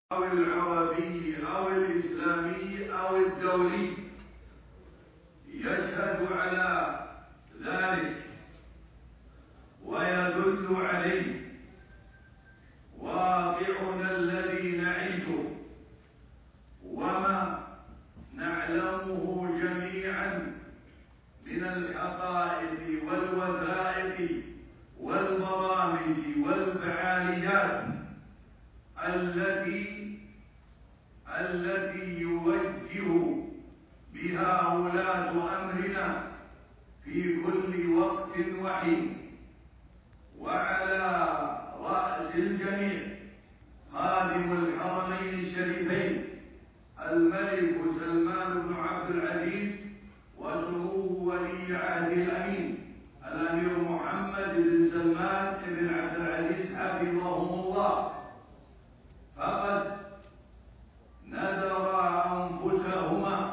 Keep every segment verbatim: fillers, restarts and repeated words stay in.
أو العربي أو الإسلامي أو الدولي يشهد على ذلك ويدل عليه واقعنا الذي نعيشه وما نعلمه جميعا من الحقائق والوثائق والبرامج والفعاليات التي التي يوجه بها ولاة أمرنا في كل وقت وحين، وعلى رأس الجميع خادم الحرمين الشريفين الملك سلمان بن عبد العزيز وسموه ولي عهد الأمين الأمير محمد بن سلمان بن عبد العزيز حفظهم الله، فقد نذرا أنفسهما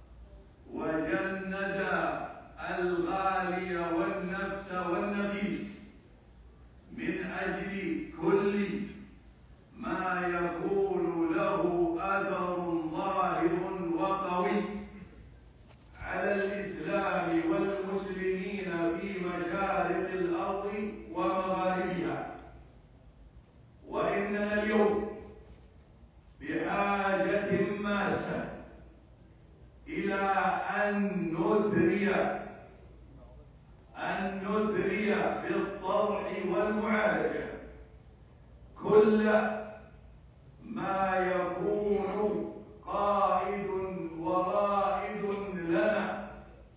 وجندا الغالي والنفس والنفيس من أجل كل ما يكون له أثر ظاهر وقوي على الإسلام والمسلمين في مشارق الأرض ومغاربها. وإننا اليوم بحاجة ماسة إلى أن ندري أن ندري بالطرح والمعالجة كل ما يكون قائد ورائد لنا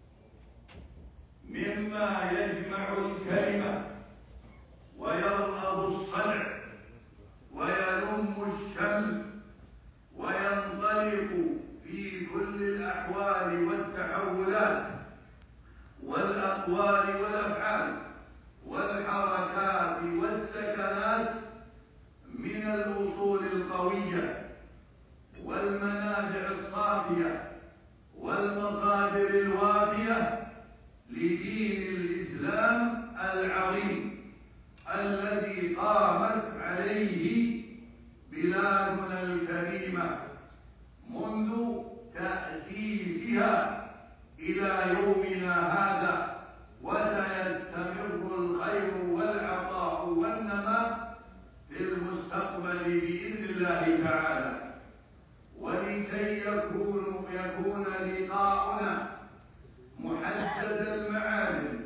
مما يجمع الكلمة ويرغب الصنع ويلم الشمل وينطلق في كل الأحوال والتحولات والأقوال والأفعال والحركات والسكنات من الأصول القوية والمنابع الصافية والمصادر الوافية لدين الإسلام العظيم الذي قامت عليه بلادنا الكريمة منذ تأسيسها إلى يومنا هذا، وسيستمر الخير والعطاء والنماء في المستقبل بإذن الله تعالى. ولكي يكون يكون لقاؤنا محدد المعالم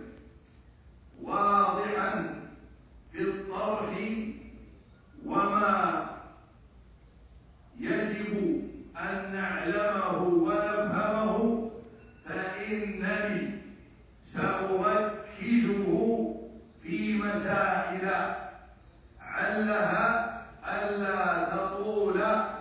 واضحا في الطرح وما يجب أن نعلمه ونفهمه، فإنني سأركزه في مسائل علها ألا تطول،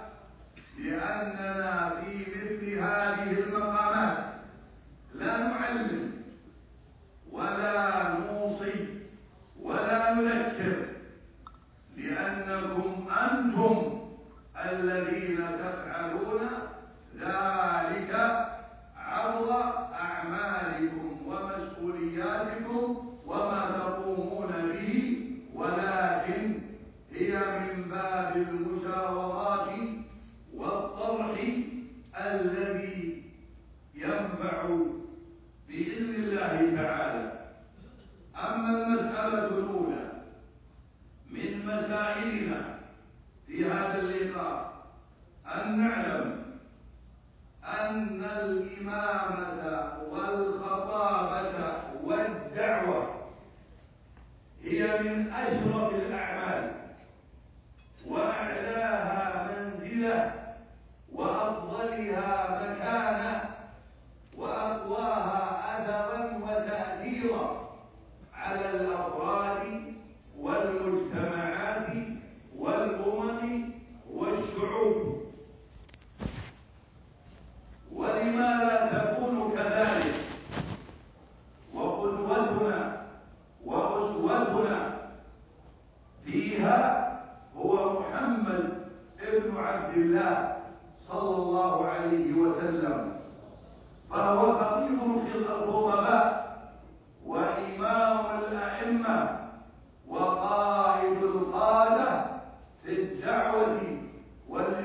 لأننا في مثل هذه المقامات لا نعلم ولا نوصي ولا نذكر، لأنكم أنتم الذين تفعلون ذلك عبر أعمالكم ومسؤولياتكم وما تقومون به، ولكن هي من باب المشاورات والطرح الذي ينفع بإذن الله تعالى. أما المسألة الأولى من مسائلنا في هذا اللقاء أن نعلم أن الإمامة والخطابة والدعوة هي من أشرف الأعمال وأعلاها منزلة وأفضلها مكانة وأقواها أثرا وتأثيرا على الأفراد والمجتمعات والأمم والشعوب. ولماذا تكون كذلك؟ وقدوتنا وأسوتنا فيها هو محمد ابن عبد الله صلى الله عليه وسلم، فهو خطيب في الخطباء وإمام الأئمة وقائد القادة في الدعوة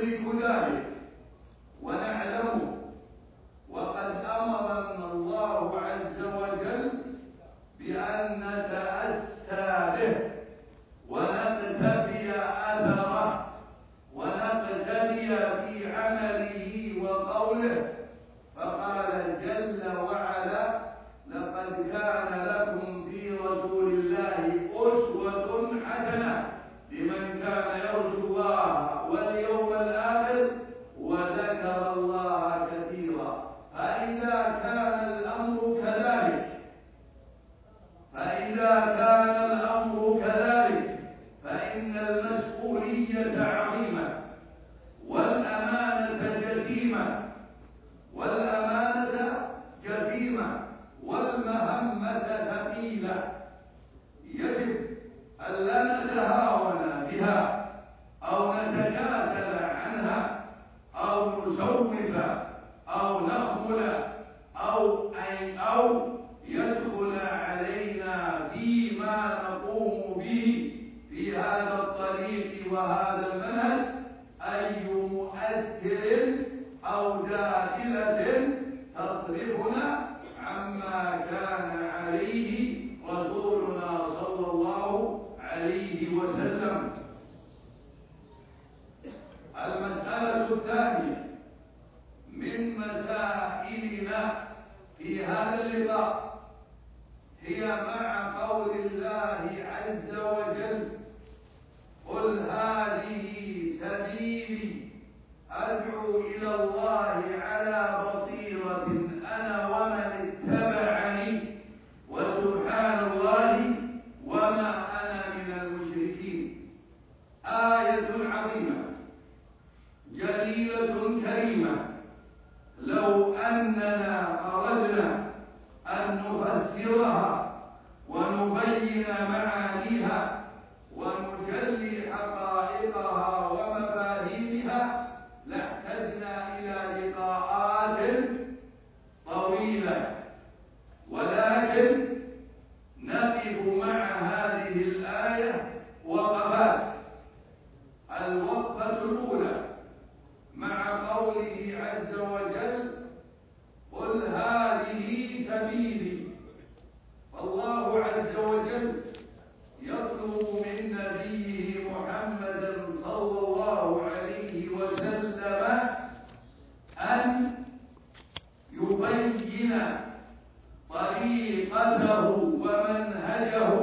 ندرك ذلك ونعلمه، وقد أمرنا الله عز وجل بأن نتأسى به ونقتفي أثره ونقتدي في عمله وقوله، فقال جل وعلا: لقد كان لكم في رسول الله أسوة حسنة لمن كان يرجو الله واليوم الآخر وذكر الله كثيرا. فإذا كان الأمر كذلك فإذا كان الأمر كذلك فإن المسؤولية عظيمة والأمانة جسيمة والأمانة جسيمة والمهمة ثقيلة، يجب ألا نتهاون بها أو نتكاسل عنها أو نسوف أو نخمل أو أي أو يدخل علينا فيما نقوم به في هذا الطريق وهذا المنهج أي مؤثر أو داخلة تصرفنا عما كان عليه رسولنا صلى الله عليه وسلم. المسألة الثانية من مسائلنا في هذا اللقاء هي مع قول الله عز وجل: قل هذه سبيلي أدعو إلى الله على بصيرة أنا ومن اتبعني وسبحان الله وما أنا من المشركين. آية عظيمة جليلة كريمة، لو أننا أردنا أن نفسرها ونبين معانيها ونجلي حقائقها ومفاهيمها لاحتجنا إلى لقاءات طويلة، ولكن نقف مع هذه الآية وقفات. الوقفة الأولى مع قوله عز وجل: قل هذه سبيلي. فالله عز وجل يطلب من نبيه محمد صلى الله عليه وسلم أن يبين طريقته ومنهجه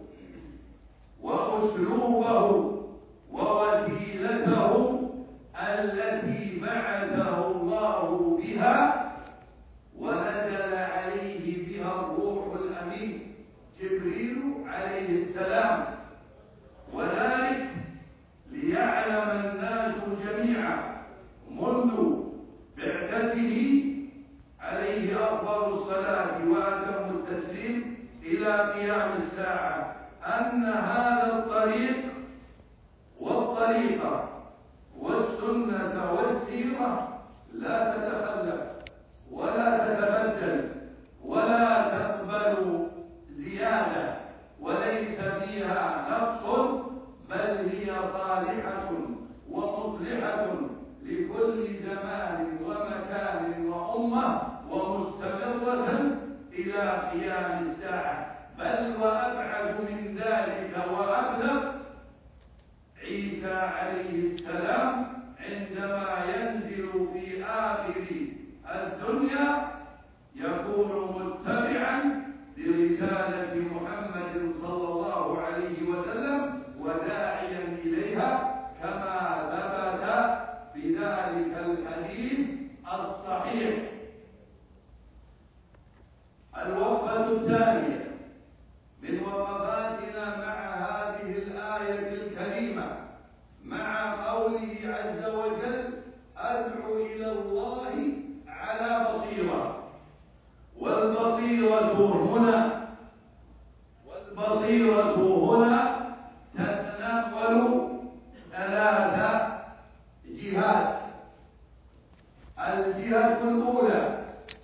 وأسلوبه ووسيلته التي بعثه الله بها ونزل عليه بها الروح الأمين جبريل عليه السلام، وذلك ليعلم الناس جميعا منذ بعثته عليه أفضل الصلاة وأتم التسليم إلى قيام الساعة أن هذا الطريق والطريقة والسنة والسيرة لا تتخلف ولا تتبدل ولا تقبل زيادة وليس فيها نقص، بل هي صالحة ومصلحة لكل زمان ومكان وأمة ومستمرة إلى قيام الساعة. بل وأبعد من ذلك وأبلغ، عيسى عليه السلام عندما ينزل في آخر الدنيا يكون متبعا لرسالة محمد صلى الله عليه وسلم وداعيا إليها، كما ثبت بذلك الحديث الصحيح. الوقفة الثانية من وقفاتنا مع هذه الآية الكريمة مع قوله عز وجل: أدعو إلى الله على بصيرة. والبصيرة هنا والبصيرة هنا تتناول ثلاث جهات. الجهة الأولى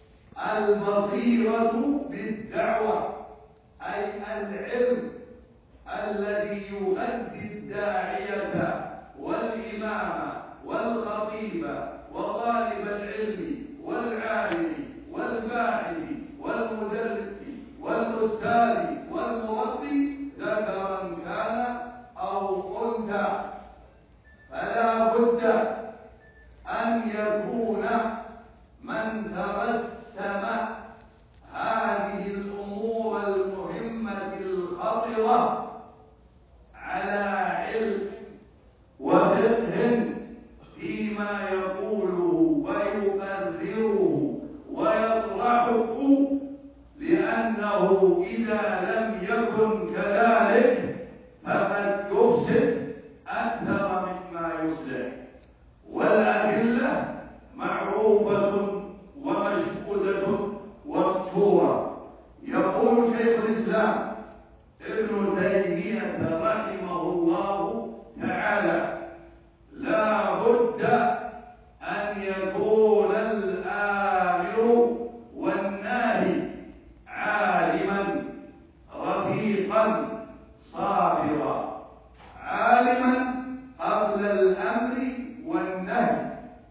البصيرة بالدعوة، أي العلم الذي يؤدي الداعية والإمام والخطيب وطالب العلم والعالم والباحث والمدرس والأستاذ والمربي ذكرا كان أو أنثى، فلا بد أن يكون من ترسم هذه الأمور المهمة الخطرة على علم وفقه فيما يقوله ويقرره ويطرحه، لأنه إذا لم يكن كذلك فقد يفسد أكثر مما يصلح. والأدلة معروفة ومشهودة ومشهورة. يقول شيخ الإسلام ابن تيمية رحمه الله تعالى: لا بد أن يكون الآمر والناهي عالما رفيقا صابرا، عالما قبل الأمر والنهي،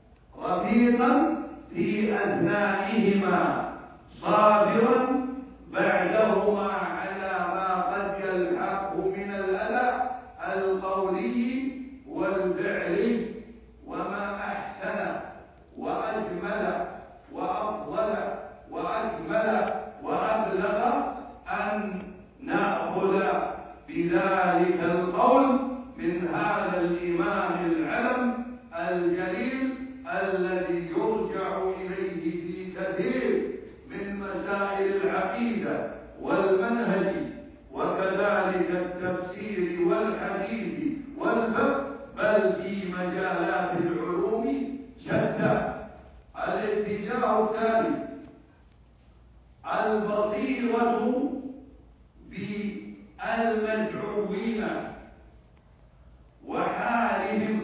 رفيقا في أثنائهما، صابرا بعدهما على ما قد يلحقه من الأذى القولي والفعلي. وما أحسن وأجمل وأفضل وأكمل وأبلغ أن نأخذ بذلك القول من هذا الإمام العلم الجليل الذي يرجع إليه في كثير من مسائل العقيدة والمنهج وكذلك التفسير والحديث والفقه، بل في مجالات العلوم شتى. الاتجاه الثاني البصيرة بالمدعوين وحالهم،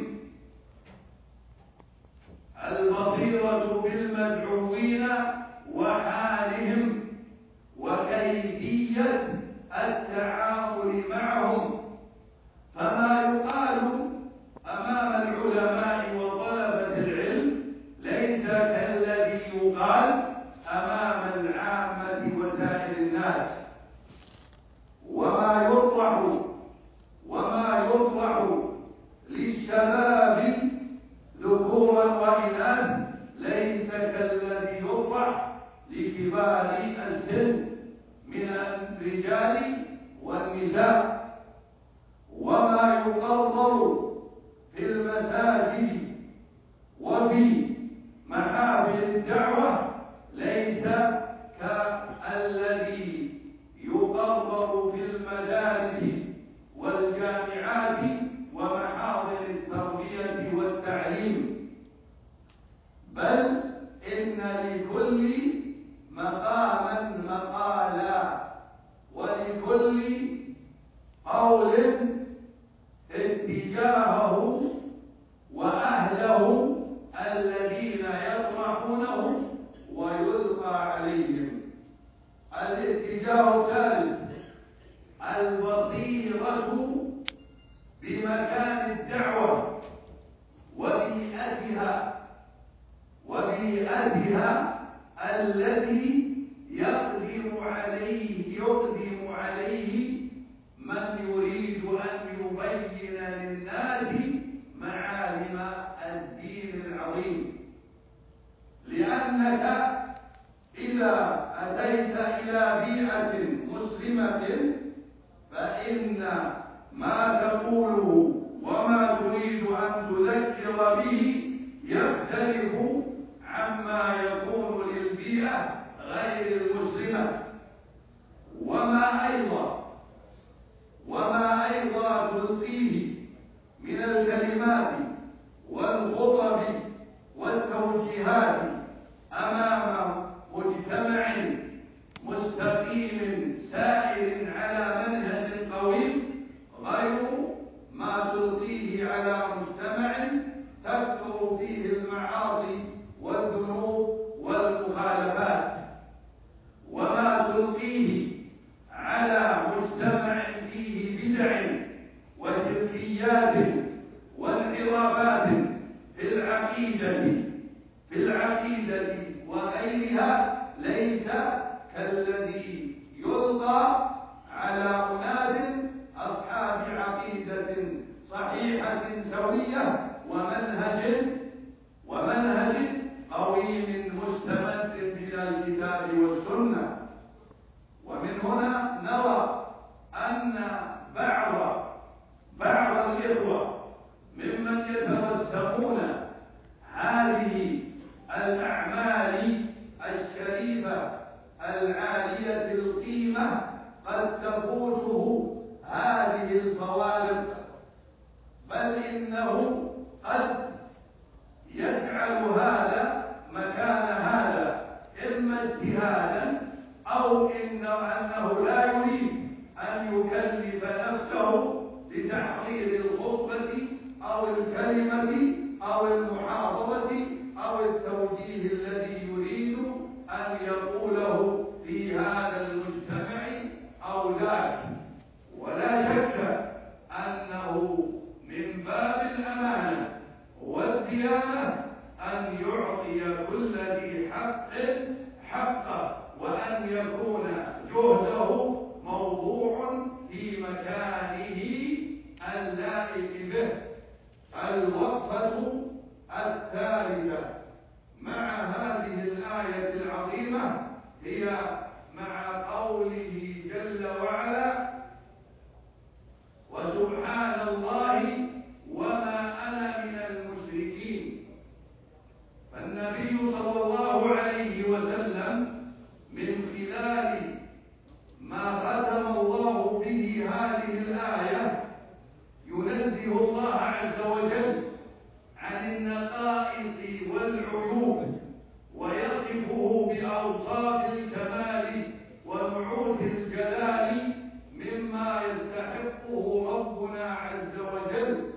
البصيرة بالمدعوين وحالهم وكيفية التعامل معهم. فما يقال أمام العلماء وطلبة العلم ليس كالذي يقال أمام العامة وسائر الناس. وما يطرح وما يطرح للشباب ذكورا وإناث ليس كالذي يطرح لكبار السن من الرجال والنساء. وما يقرر في المساجد وفي محافل الدعوة ليس كالذي يقرر في المدارس والجامعات ومحاضر التربية والتعليم، بل إن لكل مقاما مقالا ولكل قول اتجاهه وأهله الذين يطرحونه ويلقى عليهم. الاتجاه الثالث البصيرة بمكان الدعوة وبيئتها وبيئتها التي يقدم عليه يقدم عليه من يريد أن يبين للناس معالم الدين العظيم. لأنك إذا أتيت إلى بيئة مسلمة فإن ما تقوله وما تريد أن تذكر به يختلف عما يكون للبيئة غير المسلمة. وما أيضا وما أيضا تلقيه من الكلمات والخطب والتوجيهات أمام مجتمع مستقيم سائر على منهج قويم غير ما تلقيه على مجتمع تكثر فيه المعاصي والذنوب والمخالفات. وما تلقيه على مجتمع فيه بدع وشركيات وانحرافات في العقيدة العقيدة في العقيدة وغيرها ليس كالذي يلقى على أناس أصحاب عقيدة صحيحة سوية ومنهج ومنهج قويم مستمد من الكتاب والسنة. ومن هنا نرى أن بعض بعض الإخوة ممن يتوسمون هذه الأعمال الشريفة العالية القيمة قد تفوته هذه الفوارق، بل إنه قد يجعل هذا مكان هذا إما اجتهادا أو أنه لا يريد أن يكلف نفسه لتحضير الخطبة أو الكلمة أو المحاضرة أو التوجيه الذي يريد أن يقوله في هذا المجتمع أو ذاك. ولا شك أنه من باب الأمانة والديانة أن يعطي كل ذي حق حقه، وأن يكون جهده موضوع في مكانه اللائق به. الوقفة الثالثة مع هذه الآية العظيمة هي مع قوله جل وعلا: وسبحان الله وما أنا من المشركين. فالنبي صلى الله عليه وسلم من خلال ما ختم الله به هذه الآية ينزه الله عز وجل عن النقائص والعيوب، ويصفه بأوصاف الكمال ونعوت الجلال مما يستحقه ربنا عز وجل،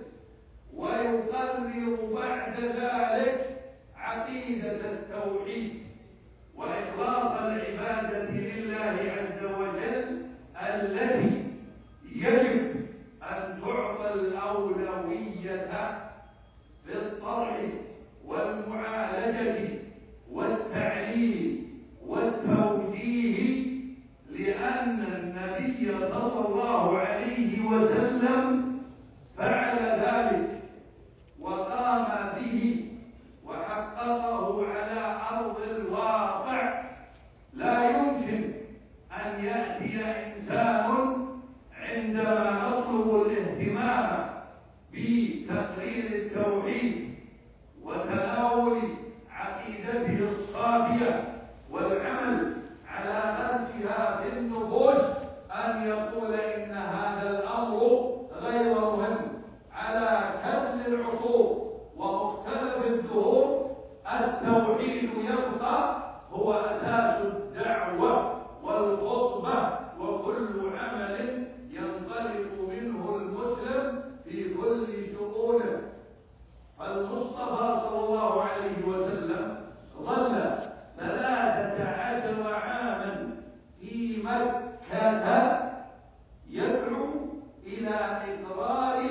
ويقرر بعد ذلك عقيدة التوحيد وإخلاص العبادة لله عز وجل التي يجب أن تعطى الأولوية بالطرح والمعالجة والتعليم والتوجيه، لأن النبي صلى الله عليه وسلم فعل ذلك وقام به وحققه على أرض الواقع. لا يمكن أن يأتي إنسان عندما نطلب الاهتمام بتقرير التوحيد وتناول عقيدته الصافية والعمل على غرسها في النفوس أن يقول إن هذا الأمر غير مهم. على كل العصور ومختلف الدهور التوحيد يبقى هو أساس الدعوة والخطبة وكل عمل ينطلق منه المسلم في كل شؤونه. فالمصطفى صلى الله عليه وسلم ظل ثلاثة عشر عاما في مكة يدعو إلى إقرار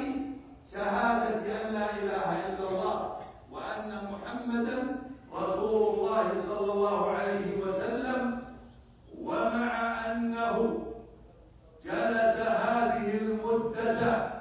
شهادة أن لا إله إلا الله وأن محمدا رسول الله صلى الله عليه وسلم. ومع أنه جلس هذه المدة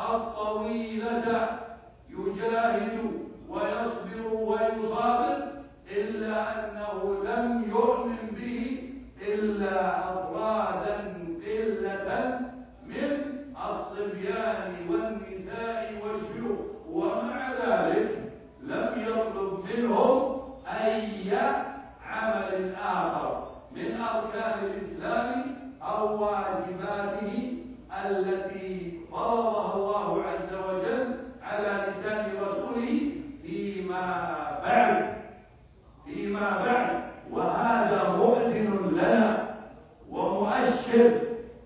الطويلة يجاهد ويصبر ويصابر، إلا أنه لم يؤمن به إلا أفرادا قلة من الصبيان والنساء والشيوخ. ومع ذلك لم يطلب منهم أي عمل آخر من أركان الإسلام أو واجباته التي فرضها الله عز وجل على لسان رسوله فيما بعد فيما بعد وهذا مؤذن لنا ومؤشر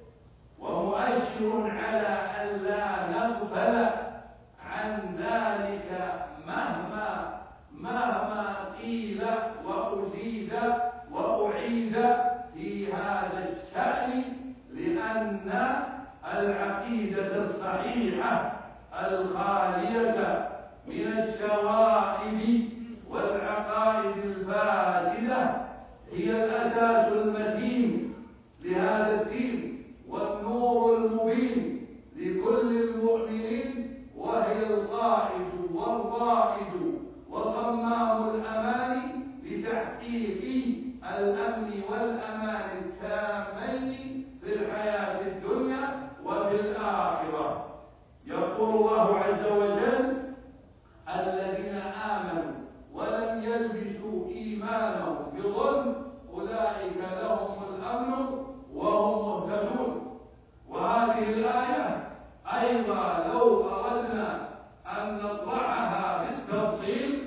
ومؤشر على أن لا نغفل عن ذلك مهما مهما قيل وأزيد وأعيد في هذا الشأن، لأن العقيدة الصحيحة الخالية من الشواذ الشوائب والعقائد الفاسدة هي الأساس المتين لهذا الدين والنور المبين لكل المؤمنين، وهي القائد والرائد وصمام الأمان لتحقيق الأمن والأمان التامين في الحياة الدنيا وفي الآخرة. يقول الله عز وجل: الذين آمنوا ولم يلبسوا إيمانهم بظلم أولئك لهم الأمن وهم مهتدون. وهذه الآية أيضا لو أردنا أن نطرحها بالتفصيل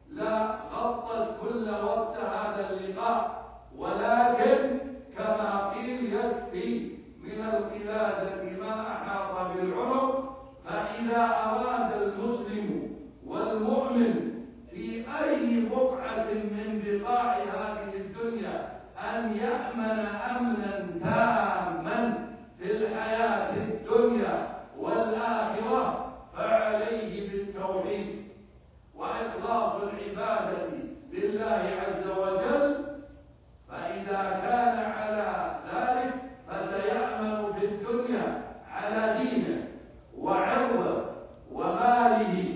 لغطت كل وقت هذا اللقاء، ولكن كما قيل يكفي من القلادة ما أحاط بالعنق. فإذا أراد المسلم والمؤمن في أي بقعة من بقاع هذه الدنيا أن يأمن أمنا تاما في الحياة الدنيا والآخرة فعليه بالتوحيد وإخلاص العبادة لله عز وجل. فإذا كان على ذلك فسيأمن في الدنيا على دينه وعرضه وماله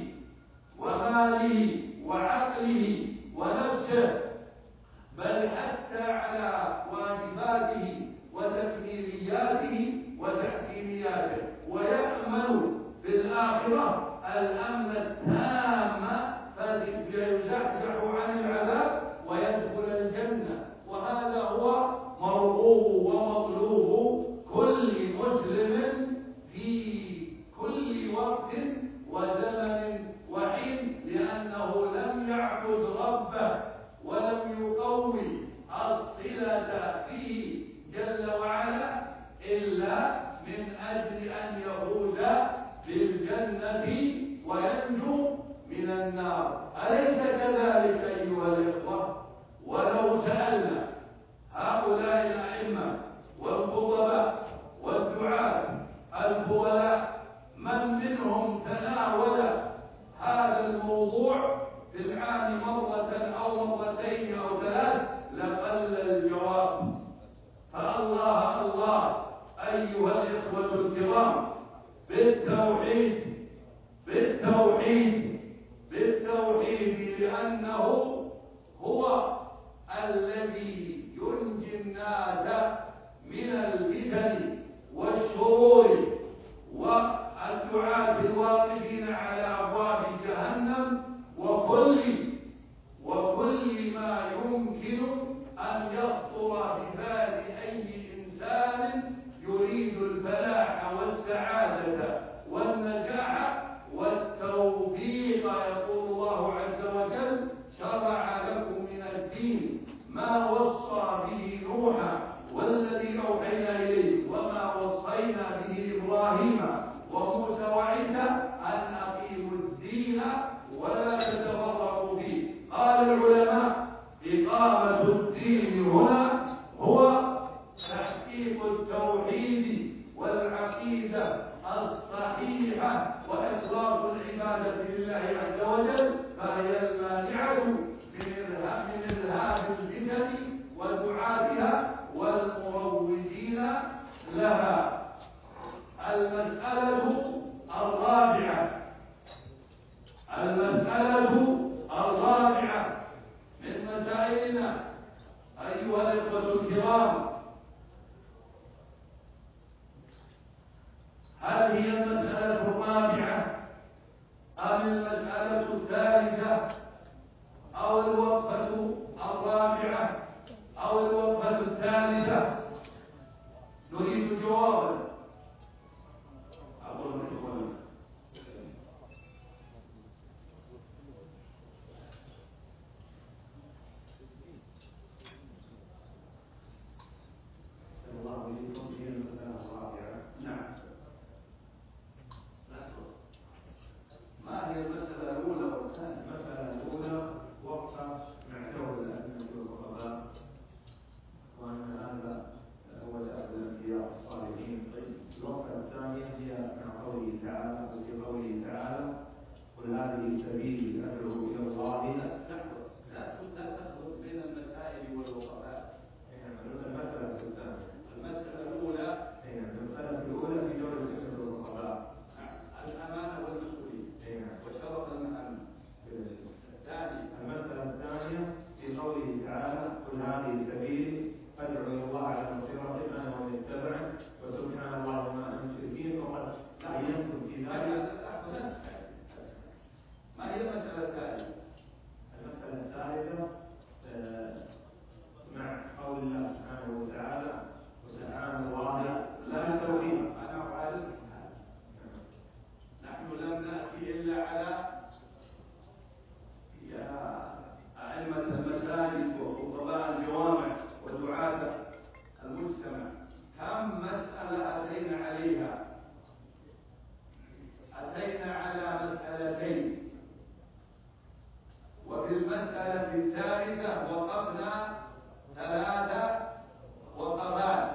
وماله وعقله ونفسه، بل حتى على واجباته وتكميلياته وتحسينياته، ويأمن في الآخرة الأمن التام فيزحزح عن العذاب ويدخل الجنة. وهذا هو مرغوب ومطلوب كل مسلم في كل وقت وزمن وحين، لأنه لم يعبد ربه ولم يقوي الصلة فيه جل وعلا إلا من أجل أن يفوز بالجنة وينجو من النار. أليس كذلك أيها الإخوة؟ ولو سألنا هؤلاء الأئمة والخطباء والدعاة الفضلاء من منهم تناول هذا الموضوع في العام مرة أو مرتين أو ثلاث لقل الجواب. فالله الله أيها الإخوة الكرام بالتوحيد بالتوحيد بالتوحيد لأنه هو الذي ينجي الناس من الفتن والشرور والدعاة الواقفين على أبواب جهنم وكل وكل ما يمكن أن يخطر ببال أي إنسان يريد الفلاح والسعادة والنجاح والتوفيق. يقول الله عز وجل: شرع لكم من الدين ما وصى به نوحا والذي أوحينا إليه وما وصينا به إبراهيم وموسى وعيسى أن أقيموا الدين ولا تتفرقوا فيه. قال العلماء: إقامة الدين هنا هو تحقيق التوحيد والعقيدة الصحيحة وإخلاص العبادة لله عز وجل، فهي المانعة من إرهاب الفتن ودعاتها والمروجين لها. المسألة الرابعة المسألة الرابعة من مسائلنا أيها الإخوة الكرام، هل هي المسألة الرابعة أم المسألة الثالثة أو المسألة الثالثة وقفنا ثلاث وقفات،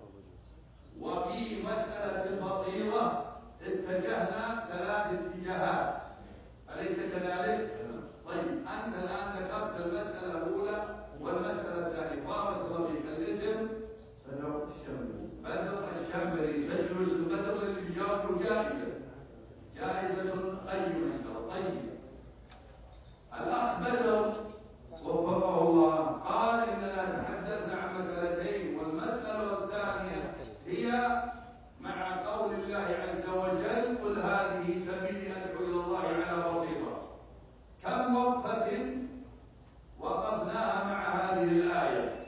وفي مسألة البصيرة اتجهنا ثلاث اتجاهات، أليس كذلك؟ طيب أنت الآن ذكرت المسألة الأولى والمسألة الثانية. بارك الله فيك. الاسم بدر الشمبري. بدر الشمبري. سجلوا اسم بدر اللي بيجاوبوا جائزة جائزة قيمة إن شاء الله. طيب الأخ بدر وفقه الله قال إننا تحدثنا عن مسألتين، والمسألة الثانية هي مع قول الله عز وجل قل هذه سبيلي أدعو إلى الله على بصيرة. كم وقفة وقفناها مع هذه الآية؟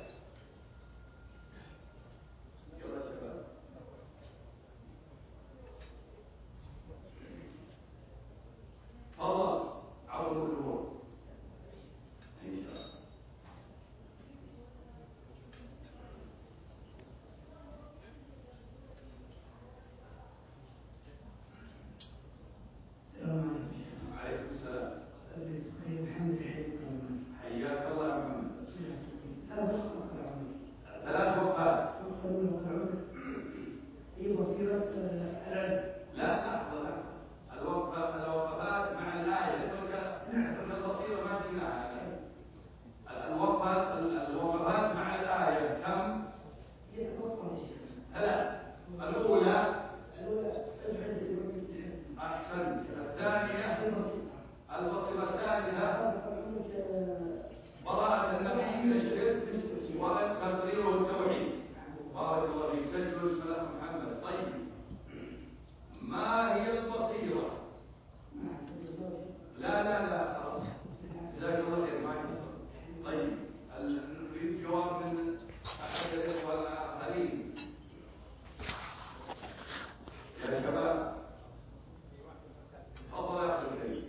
يلا شباب. خلاص عرضوا الأمور إن شاء الله. عليكم السلام. حياك الله يا محمد. ثلاث وقفات. هي بصيرة العلم. لا لحظة، الوقفة الوقفات مع الآية نعرف أن البصيرة ما جئناها. الوقفات الوقفات مع الآية كم؟ ثلاث. الأولى أحسنت. الثانية البصيرة. الثالثة براءة النبي من الشرك والتقرير والتوحيد. بارك الله فيك. سجلوا اسم الأخ محمد. طيب ما هي البصيرة؟ لا لا لا خلاص جزاك الله خير. ما يصير. طيب نريد جواب من أحد الإخوة الآخرين يا شباب. تفضل يا أخي الكريم.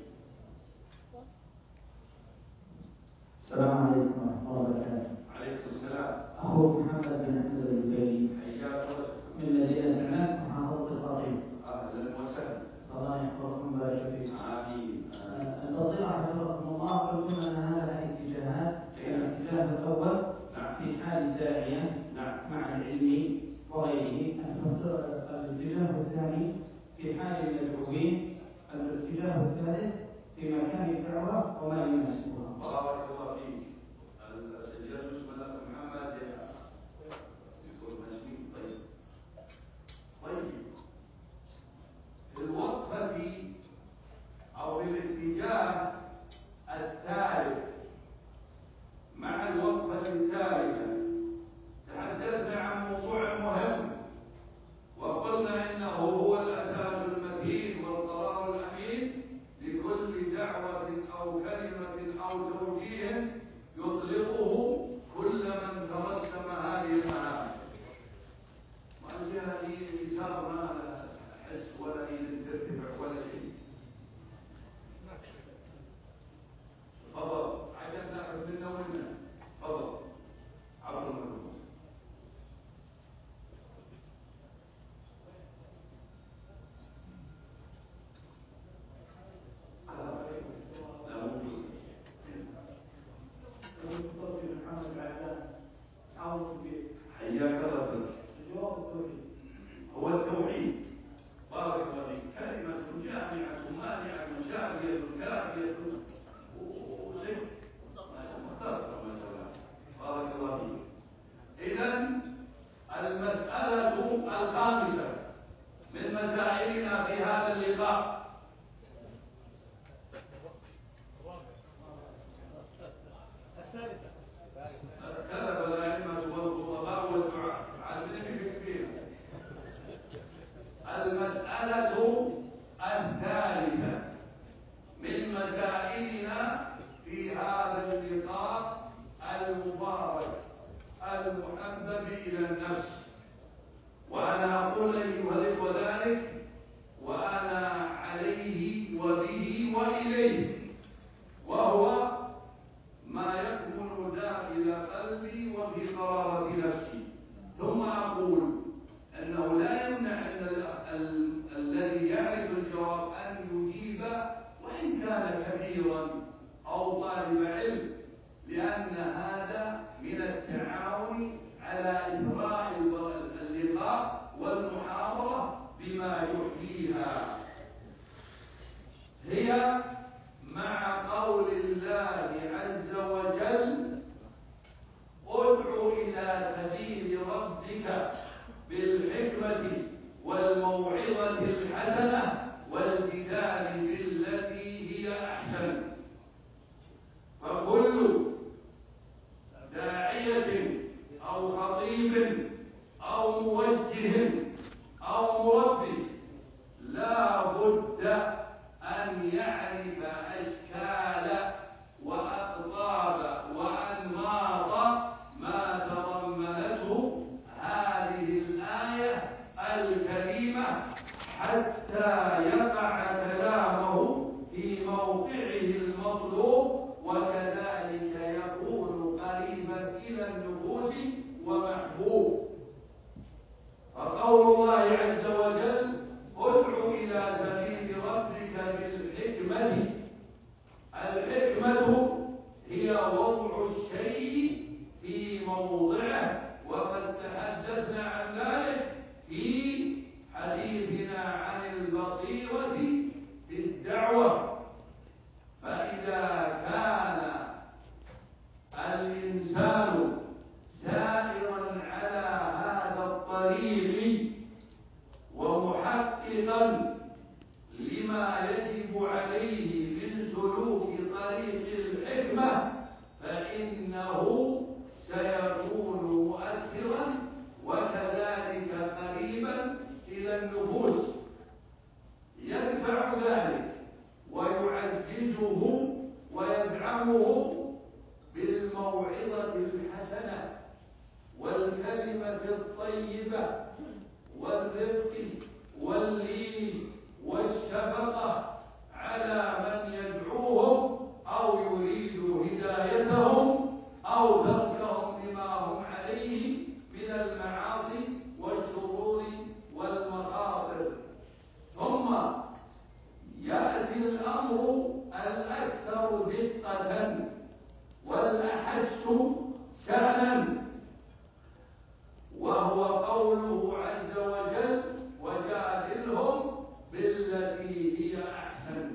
السلام عليكم ورحمة الله وبركاته. عليكم السلام. أخوك محمد بن أحمد الزبيري حياك الله من مدينة عناس محافظة الخاطئ. أهلا وسهلا. الله يحفظكم ويبارك فيكم. آمين. البصيرة حفظكم الله قلتم أن هذا اتجاهات. الاتجاه الأول في حال الداعية مع العلم وغيره. الاتجاه الثاني في حال المدعوين. الاتجاه الثالث في مكان الدعوة وما يناسبها. بارك الله فيك. السجاد اسم الأخ محمد يكون مشمي. طيب طيب في الوقفة أو في الاتجاه الثالث مع الوقفة الثالثة تحدثنا عن موضوع مهم، وقلنا إنه هو الأساس المتين والقرار الأمين لكل دعوة أو كلمة أو توجيه يطلقه كل من ترسم هذه المعاني. وأن هذه اليسار ما لا حس ولا إيد ترتفع ولا شيء. تفضل عشان ناخذ منا ومنا. تفضل عبر المكروه. حياك الله. هو التوحيد. بارك الله فيك. كلمة جامعة مانعة شافية كافية وزي مختصرة ما شاء الله. بارك الله فيك. إذن المسألة الخامسة من مسائلنا في هذا اللقاء كذب الأئمة والخطباء والدعاة عالمين فيها. المسألة الثالثة من مسائلنا في هذا اللقاء المبارك المحبب إلى النفس. وأنا أقول أيها الإخوة ذلك وأنا عليه وبه وإليه، وهو ما يكمن داخل قلبي وفي قرارة نفسي. ثم أقول أنه لا يمنع أن الذي يعرف الجواب أن يجيب وإن كان كثيرا أو طالب علم، لأن هذا من التعاون على إثراء اللقاء والمحاضرة بما يحييها. هي مع قول الله عز وجل: ادع إلى سبيل ربك بالحكمة والموعظة الحسنة والجدال بالتي هي أحسن. فكل داعية أو خطيب أو موجه أو مربي لا بد أن يعرف أشكال وأقطاب وأنماط ما تضمنته هذه الآية الكريمة حتى يقع كلامه في موقعه المطلوب، وكذلك يكون قريبا إلى النفوس ومحبوب. فقول الله عز وجل: ادع إلى سبيل ربك بالحكمة. الحكمة هي وضع الشيء في موضعه، وقد تحدثنا عن ذلك في حديثنا عن البصيرة في الدعوة. فإذا كان الإنسان سائرا على هذا الطريق ومحققا لما يجب عليه من سلوك طريق الحكمة، فإنه سيكون مؤثرا وكذلك قريبا إلى النفوس، يدفع ذلك ويعززه ويدعمه بالموعظة الحسنة والكلمة الطيبة والرفق واللين والشفقة على من يدعوهم أو يريد هدايتهم أو تركهم لما هم عليه من المعاصي والشرور والمخاطر. ثم يأتي الأمر الأكثر دقة والأحس شأنا، وهو قوله عز وجل: وجادلهم بالتي هي أحسن.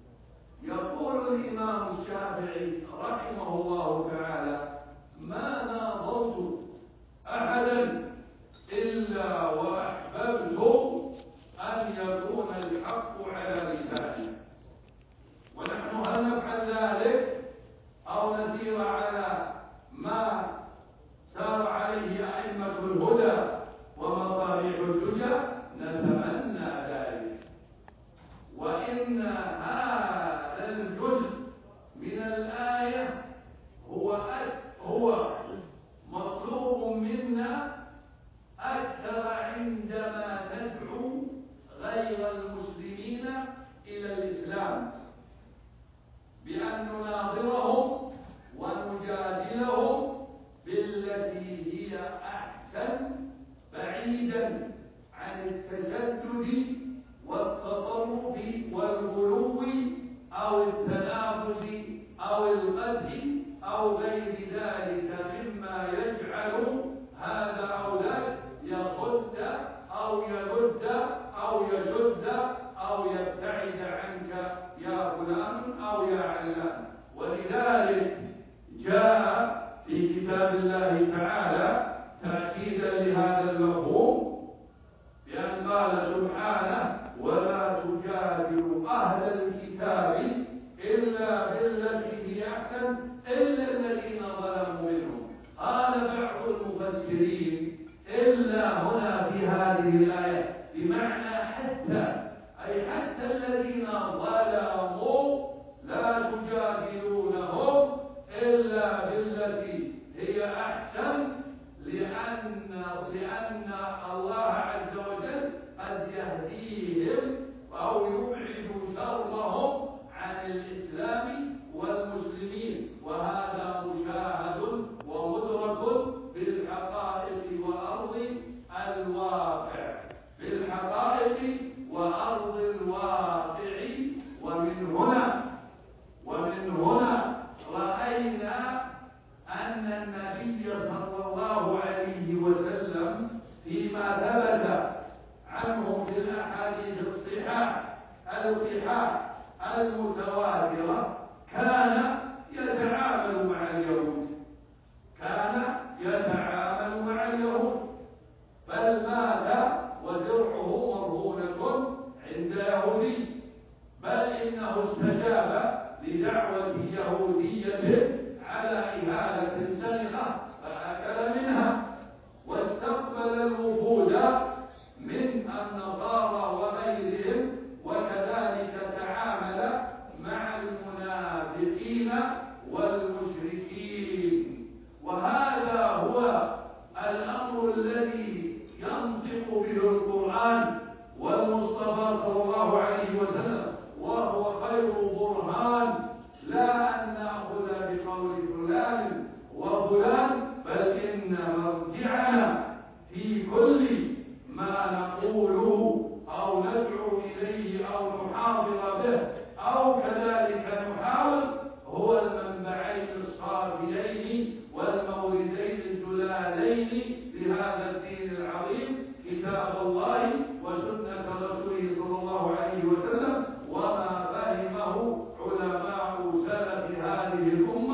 يقول الإمام الشافعي رحمه الله تعالى: ما ناظرت أحدا إلا وأحببت أن يكون الحق على لسانه. ونحن هل نفعل ذلك أو نسير على ما سار عليه أئمة الهدى ومصالح الدجى؟ نتمنى ذلك. وإن هذا الجزء من الآية هو هو مطلوب منا أكثر عندما ندعو غير المسلمين إلى الإسلام، بأن نناظرهم ونجادلهم بالتي هي أحسن، بعيدا عن التشدد والتطرف والغلو أو التنافس أو القتل أو غير ذلك مما يجعل هذا أو ذاك يصد أو يلد أو يشد أو يبتعد عنك يا فلان أو يا علان. ولذلك جاء في كتاب الله تعالى تأكيدا لهذا المفهوم بأن قال سبحانه: ولا تجادل أهل الكتاب إلا بالتي هي أحسن إلا الذين ظلموا منهم. قال بعض المفسرين: إلا هنا في هذه الآية بمعنى حتى، أي حتى الذين ظلموا لا تجادلونهم إلا بالتي هي أحسن، لأن لأن الله عز وجل قد يهديهم أو يبعد شرهم عن الإسلام والمسلمين، وهذا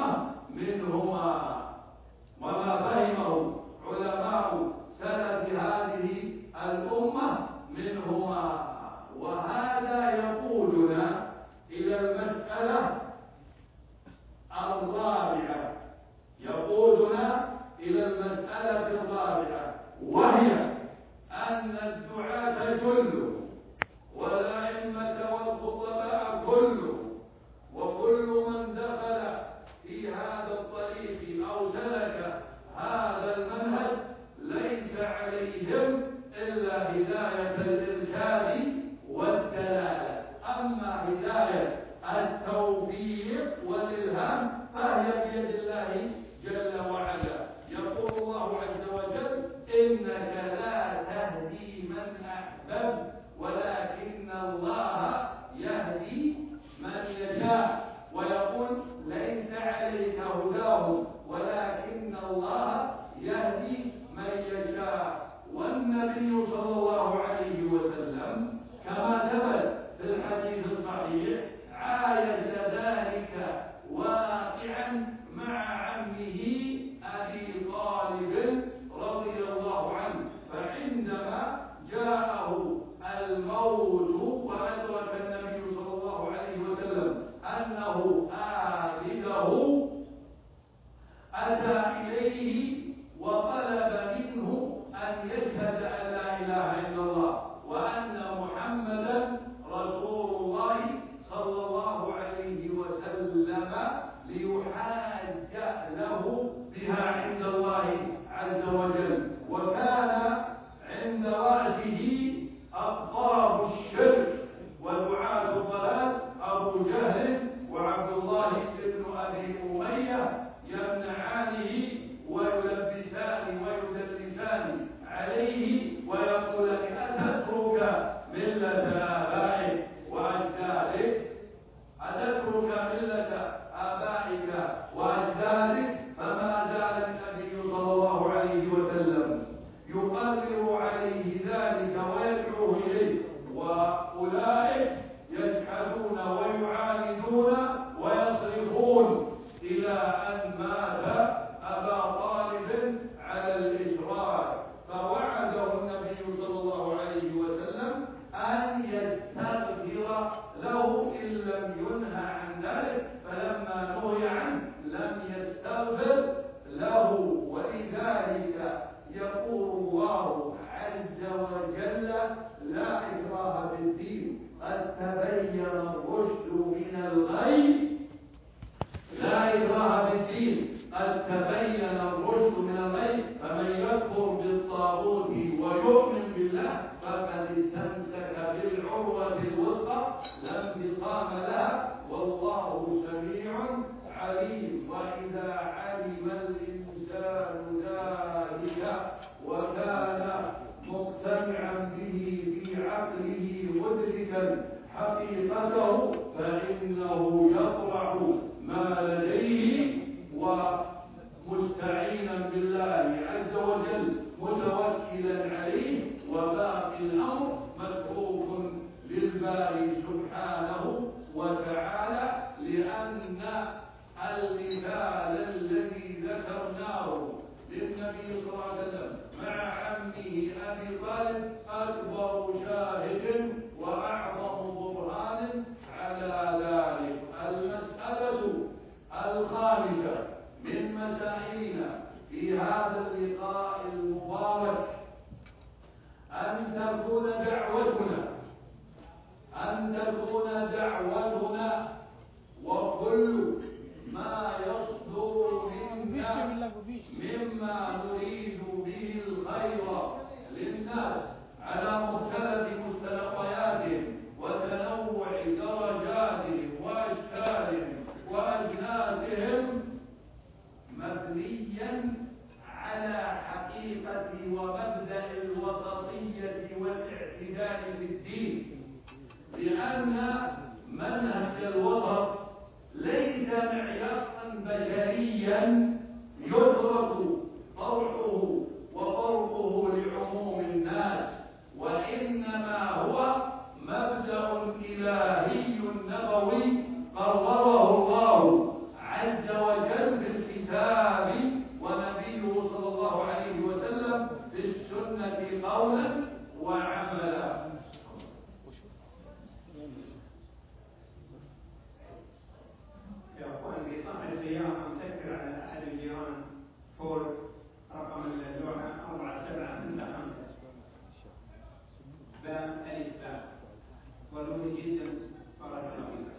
الأمة منهما، وما فهمه علماء سلف هذه الأمة منهما. وهذا يقودنا إلى المسألة الرابعة يقودنا إلى المسألة الرابعة وهي أن الدعاة كلهم والأئمة والخطباء كلهم وكل من دخل في هذا الطريق أو سلك هذا المنهج ليس عليهم إلا هداية الإرشاد والدلالة. أما هداية التوفيق والإلهام فهي بيد الله جل وعلا. يقول الله عز وجل: إنك لا تهدي من أحببت ولكن الله يهدي من يشاء. ويقول: ليس عليك هداهم ولكن الله يهدي من يشاء. والنبي صلى الله عليه وسلم كما ثبت في الحديث الصحيح عايش ذلك واقعا مع عمه أبي طالب رضي الله عنه. فعندما جاءه الموت وأدرك النبي صلى الله عليه وسلم أنه آخذه أتى إليه وطلب منه أن يشهد أن لا إله إلا الله وأن محمدا رسول الله صلى الله عليه وسلم ليحاج له بها عند الله عز وجل. وكان عند رأسه أقطاب الشرك ودعاة الضلال أبو جهل وعبد الله بن أبي أمية يمنعانه ويلبسان ويدلسان عليه ويقول: أتترك ملة آبائك وأجدادك أتترك ملة آبائك وأجدادك. فما زال النبي صلى الله عليه وسلم يقرر عليه ذلك ويدعوه إليه، وأولئك يجحدون ويعاندون ويصرخون إلى أن مات أبا طالب على الإشراك. فوعده النبي صلى الله عليه وسلم أن يستغفر له إن لم ينهى عن ذلك، فلما نهي عنه لم يستغفر له. ولذلك يقول الله عز وجل: لا إكراه في الدين قد تبين الرشد من الغي. لا إكراه في الدين قد تبين الرشد من الغي، فمن يكفر بالطاغوت ويؤمن بالله فقد استمسك بالعروة الوثقى لا انفصام لها والله سميع عليم. وإذا علم الإنسان ذلك وكان مقتنعا به في عقله مدركا حقيقته فإنه يطرح ما لديه ومستعينا بالله عز وجل متوكلا عليه، وباقي الأمر متروك للباري سبحانه وتعالى. لأن المثال الذي ذكرناه للنبي صلى الله عليه وسلم مع عمه أبي طالب أكبر شاهد وأعظم برهان على ذلك. المسألة الخامسة من مسائلنا في هذا اللقاء المبارك أن تكون دعوتنا أن تكون دعوتنا وكل ما يصدر منا مما نريد به الخير للناس على مختلف مستلقياتهم وتنوع درجاتهم وأشكالهم وأجناسهم مبنيا على حقيقة ومبدأ الوسطية والاعتدال في الدين، لأن منهج الوسط ليس معيارا بشريا يدرك طرحه وطرقه لعموم الناس، وإنما هو مبدأ إلهي نبوي قرره الله عز وجل بالكتاب ونبيه صلى الله عليه وسلم بالسنة قولا وعملا. يا اخوان في صاحب السياره مسكر على احد الجيران فور رقم اللوحه أربعة سبعة ستة خمسة باب الف باب ضروري جدا. بارك الله فيك.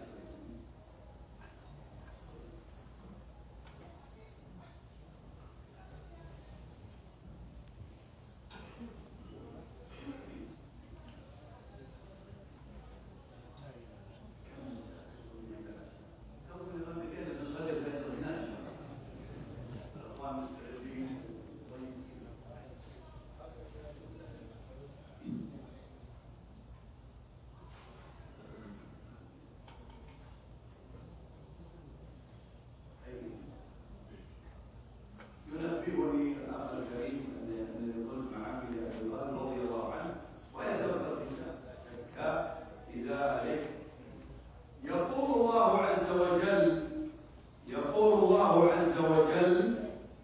ينبهني الأخ الكريم الذي قلت معه في أبي رضي الله عنه ويتوفى في ذلك. يقول الله عز وجل يقول الله عز وجل: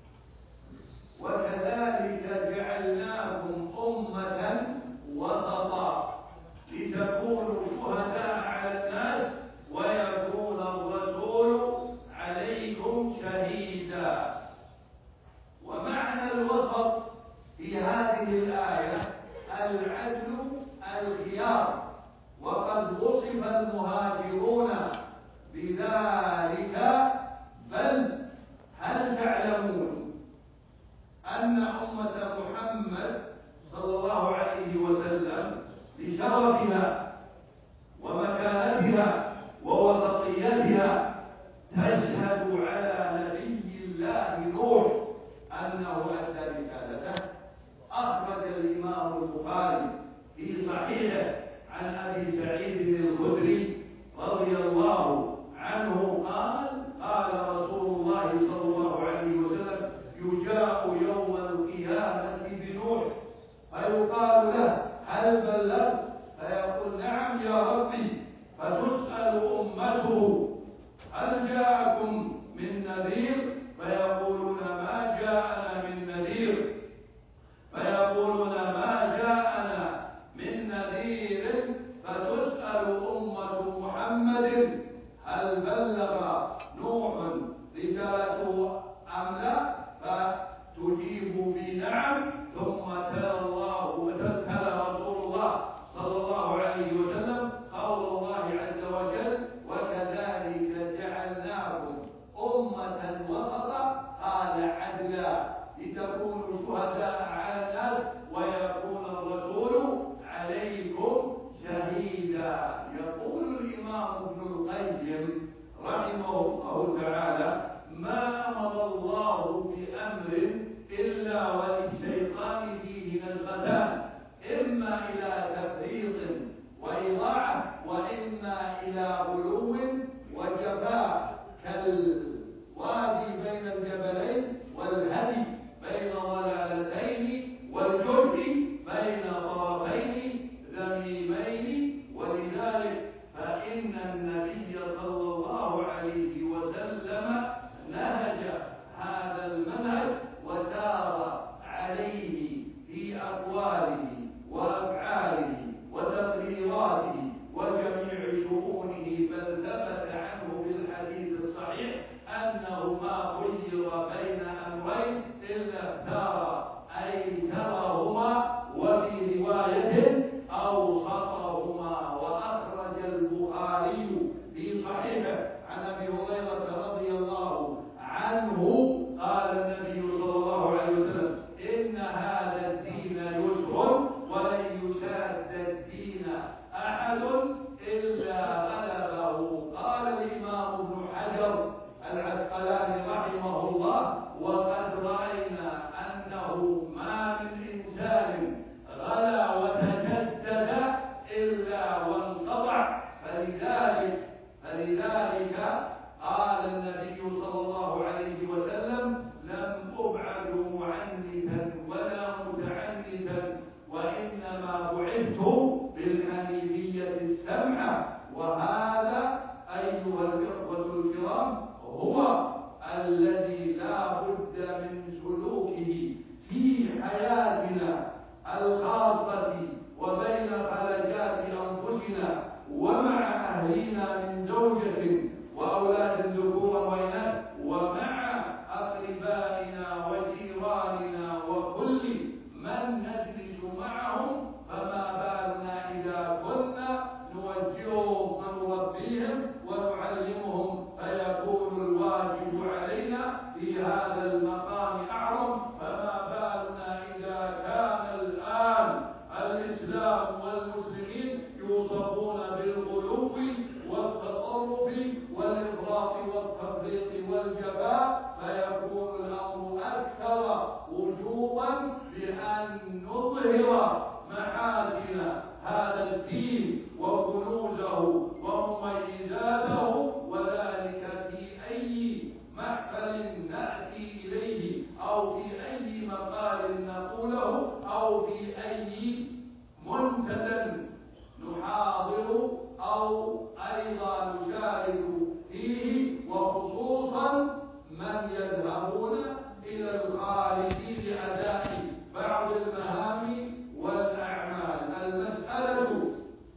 وكذلك جعلناكم أمة وسطا لتكونوا شهداء على الناس ويكون الرسول عليكم شهيدا. ومعنى الوسط في هذه الآية العدل الخيار، وقد وصف المهاجرون بذلك. بل هل تعلمون أن أمة محمد صلى الله عليه وسلم لشرفها ومكانتها ووسطيتها تشهد على نبي الله نوح أنه أدى رسالته؟ أخرج الإمام البخاري في صحيحه عن أبي سعيد الخدري رضي الله عنه قال: قال رسول الله صلى الله عليه وسلم: يجاء يوم القيامة بنوح فيقال له: هل بلغت؟ فيقول: نعم يا ربي. فتسأل أمته: هل جاءكم من نذير؟ فيقولون: ما جاءنا من نذير. فيقولون: ما جاءنا من نذير. فتسأل أمة محمد: هل بلغ نوح رسالته أم لا؟ فتجيب بنعم. ثم تلا الله وتلا رسول الله صلى الله عليه وسلم قول الله عز وجل: وكذلك جعلناكم أمة وسطا، قال عدلا لتكونوا شهداء على الناس ويكون الرسول عليكم شهيدا. يقول الإمام ابن القيم رحمه الله تعالى: ما أمر الله بأمر إلا وللشيطان فيه نزغتان، إما إلى تفريط وإضاعة، وإما إلى غلو وجفاء، كالوادي بين الجبلين، والهدي بين ضلالتين، والجهد بين طرفين ذميمين. ولذلك فإن النبي صلى الله عليه وسلم نهج هذا المنهج وسار عليه في أقواله وأفعاله وتقريراته وجميع شؤونه. بل ثبت عنه في الحديث الصحيح أنه ما خير بين أمرين إلا اختار أيسرهما، وفي رواية أوسطهما. وأخرج البخاري في صحيحه عن أبي هريرة رضي الله عنه قال النبي صلى الله عليه وسلم: إن هذا الدين يسر ولن يشاد الدين أحد إلا غلبه. قال الإمام ابن حجر العسقلاني رحمه الله: وقد رأينا أنه ما من إنسان غلا وتشدد إلا وانقطع. فلذلك فلذلك قال النبي صلى الله عليه وسلم: لم أبعد معنتا ولا متعنتا، وإنما بعثت بالحنيفية السمحة. وهذا أيها الإخوة الكرام هو الذي لا في هذا المقام أعظم، فما بالنا إذا كان الآن الإسلام والمسلمين يوصفون بالغلو والتطرف والإفراط والتفريط والجفاء، فيكون الأمر أكثر وجوبا بأن نظهر محاسن هذا الدين وكنوزه ومميزاته، وذلك في أي محفل نأتي إليه أو في أي مقال نقوله أو في أي منتدى نحاضر أو أيضا نشارك فيه، وخصوصا من يذهبون إلى الخارج لأداء بعض المهام والأعمال. المسألة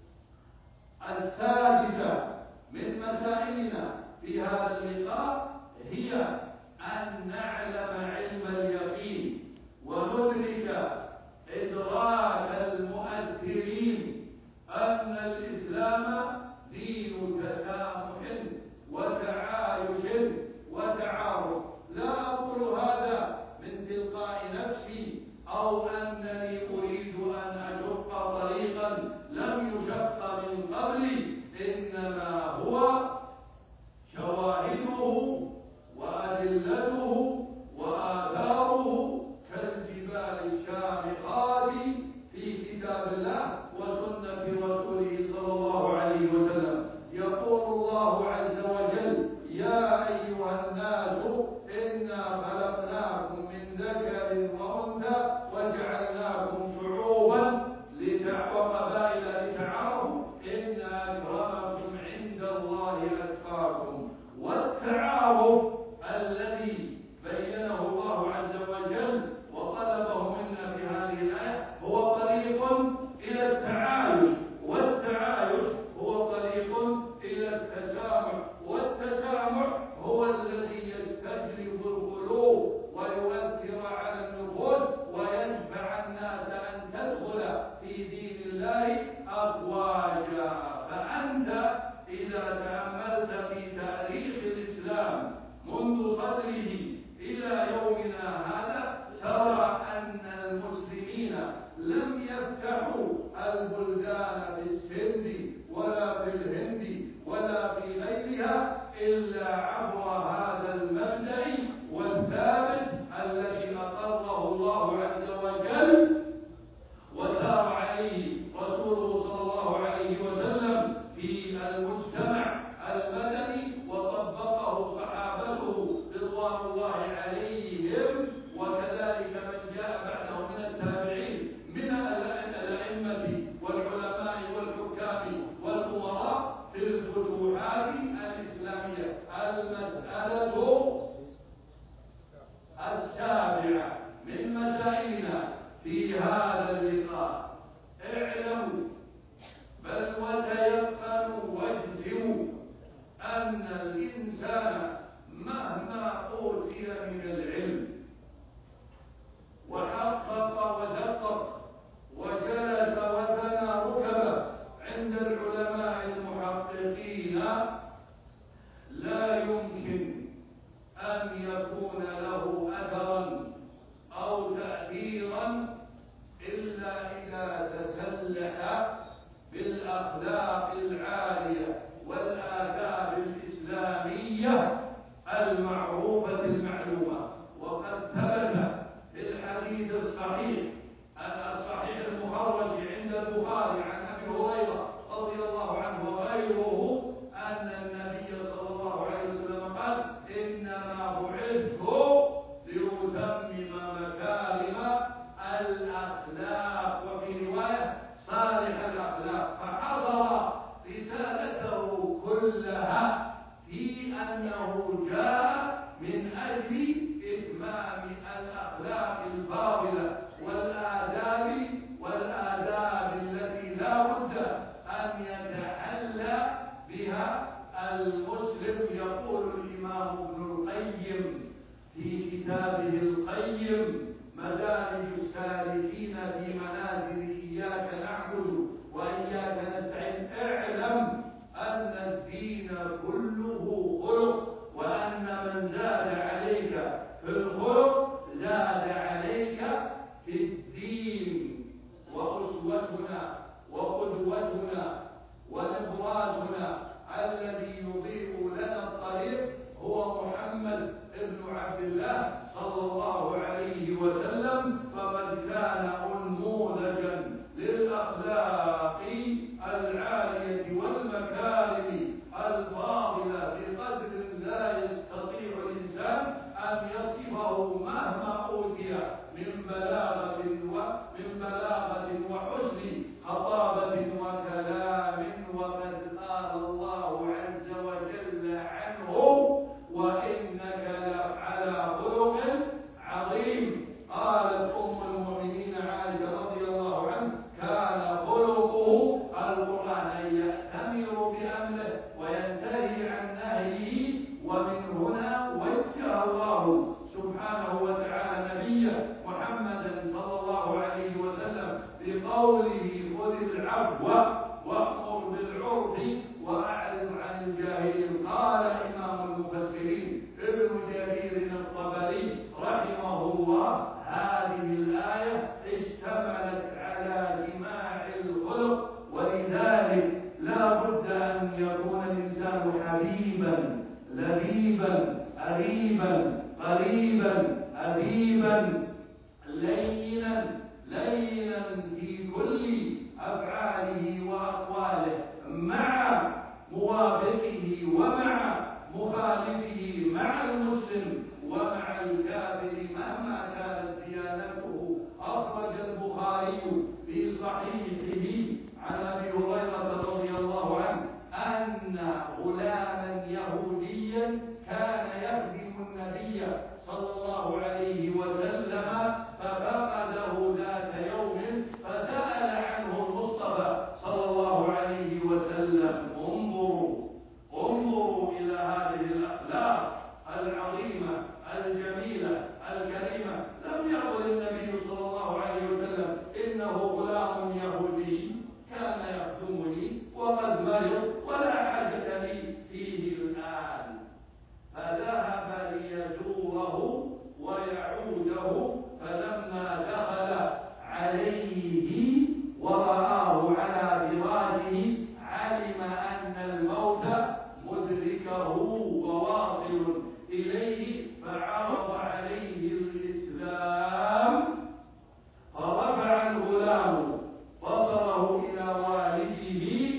السادسة من مسائلنا في هذا اللقاء هي أن نعلم علم اليقين وندرك إدراك المؤثرين أن الإسلام دين تسامح وتعايش وتعارف. لا أقول هذا من تلقاء نفسي أو أنني أريد أن أشق طريقا لم يشق من قبلي، إنما هو شواهده وأدلته وآثاره كالجبال الشامخات في كتاب الله وسنة رسوله صلى الله عليه وسلم. يقول الله عز وجل: يا أيها الناس إنا خلقناكم من ذكر وأنثى وجعلناكم شعوبا وقبائل لتعارفوا إن أكرمكم عند الله أتقاكم. والتعارف الذي بينه الله عز وجل وطلبه منا في هذه الآية هو طريق إلى التعايش، والتعايش هو طريق إلى التسامح، والتسامح هو الذي يستجلب القلوب ويؤثر على النفوس ويدفع الناس أن تدخل في دين الله أفواجا. فأنت إذا تأملت في تاريخ الإسلام منذ صدره إلى يومنا هذا ترى أن المسلمين لم يفتحوا البلدان في السند ولا في الهند ولا في غيرها إلا عبر هذا المبدأ والثابت الذي أقره الله عز وجل وسار عليه رسوله صلى الله عليه وسلم في المجتمع المدني، وطبقه صحابته رضوان الله عليهم، وكذلك من جاء بعدهم من التابعين من الأئمة والعلماء والحكام والأمراء في الفتوحات الإسلامية. المسألة السابعة من مسائلنا في هذا اللقاء: اعلموا بل وتيقنوا واجزموا أن الإنسان مهما أوتي من العلم وحقق ودقق وجلس وثنى ركبه عند العلماء المحققين لا يمكن أن يكون له أثرا أو تأثيرا إلا إذا تسلح بالأخلاق العالية والآداب الإسلامية المعروفة المعلومة. وقد ثبت في الحديث الصحيح الصحيح المخرج عند البخاري عن أبي هريرة رضي الله عنه وغيره أن النبي صلى الله عليه وسلم قال: إنما بعثت لأتمم مكارم الأخلاق، وفي رواية صالح الأخلاق. فحضر رسالته كلها في أنه جاء من أجل إتمام الأخلاق الفاضلة والآداب والآداب التي لا بد أن يتحلى بها المسلم. يقول الإمام ابن القيم في كتابه القيم مدارج السالكين في منازل إياك نعبد وإياك نستعين: اعلم أن الدين كله خلق، وأن من زاد عليك في الخلق زاد عليك في الدين. وأسوتنا وقدوتنا ونبراسنا الذي يضيء لنا الطريق هو محمد بن عبد الله صلى الله عليه وسلم، فقد كان نموذجا للأخلاق العالية والمكارم الفاضلة بقدر لا يستطيع الإنسان أن يصفه مهما أوتي من بلاغة ومن بلاغة وحسن خطابة وكلام. وقد قال الله عز وجل عنه: وإنك لعلى خلق عظيم. قالت أم المؤمنين عائشة رضي الله عنها: كان خلقه القرآن، أن يأتمر بأمره وينتهي عن نهيه. ومن هنا وجه الله سبحانه وتعالى نبيه محمدا صلى الله عليه وسلم بقوله: خذ العفو وأمر بالعرف وأعرض عن الجاهلين. قال إمام المفسرين ابن جرير الطبري رحمه الله: هذه الآية اشتملت على جماع الخلق، ولذلك لا بد أن يكون الإنسان حبيبا لبيبا أريبا قريبا أديبا لينا لينا في كل أفعاله وأقواله، مع موافقه ومع مخالفه، مع المسلم ومع الكافر مهما كانت ديانته. أخرج البخاري في صحيحه عن أبي هريرة رضي الله عنه أن غلاما يهوديا كان يخدم النبي صلى الله عليه وسلم، ففقده ذات يوم فسأل عنه المصطفى صلى الله عليه وسلم. انظروا انظروا إلى هذه الأخلاق العظيمة الجميلة الكريمة. لم يقل النبي صلى الله عليه وسلم: إنه غلام يهودي كان يخدمني وقد مرض ولا حاجة لي فيه الآن. فذهب ليزوره ويعوده، فلما دخل عليه ورآه على فراشه علم أن الموت مدركه وواصل إليه، فعرض عليه الإسلام. فرفع الغلام بصره إلى والده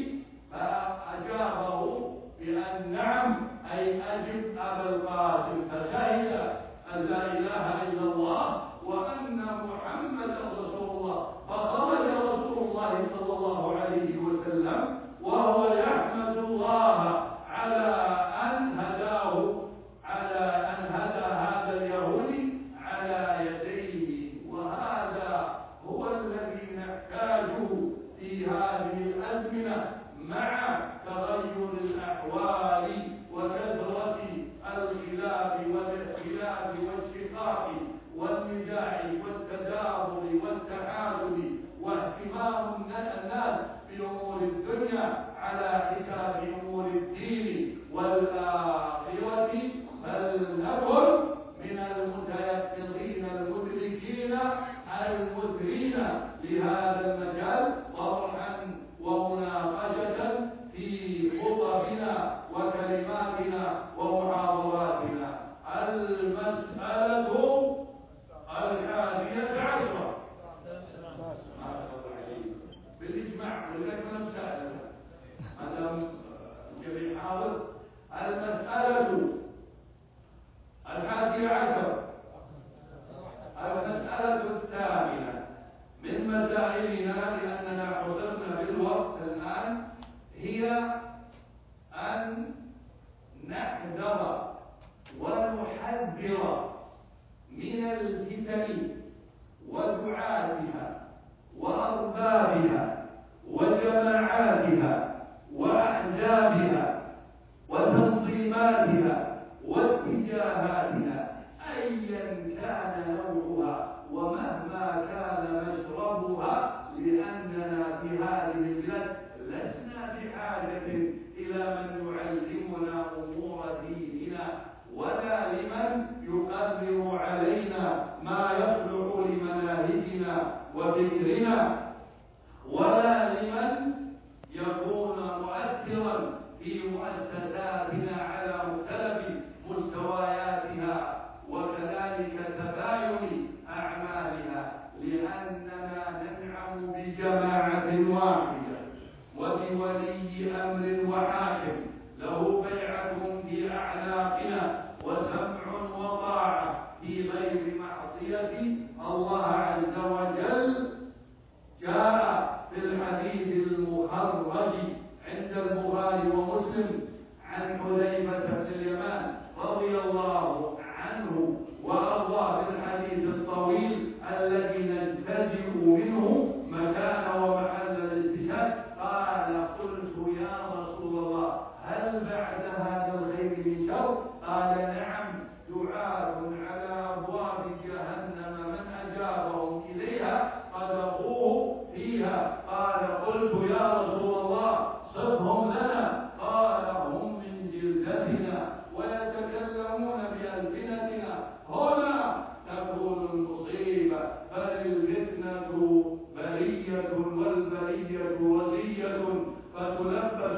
فأجابه بأن نعم، أي أجب أبا القاسم، فشهد أن لا إله إلا الله وأن محمدا رسول الله. فخرج رسول الله صلى الله عليه وسلم وهو يحمد الله على أن هداه، على أن هدى هذا اليهودي على يديه. وهذا هو الذي نحتاجه في هذه الأزمنة مع تغير الأحوال وكثرة الخلاف والاختلاف والشقاق والنزاع والتدابر والتحاسد، واهتمام الناس بأمور الدنيا على حساب أمور الدين والآخرة. فلنكن من المتيقظين المدركين المدرين لهذا المجال طرحا ومناقشة في خطبنا وكلماتنا ومحاضراتنا. المسألة الحادية عشرة بالإجماع، ولكن مسألة هذا جميع حاضر. المسألة الحادية عشرة، المسألة الثامنة من مسائلنا لأننا حصلنا بالوقت الآن، هي أن نحذر ونحذر من الفتن ودعاتها وأربابها وجماعاتها وأحزابها وتنظيماتها واتجاهاتها أيا كان نوعها ومهما كان مشربها، لأننا في هذه البلاد لسنا بحاجة إلى من يعلمنا أمور ديننا ولا لمن يقرر وذكرنا، ولا لمن يكون مؤثرا في مؤسساتنا على مختلف مستوياتها وكذلك تباين أعمالها، لأننا ننعم بجماعة واحدة وبولي أمر وحاكم له بيعة في أعناقنا وسمع وطاعة في غير معصية الله عز وجل. جاء في الحديث المخرج عند البخاري ومسلم عن حذيفة بن اليمان رضي الله عنه وأرضاه في الحديث الطويل الذي نجتزئ منه مكان ومحل الاستشهاد، قال: قلت يا رسول الله هل بعد هذا الخير من شر؟ قال: نعم، دعاة على أبواب جهنم من أجابهم إليها قذفوه فيها. قال: قلت يا رسول الله صفهم لنا. قال: هم من جلدتنا ويتكلمون بألسنتنا، هنا تكون المصيبة، فالفتنة برية والبرية وزية، فتلبس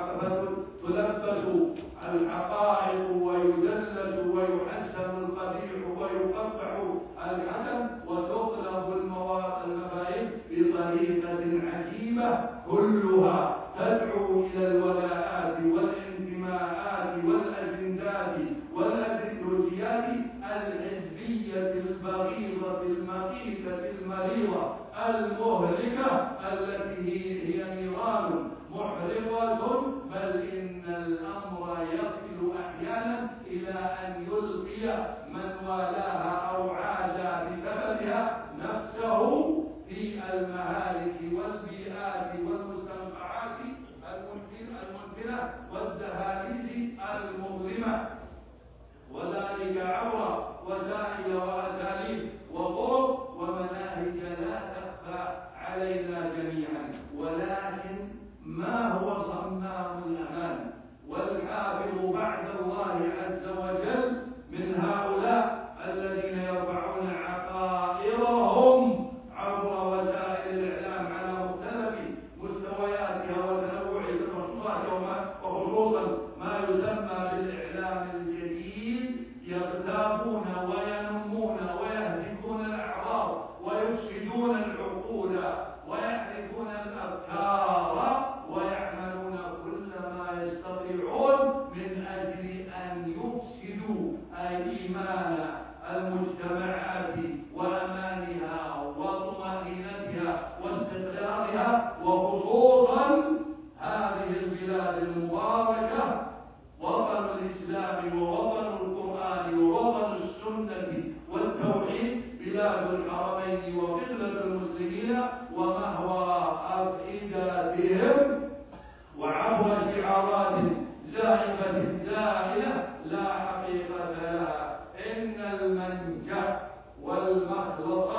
تلبس الحقائق ويدلس ويحسن القبيح ويقبح الحسن، وتقلب المفاهيم بطريقة عجيبة كلها تدعو إلى الولاءات والانتماءات والأجندات والأيديولوجيات الحزبية البغيضة المقيتة المريضة المهلكة التي هي نيران محرقة، بل إن الأمر يصل أحيانا إلى أن يلقي من والاها أو عاد بسببها نفسه في المهالك والبيئات والمستنقعات المنفرة والدهاليز المظلمة، وذلك عبر وسائل وأساليب وطرق ومناهج لا تخفى علينا جميعا. ولكن ما هو صمام الأمان والحافظ بعد الله عز وجل من هؤلاء الذين يرفعون عقائرهم عبر وسائل الإعلام على مختلف مستوياتها وتنوعها وخصوصا ما يسمى بالإعلام الجديد؟ يغتابون وينمون ويهتكون الأعراض ويفسدون العقول ويحرفون الأفكار ويعملون كل ما يستطيعون من أجل أن يفسدوا الإيمان المجتمعات وأمانها وطمأنينتها واستقرارها، وخصوصا هذه البلاد المباركة وطن الإسلام ووطن القرآن ووطن السنة والتوحيد، بلاد الحرمين وقبلة المسلمين ومهوى أفئدتهم، وعبر شعارات زائفة زائلة لا حقيقة لها. إن المنجى والمخلص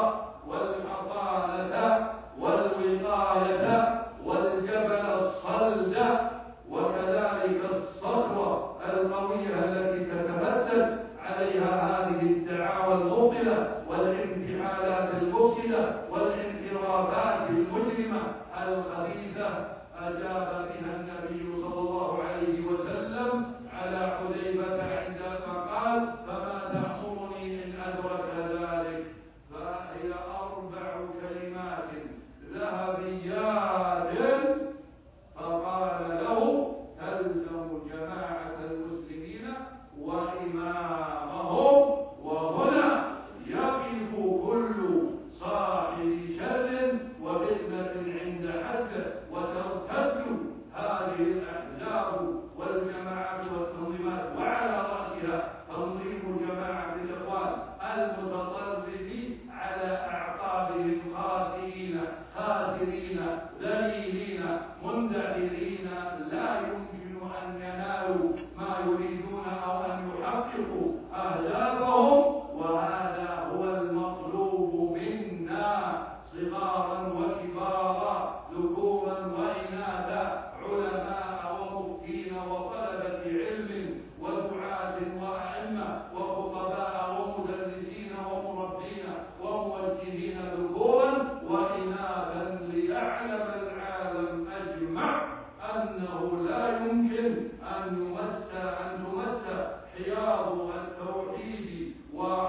والحصانة والوقاية والجبل الصلد وكذلك الصخرة القوية التي تتمثل عليها هذه الدعاوى المبطلة والانفعالات المفسدة والانحرافات المجرمة الخبيثة، أجاب بها النبي صلى الله عليه وسلم على حذيفة عندما قال: فما تأمرني إن أدرك ذلك؟ فهي أربع كلمات ذهبيات. فقال له: تلزم جماعة المسلمين وإمامهم، وهنا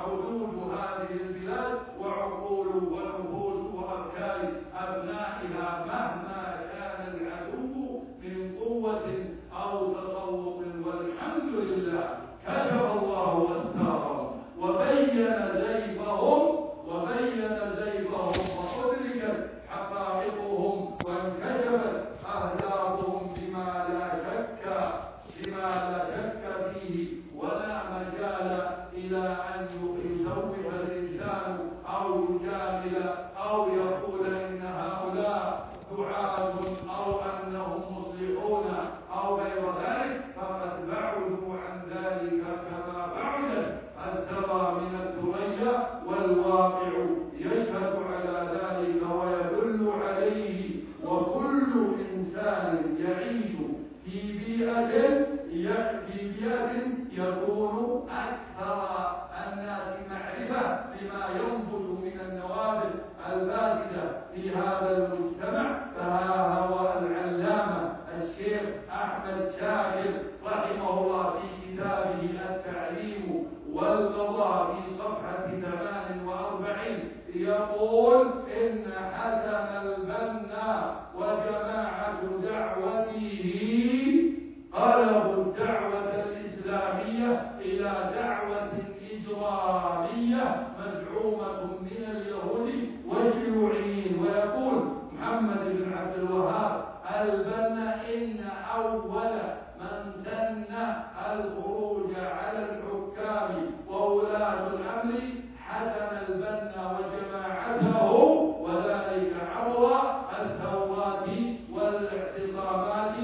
وحدود هذه البلاد وعقول ونفوس وأفكار أبنائها مهما كان العدو من قوة أو تسلط. والحمد لله كشف الله أستارهم وبين زيفهم وبين زيفهم وأدركت حقائقهم وانكشفت أهدافهم بما لا شك بما لا شك فيه ولا مجال إلى أن يسوف الإنسان أو يجامل أو يقول إن هؤلاء دعاة أو أنهم مصلحون أو غير ذلك، فقد بعدوا عن ذلك كما بعدت الثرى من الثريا، والواقع يشهد على ذلك ويدل عليه. وكل إنسان يعيش في بيئة في بيئة يكون أكثر الناس معرفة بما ينبت من النوابل الفاسدة في هذا المجتمع. فها هو العلامة الشيخ أحمد شاكر رحمه الله في كتابه التعليم والقضاء في صفحة ثمان وأربعين يقول إن حسن البنا وجماعة دعوته قلبوا الدعوة الإسلامية إلى دعوة إجرامية مزعومة من اليهود والشيوعيين. ويقول محمد بن عبد الوهاب البنا إن أول من سن الخروج على الحكام وولاة الأمر حسن البنا وجماعته، وذلك عبر الثورات والاعتصامات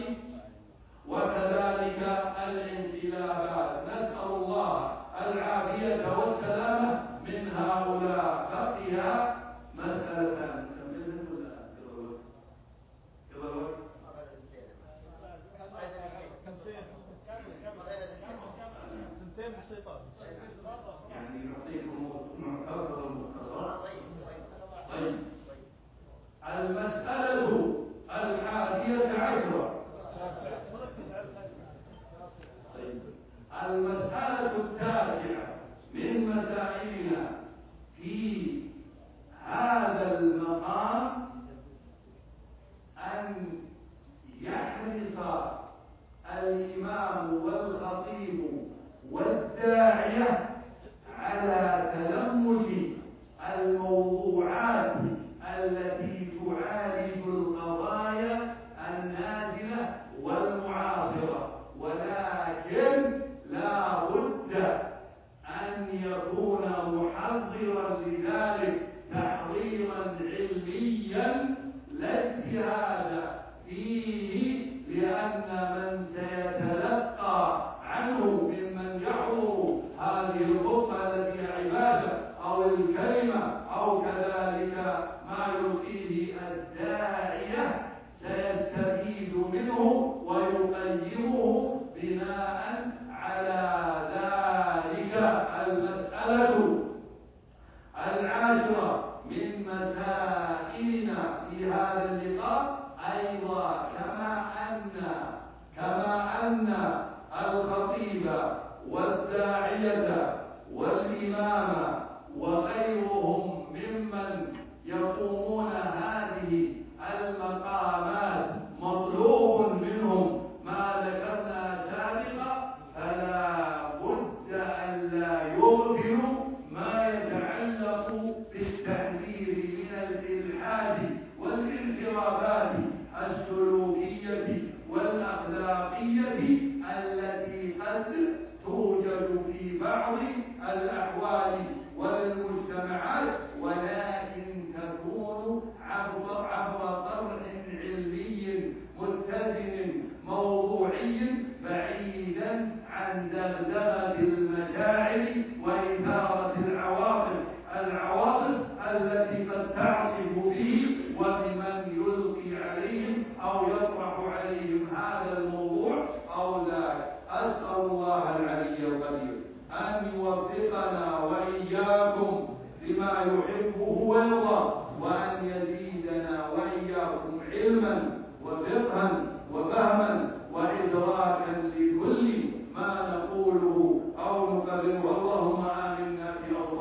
وكذلك الانقلابات. نسأل الله العافية والسلامة من هؤلاء. بقي مسألة يعني نعطيكم مختصر مختصر. طيب المسألة الحادية عشرة. طيب المسألة التاسعة من مسائلنا في هذا المقام أن يحرص الإمام والخطيب والداعية على تلمس الموضوعات التي تعالج القضايا النازلة والمعاصرة، ولكن لا بد أن يكون محضرا لذلك تحضيرا علميا لا اجتهاد فيه، لأن من سيتلقى عنه ممن يحضر هذه الخطبة التي عبادة أو الكلمة أو كذلك ما يلقيه الداعية سيستفيد منه ويقيمه بناء على ذلك. المسألة العاشرة من مسائلنا في هذا اللقاء أيضا كما أن كما أن الخطيب والداعية والإمام وغيرهم ممن يقومون هذه المقامات مطلوب منهم ما ذكرنا سابقا، فلا بد أن لا يغفلوا ما يتعلق بالتحذير من الإلحاد والانحرافات السلوكية والأخلاقية التي قد توجد في بعض الأحوال والمجتمعات، ولكن تكون عبر عبر طرح علمي متزن موضوعي بعيدا عن دغدغة المشاعر وإثارة العواطف العواصف التي قد تعصف به وبمن يلقي عليهم أو يطرح عليهم هذا الموضوع أو ذاك. أسأل الله العلي القدير أن يوفقنا وإياكم لما يحبه ويرضى، وأن يزيدنا وإياكم علما وفقها وفهما وإدراكا لكل ما نقوله أو نقرره. اللهم آمنا في أوطاننا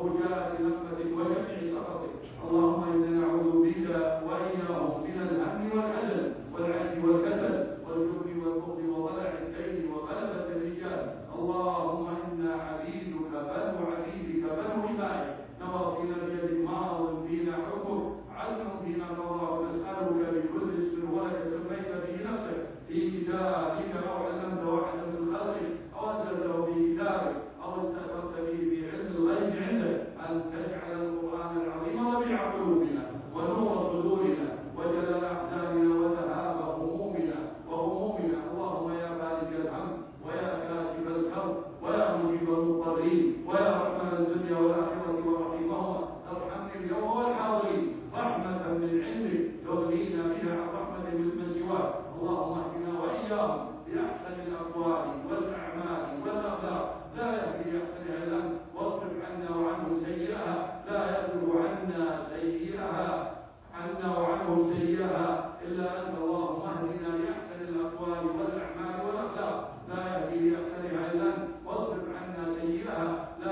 وفجاءة نقمتك وجميع سخطك. اللهم إنا نعوذ بك وإياهم من الهم والحزن والعجز والكسل والجبن والبخل وضلع الدين وغلبة الرجال. اللهم إنا عبيدك بنو عبيدك بنو إمائك نواصينا بيدك ماض فينا حكمك عدل فينا قضاء. نسألك بكل اسم ولك سميت به نفسك في كتابك أو علمته أحدا من خلقك أو أنزلته في كتابك أو استأثرت به في علم الغيب عندك أن تجعل القرآن العظيم ربيع قلوبنا ونور صدورنا وجلاء أحزاننا وذهاب همومنا وهمومنا. اللهم يا فارج الهم ويا كاشف الكرب ويا مجيب المضطرين ويا رحمن الدنيا والآخرة ورحيمهما ارحمني اليوم والحاضرين رحمة من عندك تغنينا بها عن رحمة من سواك. اللهم اهدنا وإياهم بأحسن الأقوال والأعمال والأخلاق لا يهدي بأحسنها إلا أنت واصرف عنا وعنهم سيئها لا يصرف عنا سيئها عنا وعنهم سيئها إلا أنت. اللهم اهدنا بأحسن الأقوال والأعمال والأخلاق لا يهدي بأحسنها إلا أنت واصرف عنا سيئها لا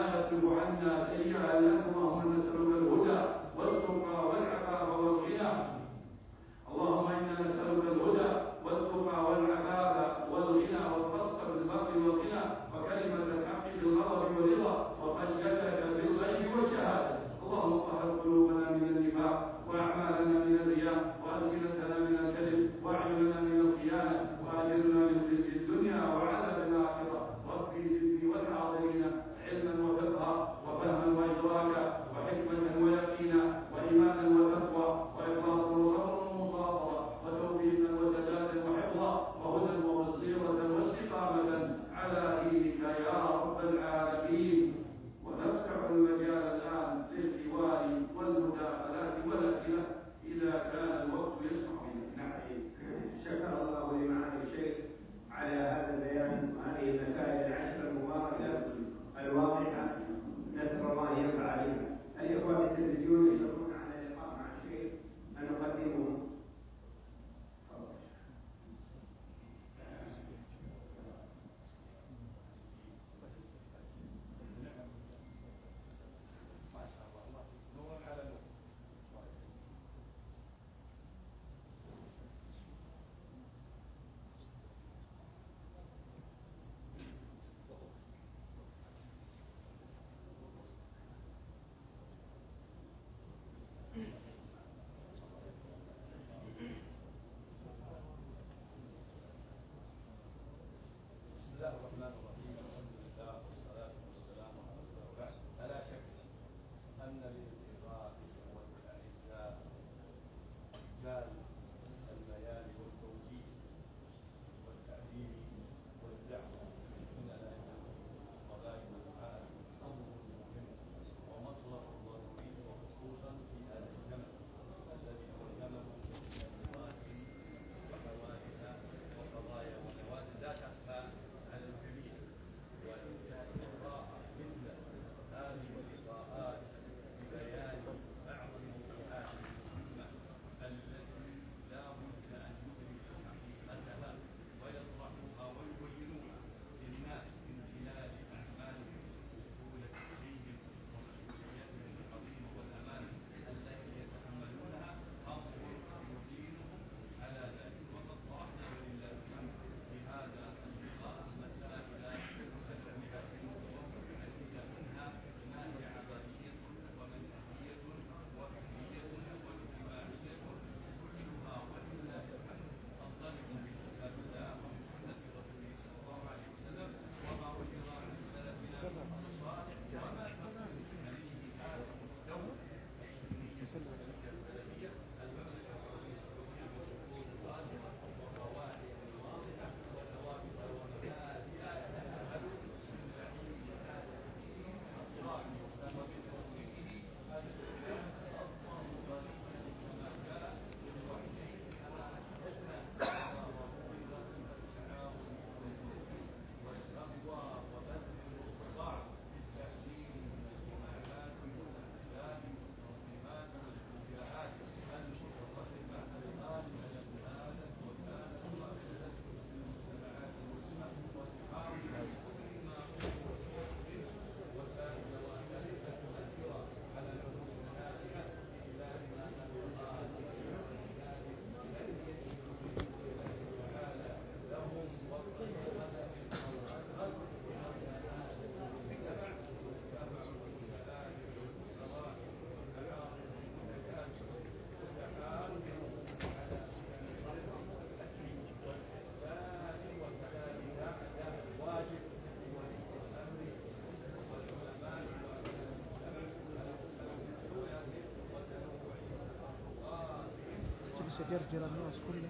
يرجر الناس كلها.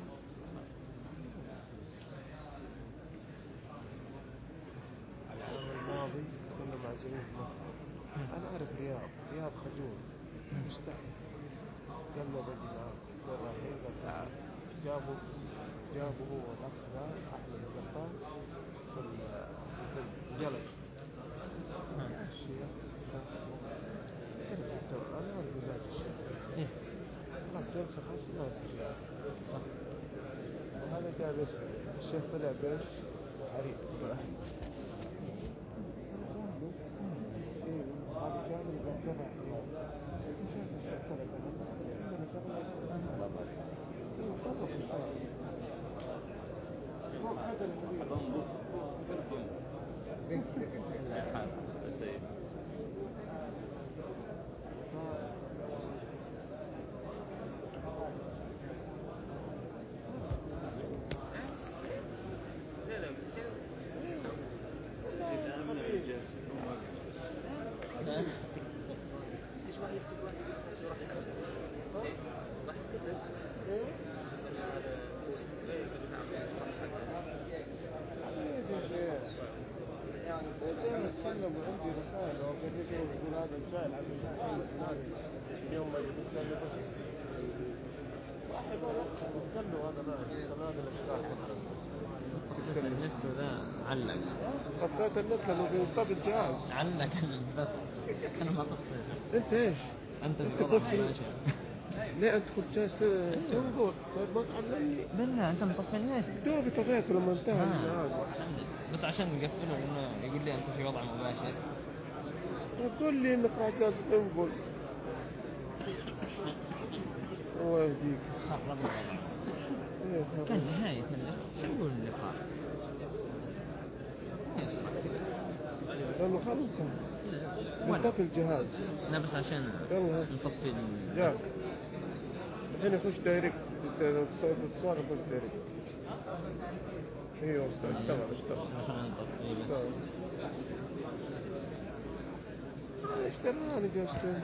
العام الماضي كنا معزومين في مكة. أنا أعرف رياض رياض خجول مستحيل. قال له بجي معاك قال رايحين قال تعال. جابوا جابوا هو الأخ ذا أحمد القطان في الجلس. الشيخ أنا أعرف مزاج الشيخ. لا جلسة خاصة ما أدري. صح. وهذا قال يسأل الشيخ طلع بيش حريق بأهل. هذا كان يبقى عندي رسائل وقلت له يقول هذا السائل عن محمد اليوم ما جبت له بس واحد قال له هذا ما هذا الاشكال النت ذا علق. طفيت النت لانه بينطب الجهاز. علق البث. انا ما طفيت. انت ايش؟ انت انت طفي. ليه انت كنت جالس تنظر طيب ما تعلمني بالله انت مطفي النت. دوبي طفيته لما انتهى هذا بس عشان نقفله انه يقول لي انت في وضع مباشر. يقول لي انك راح جالس تنظر. الله يهديك. خرب كان نهاية النت شو اللقاء؟ لأنه خلص نطفي الجهاز. لا بس عشان نطفي جاك الحين يخش دايركت تتصال يخش دايركت. ايوه اشتغل اشتغل اشتغل اشتغل انا جالس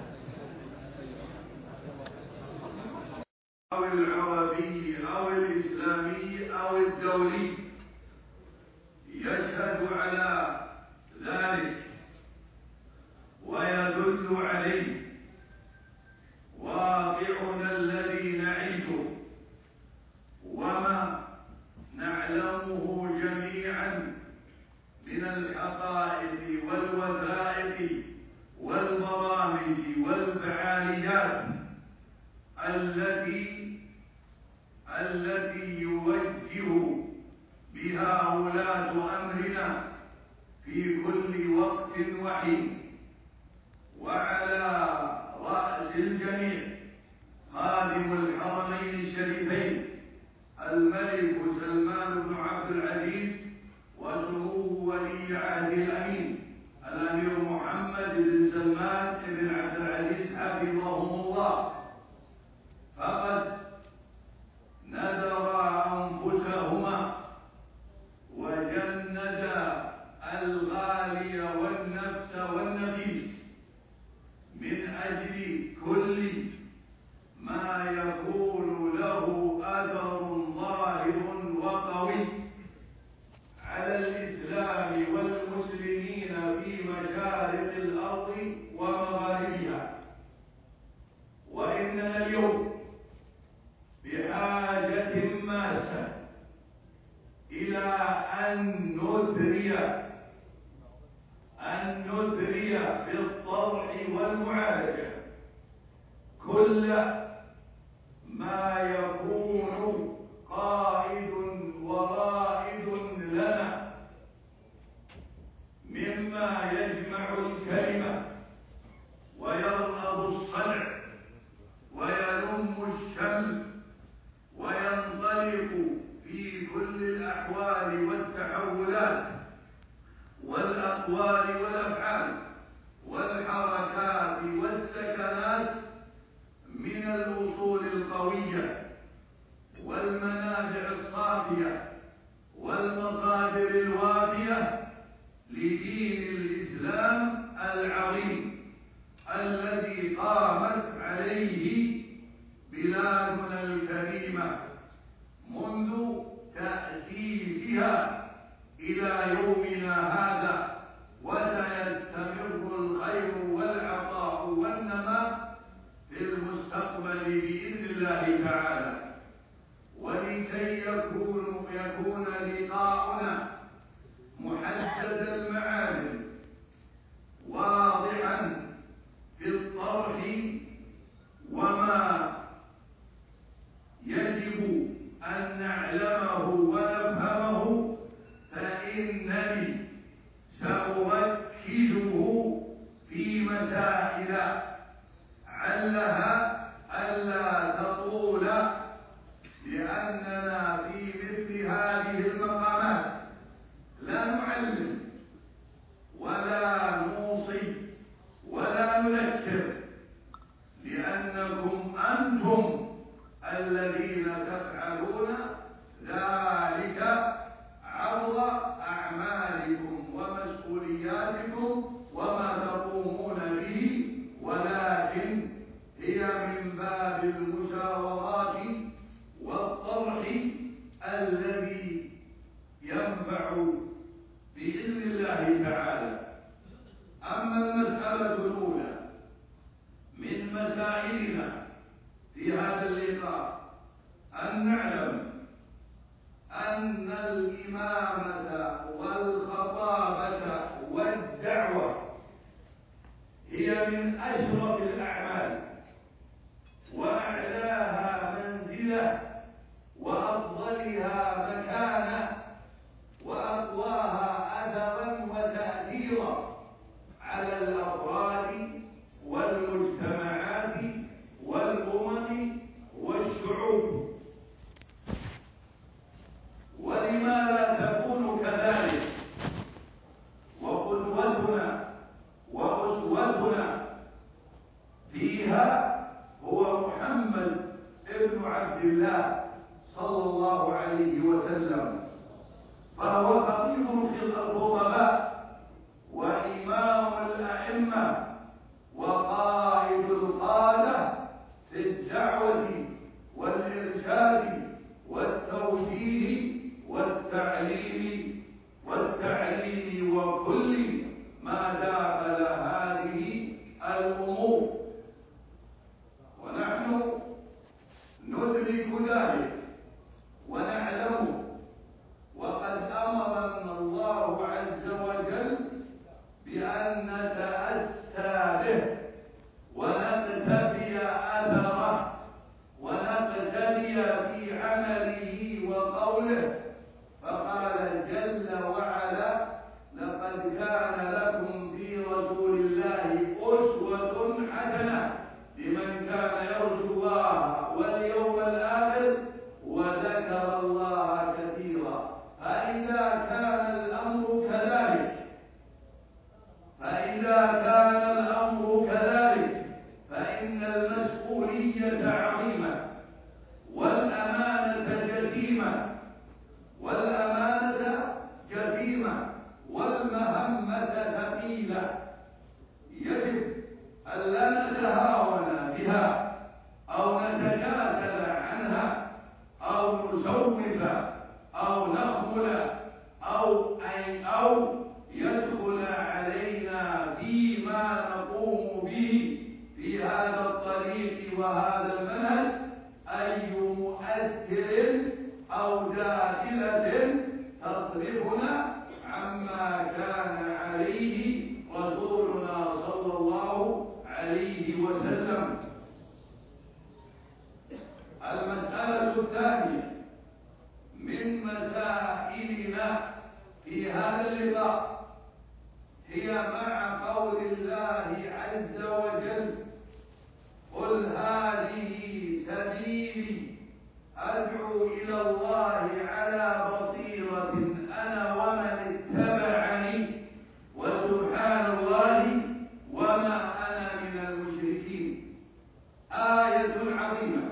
أو العربي أو الإسلامي أو الدولي يشهد على ذلك ويدل عليه واقعنا الذي نعيشه وما نعلمه جميعا من الحقائق والوثائق والبرامج والفعاليات التي التي يوجه بها ولاة أمرنا في كل وقت وحين. وعلى رأس الجميع خادم الحرمين الشريفين الملك سلمان بن عبد العزيز وسموه ولي عهد الأمين الأمير محمد بن سلمان بن عبد العزيز حفظهم الله. فقد نذرا أنفسهما وجندا الغالي والنفس والنفيس من أجل كل ما يكون له أثر ظاهر وقوي على الإسلام والمسلمين في مشارق الأرض ومغاربها. وإننا اليوم بحاجة ماسة إلى أن ندري أن ندري بالطرح والمعالجة كل ما يكون قائد ورائد لنا مما يجمع الكلمة ويرغب الصنع ويلم الشمل وينطلق في كل الأحوال والتحولات والأقوال والأفعال والحركات والسكنات من الأصول القوية والمنابع الصافية والمصادر الوافية لدين الإسلام العظيم الذي قامت عليه بلادنا الكريمة فيها إلى يومنا هذا، وسيستمر الخير والعطاء والنماء في المستقبل بإذن الله تعالى. ولكي يكون يكون لقاؤنا محدد المعالم واضحا في الطرح وما يجب أن نعلمه ونفهمه، فإنني سأركزه في مسائل علها ألا تطول، لأننا في مثل هذه المقامات لا نعلم ولا نوصي ولا نذكر، لأنكم أنتم الذين تفعلون ذلك عبر أعمالكم ومسؤولياتكم وما تقومون به، ولكن هي من باب المشاورات والطرح الذي ينفع بإذن الله تعالى. أما المسألة الأولى من مسائلنا في هذا اللقاء أن نعلم أن الإمامة والخطابة والدعوة هي من أشرف الأعمال وأعلاها منزلة وأفضلها مكانة وأقواها أثرا وتأثيرا على الأفراد والمجتمعات والأمم والشعوب. ولماذا تكون كذلك؟ وقدوتنا وأسوتنا فيها هو محمد ابن عبد الله صلى الله عليه وسلم، فهو خطيب الخطباء وإمام الأئمة وقائد القادة في الدعوة والإرشاد والتوجيه والتعليم والتعليم وكل ما داخل هذه الأمور، ونحن ندرك ذلك ونعلمه. وقد أمرنا الله عز وجل بأن نتأسى به ونقتفي أثره ونقتدي في عمله وقوله، فقال جل وعلا: لقد كان لكم في رسول الله أسوة حسنة لمن كان يرجو الله واليوم الآخر وذكر الله كثيرا. فإذا كان الأمر كذلك فإذا كان الأمر كذلك فإن المسؤولية عظيمة والأمانة جسيمة والأمانة جسيمة والمهمة ثقيلة، يجب ألا نتهاون بها أو نتكاسل عنها أو نسوف أو نخمل أو أي أو يدخل علينا فيما نقوم به في هذا الطريق وهذا المنهج أي مؤثر أو داخلة تصرفنا عما كان عليه رسولنا صلى الله عليه وسلم. المسألة الثانية من مسائلنا في هذا اللقاء هي مع قول الله عز وجل: قل هذه سبيلي أدعو إلى الله على بصيرة أنا ومن اتبعني وسبحان الله وما أنا من المشركين. آية عظيمة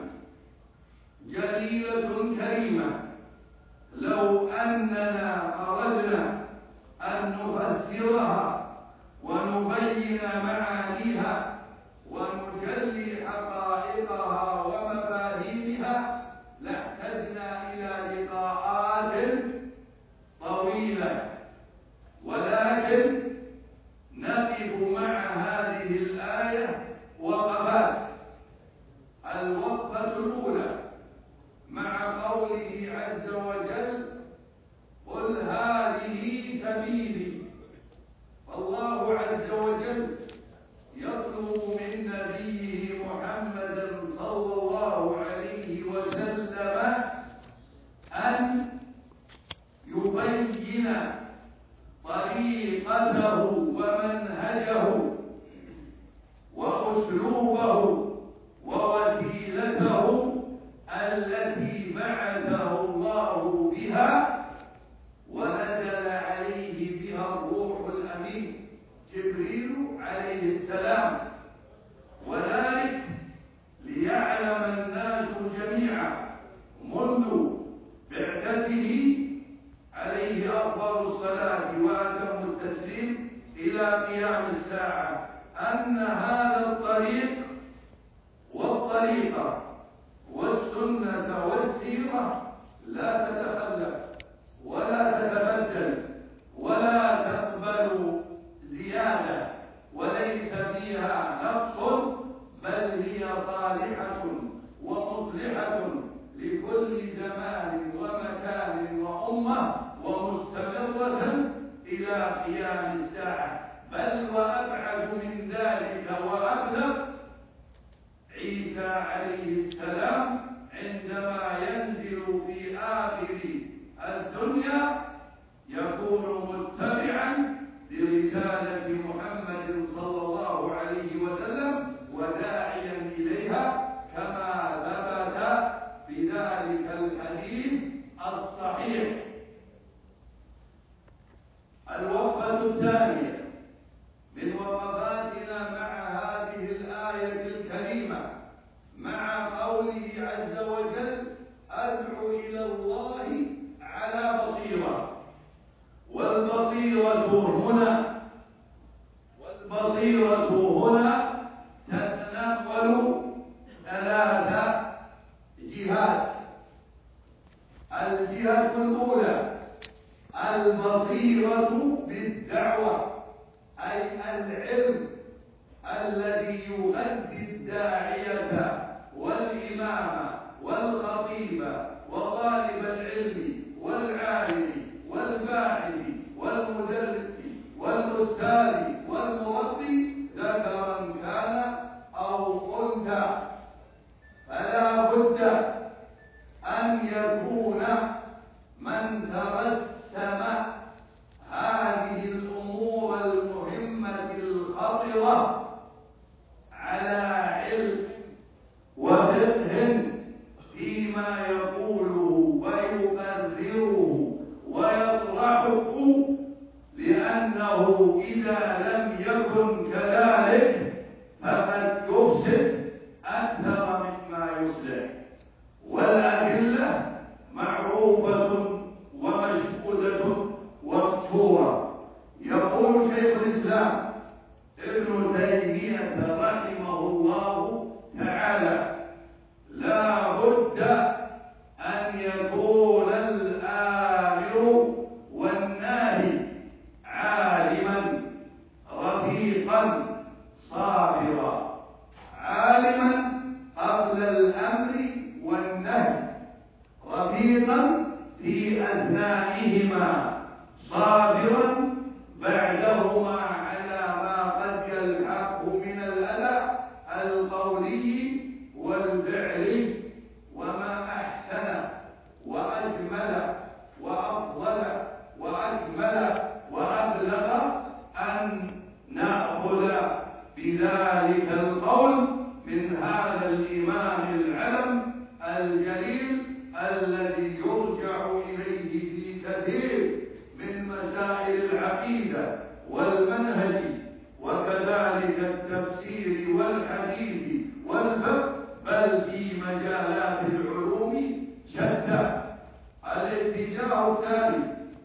جليلة كريمة، لو أننا أردنا أن نفسرها ونبين معانيها ونجلي حقائقها ومفاهيمها لاحتجنا إلى لقاءات جبريل عليه السلام، وذلك ليعلم الناس جميعا منذ بعثته عليه أفضل الصلاة وأتم التسليم إلى قيام الساعة أن هذا الطريق والطريقة والسنة والسيرة لا تتخلف ولا تتبدل ولا تقبل زيادة، وليس فيها نقص، بل هي صالحة ومصلحة لكل زمان ومكان وأمة ومستمرة إلى قيام الساعة. بل وأبعد من ذلك وأبلغ، عيسى عليه السلام عندما ينزل في آخر الدنيا يكون متبعا لرسالة محمد صلى الله عليه وسلم وداعيا إليها، كما ثبت بذلك الحديث الصحيح. الوقفة الثانية من وقفاتنا مع هذه الآية الكريمة مع قوله عز وجل: أدعو إلى الله على بصيرة. والبصيرة هنا والبصيرة هنا تتناول ثلاث جهات. الجهة الأولى البصيرة بالدعوة، أي العلم الذي يغذي الداعية والإمام والخطيب وطالب العلم والعالم والباحث والمدرس والأستاذ والمربي ذكرا كان أو أنثى. فلا بد أن يكون من ترسم هذه الأمور المهمة الخطرة على علم وفقه فيما يقوله ويقرره ويطرحه، لأنه إذا لم يكن كذلك فقد يفسد أكثر مما يصلح. والأدلة معروفة ومشهودة ومشهورة. يقول شيخ الإسلام ابن تيمية رحمه الله تعالى: لا بد أن يكون الآمر والناهي عالما رفيقا صابرا، عالما قبل الأمر والنهي، رفيقا في أثنائهما، صابرا بعدهما على ما قد يلحقه من الأذى القولي والفعلي. وما أحسن وأجمل وأفضل وأكمل وأبلغ أن نأخذ بذلك القول من هذا الإمام العلم الجليل الذي يرجع إليه في كثير من مسائل العقيدة والمنهج وكذلك التفسير والحديث والفقه، بل في مجالات العلوم شتى. الاتجاه الثاني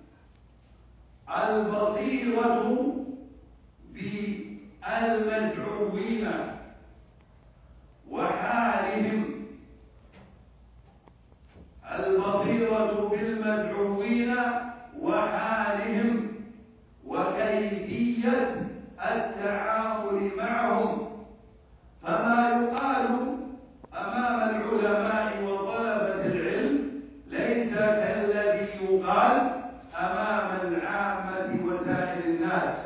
البصيرة بالمدعوين وحالهم، البصيرة بالمدعوين وحالهم وكيفية التعامل معهم. فما يقال أمام العلماء وطلبة العلم ليس كالذي يقال أمام العامة وسائر الناس.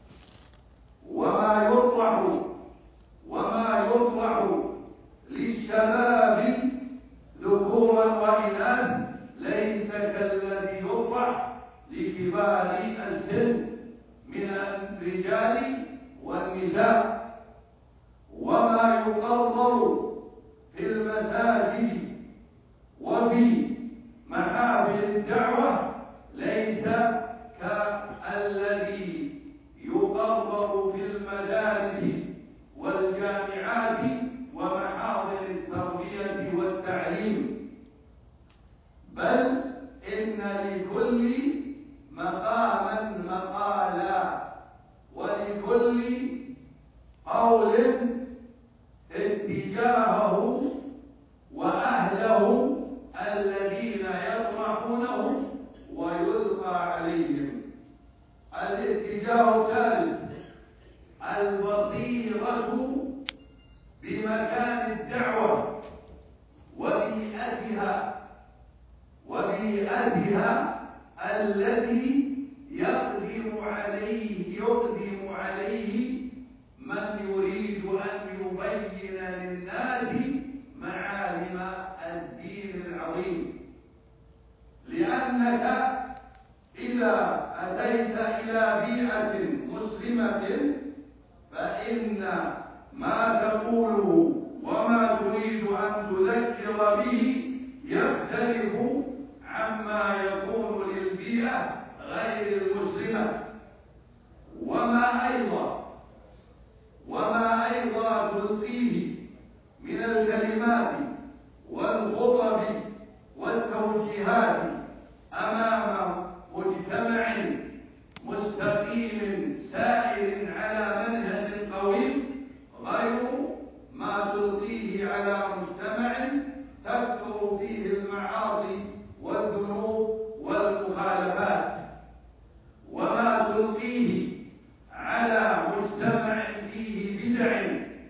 وما يطرح وما يطرح للشباب ذكورا وإناث ليس كالذي يطرح لكبار السن من الرجال والنساء. وما يقرر في المساجد وفي محافل الدعوة ليس كالذي يقرر المدارس والجامعات ومحاضر التربية والتعليم، بل إن لكل مقاما مقالا، ولكل قول اتجاهه وأهله الذين يطرحونه ويلقى عليهم. الاتجاه الثالث البصيرة بمكان الدعوة وبيئتها وبيئتها التي يقدم عليه يقدم عليه من يريد أن يبين للناس معالم الدين العظيم. لأنك إذا أتيت إلى بيئة مسلمة فإن ما تقوله وما تريد أن تذكر به يختلف عما يكون للبيئة غير المسلمة. وما أيضا وما أيضا تلقيه من الكلمات والخطب والتوجيهات أمام مجتمع مستقيم سائر على منهج قويم غير ما تلقيه على مجتمع تكثر فيه المعاصي والذنوب والمخالفات، وما تلقيه على مجتمع فيه بدع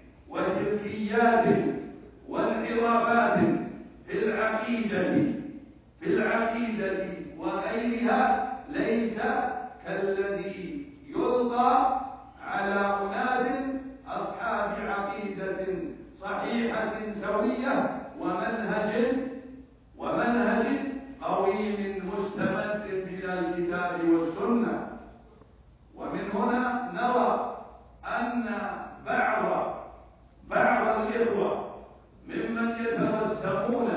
وشركيات وانحرافات في العقيدة في العقيدة وغيرها ليس كالذي يلقى على أناس أصحاب عقيدة صحيحة سوية ومنهج ومنهج قويم مستمد من الكتاب والسنة. ومن هنا نرى أن بعض بعض الإخوة ممن يتوسمون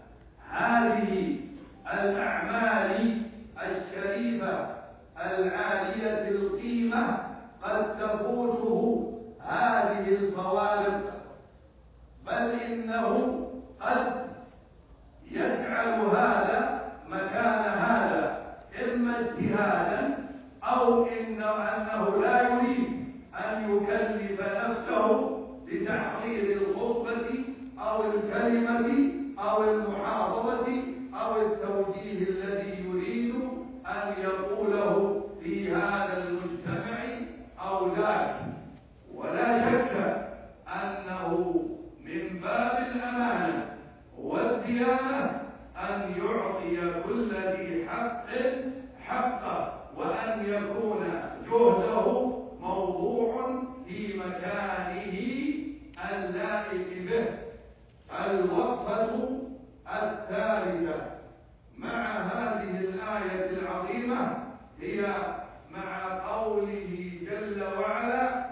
هذه الأعمال الشريفة العالية القيمة قد تفوته هذه الفوارق، بل إنه قد يجعل هذا مكان هذا إما اجتهادا أو أنه لا يريد أن يكلف نفسه لتحضير الخطبة أو الكلمة أو المحاضرة أو التوجيه الذي يريد أن يقوله في هذا المجتمع أو ذاك. ولا شك أنه من باب الأمانة والديانة أن يعطي كل ذي حق حقه، وأن يكون جهده موضوع في مكانه اللائق به. الوقفة الثالثة مع هذه الآية العظيمة هي مع قوله جل وعلا: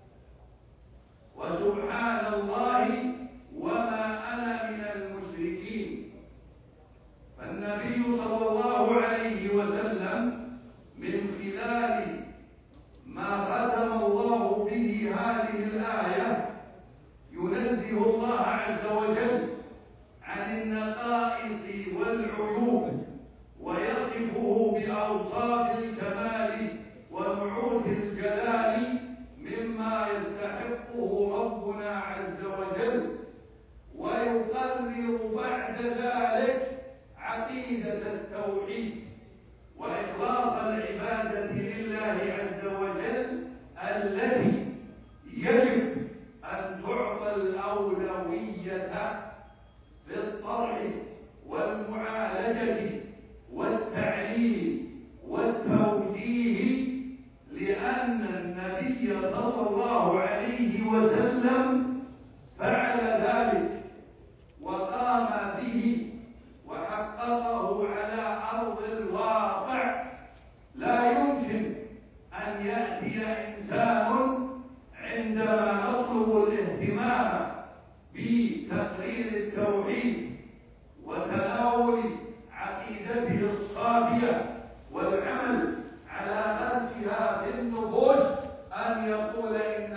وسبحان الله وما أنا من المشركين. فالنبي صلى الله عليه وسلم من خلال ما ختم الله به هذه الآية ينزه الله عز وجل عن النقائص والعيوب، ويصفه بأوصاف الكمال ونعوت الجلال مما يستحقه ربنا عز وجل، ويقرر بعد ذلك عقيدة التوحيد وإخلاص العبادة لله عز وجل التي يجب أن تعطى الأولوية في الطرح والمعالجة والتعليم والتوجيه، لأن النبي صلى الله عليه وسلم فعل ذلك وقام به وحققه على أرض الواقع. لا يمكن أن يأتي إنسان عندما نطلب الاهتمام بتقرير التوحيد وتناول عقيدته الصافية والعمل على غرسها في النفوس أن يقول إن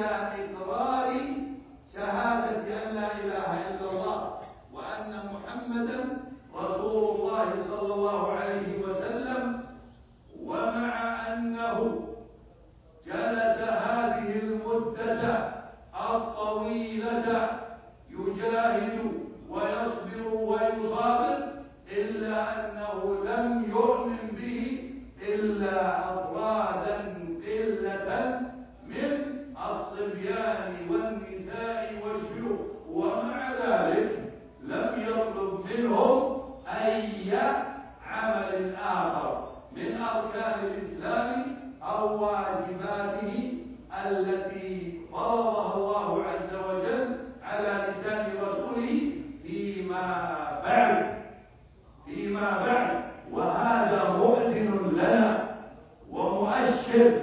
إلى إقرار شهادة أن لا إله إلا الله وأن محمدا رسول الله صلى الله عليه وسلم. ومع أنه جلس هذه المدة الطويلة يجاهد ويصبر ويصابر إلا أنه لم يؤمن به إلا أفرادا قلة من الصبيان والنساء والشيوخ، ومع ذلك لم يطلب منهم أي عمل آخر من أركان الإسلام أو واجباته التي فرضها الله عز وجل على لسان رسوله فيما بعد فيما بعد وهذا مؤذن لنا ومؤشر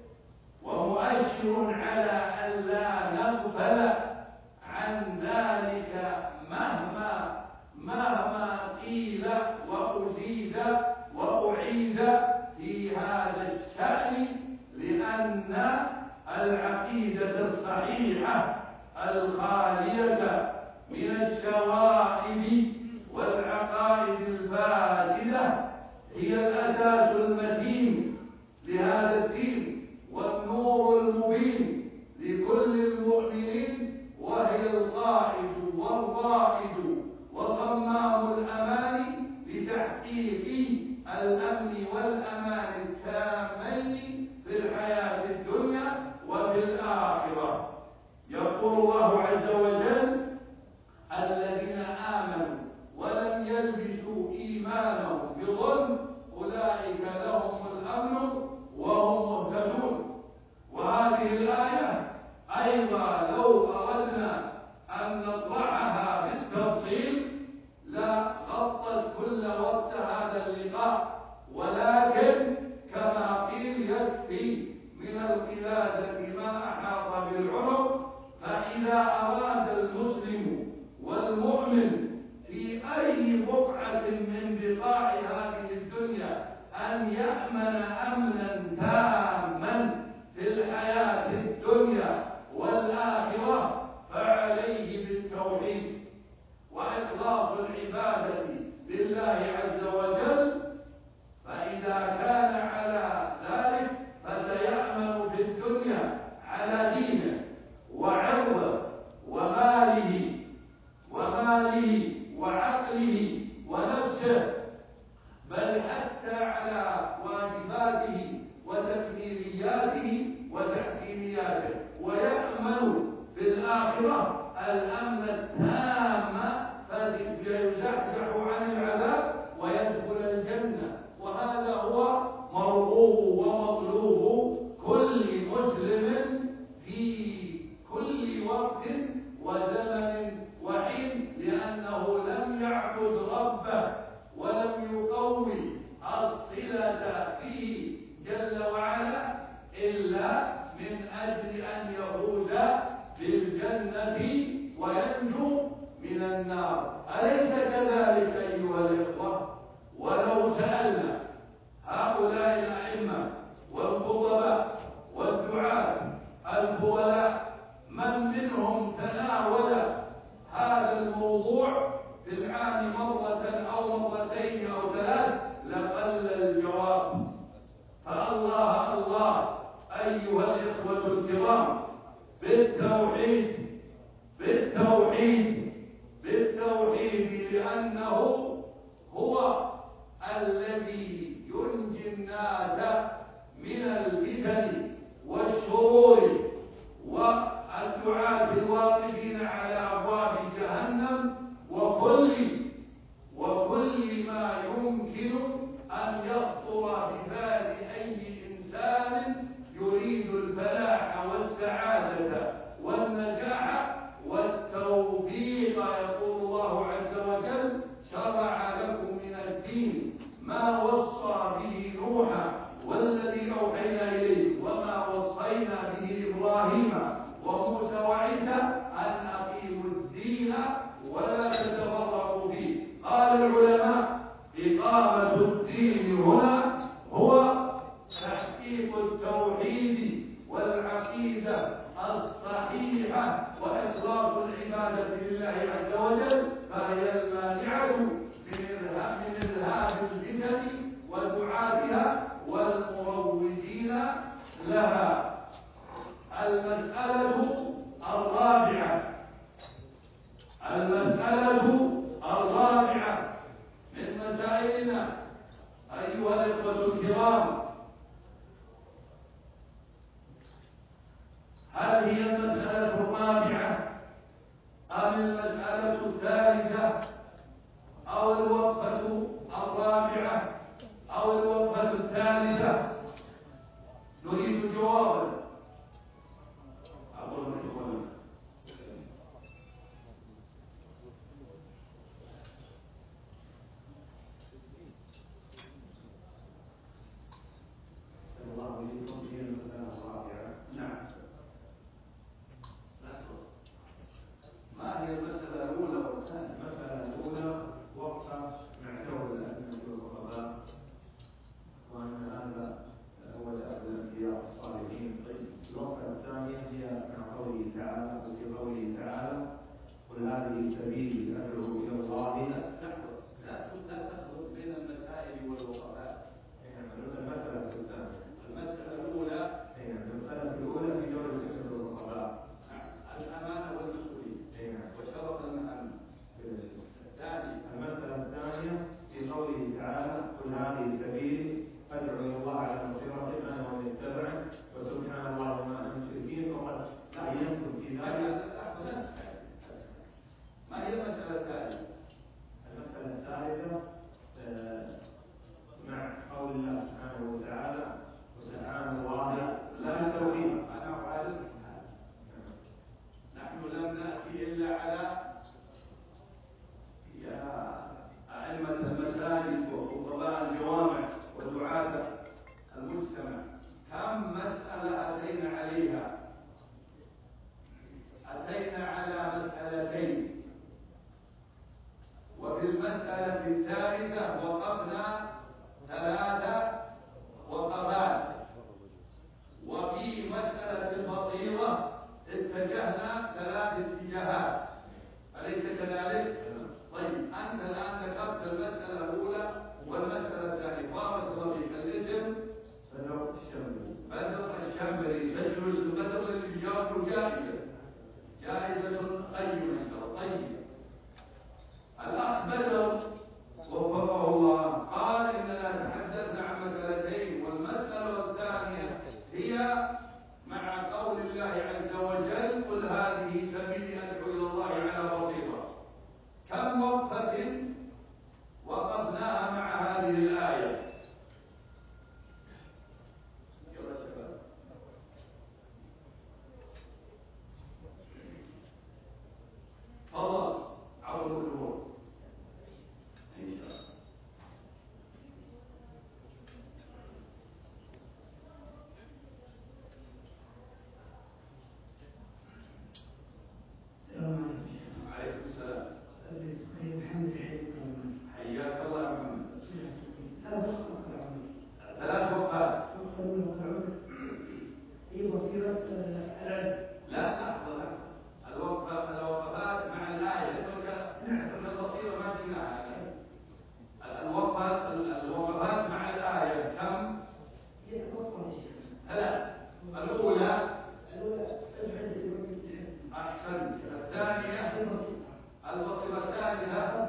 ومؤشر على أن لا نغفل عن ذلك مهما مهما قيل وأزيد وأعيد في هذا الشأن، لأن العقيدة الصحيحة الخالية من الشوائب والعقائد الفاسدة هي الأساس المتين لهذا الدين والنور المبين لكل المؤمنين، وهي القائد والرائد وصمام الأمان لتحقيق الأمن والأمان التامين في الحياة الدنيا وفي الآخرة. يقول الله عز وجل: الذين آمنوا ولم يلبسوا إيمانهم بظلم أولئك لهم الأمن وهم مهتدون. وهذه الآية أيضا لو أردنا أن نطرحها بالتفصيل لغطت كل وقت هذا اللقاء، ولكن كما قيل يكفي من القلادة ما أحاط بالعنق. فإذا أراد المسلم والمؤمن في أي بقعة من بقاع هذه الدنيا أن يأمن أمنا تاما في الحياة الدنيا والآخرة فعليه بالتوحيد وإخلاص العبادة لله عز وجل. فإذا كان على ذلك فسيأمن في الدنيا على دينه وعرضه وماله وماله وعقله ونفسه، بل حتى على واجباته وتكميلياته وتحسينياته، ويأمن في الآخرة الأمن التام فيزحزح عن العذاب ويدخل الجنة. وهذا هو مرغوب ومطلوب كل مسلم في كل وقت وزمن وحين، لأنه لم يعبد ربه ولم يقوي الصلة فيه جل وعلا إلا من أجل أن يفوز بالجنة وينجو من النار. أليس كذلك أيها الإخوة؟ ولو سألنا هؤلاء الأئمة والخطباء والدعاة الفضلاء من منهم تناول هذا الموضوع في العام مرة أو مرتين أو ثلاث لقل الجواب. فالله الله أيها الإخوة الكرام بالتوحيد بالتوحيد بالتوحيد لأنه هو الذي ينجي الناس من الفتن والشرور والدعاة الواقفين على أبواب جهنم وكل وكل ما يمكن أن يخطر ببال أي إنسان يريد الفلاح والسعادة والنجاح والتوفيق. يقول الله عز وجل: شرع لكم من الدين ما وصى به نوحا والذي أوحينا إليه وما وصينا به إبراهيم وموسى وعيسى أن أقيموا الدين ولا تتفرقوا فيه. قال العلماء: إقامة الدين هنا هو تحقيق التوحيد والعقيدة العقيدة الصحيحة وإخلاص العبادة لله عز وجل، فهي المانعة من إرهاب من إرهاب الفتن ودعاتها والمروجين لها. المسألة الرابعة المسألة الرابعة من مسائلنا أيها الإخوة الكرام، هل هي المسألة الرابعة أم المسألة الثالثة أو الوقفة الرابعة أو الوقفة الثالثة؟ نريد جوابا. أقول لكم الله عليكم هي المسألة الرابعة. نعم. ما هي المسألة الأولى والثانية؟ المسألة الأولى وقفة مع دور الأئمة والخطباء، وأن هذا هو دأب الأنبياء الصالحين. الوقفة الثانية هي مع قوله تعالى وفي قوله تعالى قل هذه سبيلي أدعو إلى الله. لا تخلط بين المسائل والوقفات. المسألة الثانية المسألة الأولى المسألة الأولى في دور الأئمة والخطباء، الأمانة والمسؤولية وشرف المهام. الثاني المسألة الثانية في قوله تعالى قل هذه سبيلي أدعو إلى الله على بصيرة أنا ومن اتبعني وسبحان الله وما أنا مشركين. وقد عينتم في ذلك. ما هي المسألة الثالثة؟ المسألة الثالثة مع قول الله سبحانه وتعالى وسبحان الله لا التوحيد. أنا أعلم نحن لم نأتي إلا على يا أئمة المساجد وخطباء الجوامع ودعاة المجتمع. كم مسألة أتينا عليها؟ أتينا على مسألتين، وفي المسألة الثالثة وقفنا ثلاثة وقفات، وفي مسألة البصيرة اتجهنا ثلاث اتجاهات، أليس كذلك؟ طيب أنت الآن ذكرت المسألة الأولى والمسألة الثانية. بارك الله فيك. الاسم بدر الشمبري. بدر الشمبري. سجلوا اسم بدر اللي بيجاوبوا جائزة جائزة قيمة. طيب الأخ بدر وفقه الله قال إننا تحدثنا عن مسألتين، والمسألة الثانية هي مع قول الله عز وجل قل هذه سبيلي أدعو إلى الله على بصيرة. كم وقفة وقفناها مع هذه الآية؟ يلا شباب. خلاص عودوا الأمور إن شاء الله. عليكم السلام. حياك الله يا محمد. ثلاث وقفات. هي بصيرة العلم. لا لحظة الوقفة الوقفات مع الآية. نعتبر البصيرة ما جيناها. الوقفات الوقفات مع الآية كم؟ ثلاث. الأولى أحسنت. الثانية البصيرة. الثالثة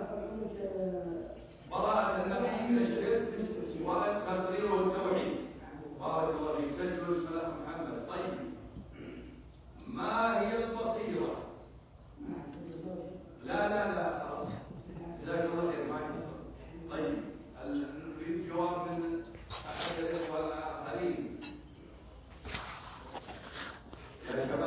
براءة النبي من الشرك والتقرير والتوحيد. بارك الله فيك. سجلوا اسم الأخ محمد. طيب ما هي البصيرة؟ لا لا لا خلاص جزاك الله خير. ما يصير. طيب نريد جواب من أحد الإخوة الآخرين. يا شباب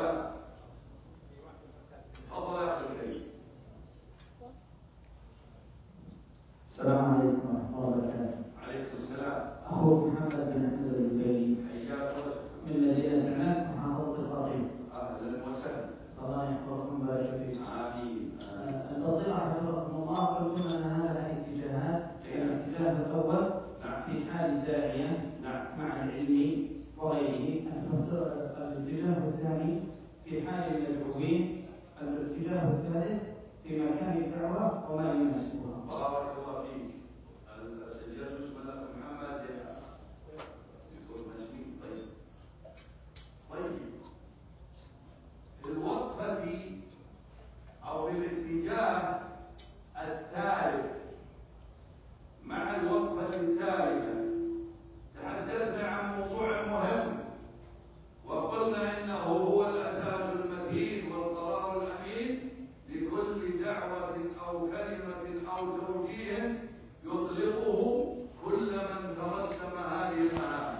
أو ما يناسبها. بارك الله فيك. السجاد اسم الله محمد يكون مجميل. طيب طيب في الوقفة أو في الاتجاه الثالث مع الوقفة الثالثة تحدثنا عن موضوع مهم وقلنا إنه هو الأساس المتين والقرار الأمين لكل دعوة أو كلمة أو توجيه يطلقه كل من ترسم هذه المعاني.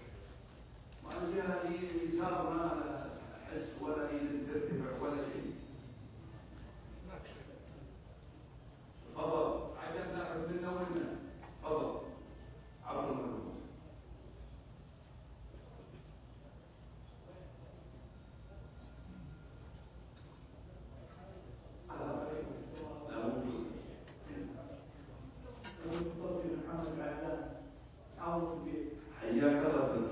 وأنت هذه الإنسان ما أحس ولا هي ترتفع ولا شيء. تفضل عشان ناخذ منا ومنا. تفضل عبر المكروه. حياك الله.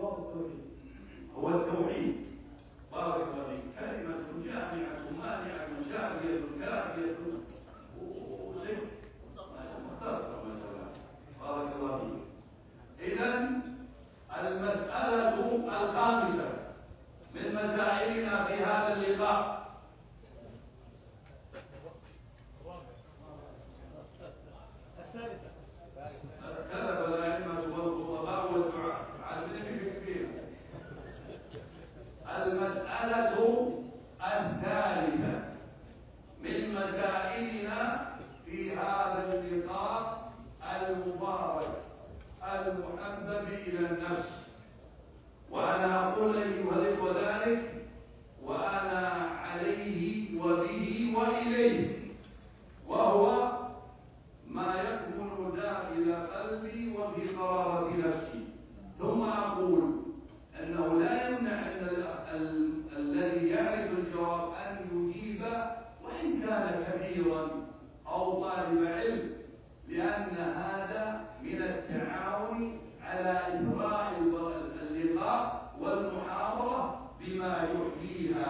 هو التوحيد. بارك الله فيك. كلمة جامعة مانعة شافية كافية وزين مختصرة مثلا. بارك الله فيك. إذن المسألة الخامسة من مسائلنا في هذا اللقاء كذب الأئمة والخطباء والدعاة عالمين فيها. المسألة الثالثة من مسائلنا في هذا اللقاء المبارك المحبب إلى النفس. وأنا أقول أيها الإخوة ذلك وأنا عليه وبه وإليه، وهو ما يكمن داخل قلبي وفي قرارة نفسي. ثم أقول أنه لا يمنع أن الذي يعرف الجواب أن يجيب وإن كان كبيرا أو طالب علم، لأن هذا من التعاون على إثراء اللقاء والمحاضرة بما يحييها.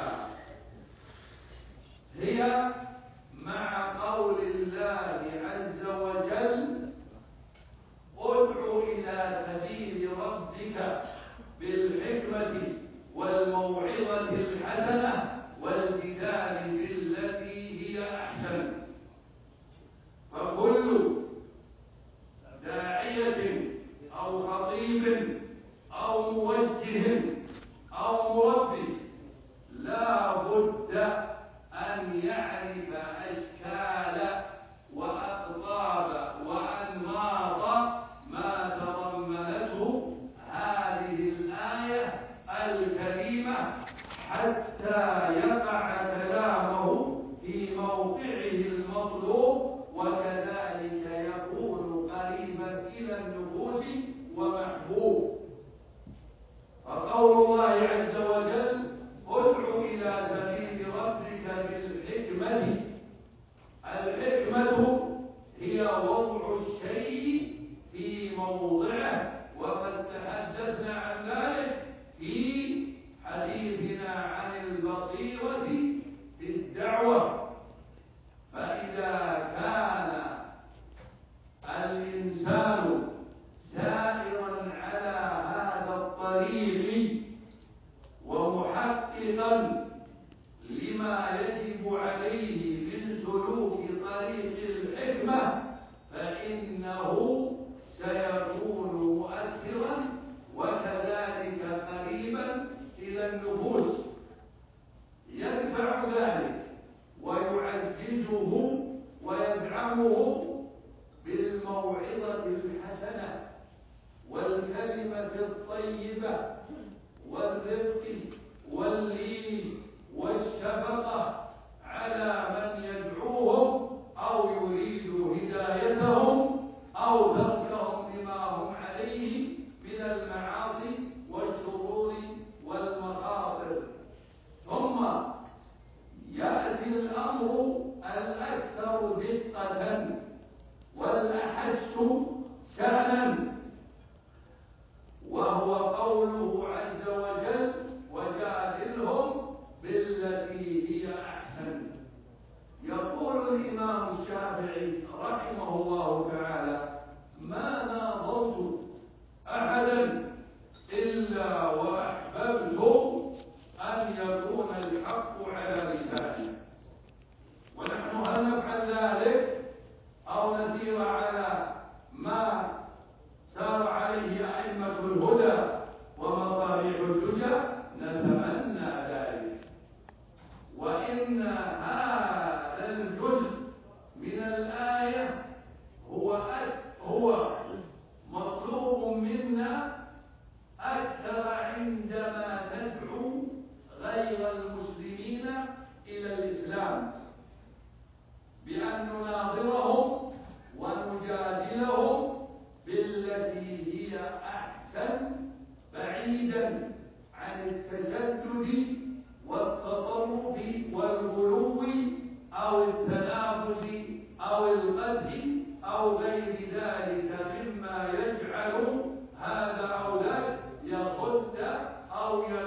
هي مع قول الله عز وجل: ادع إلى سبيل ربك بالحكمة والموعظة الحسنة والجدال بالتي هي أحسن. فكل داعية أو خطيب أو موجه أو مربي لا بد أن يعرف أشكال وأقطاب وأنماط ما تضمنته هذه الآية الكريمة حتى يقع كلامه في موقعه المطلوب، وكذلك يكون قريبا إلى النفوس ومحبوب. فقول الله عز وجل: ادع إلى سبيل ربك بالحكمة. الحكمة هي وضع الشيء في موضعه، وقد تحدثنا عن ذلك في حديثنا عن البصيرة في الدعوة. فإذا كان الإنسان سائرا على هذا الطريق ومحققا لما يجب عليه من سلوك طريق الحكمة، فإنه سيكون مؤثرا وكذلك قريبا إلى النفوس. يدفع ذلك ويعززه ويدعمه بالموعظة الحسنة والكلمة الطيبة والرفق واللين والشفقة على من يدعوهم أو يريد هدايتهم أو تركهم لما هم عليه من المعاصي والشرور والمخاطر. ثم يأتي الأمر الأكثر دقة والأحس شأنا، وهو قوله عز وجل: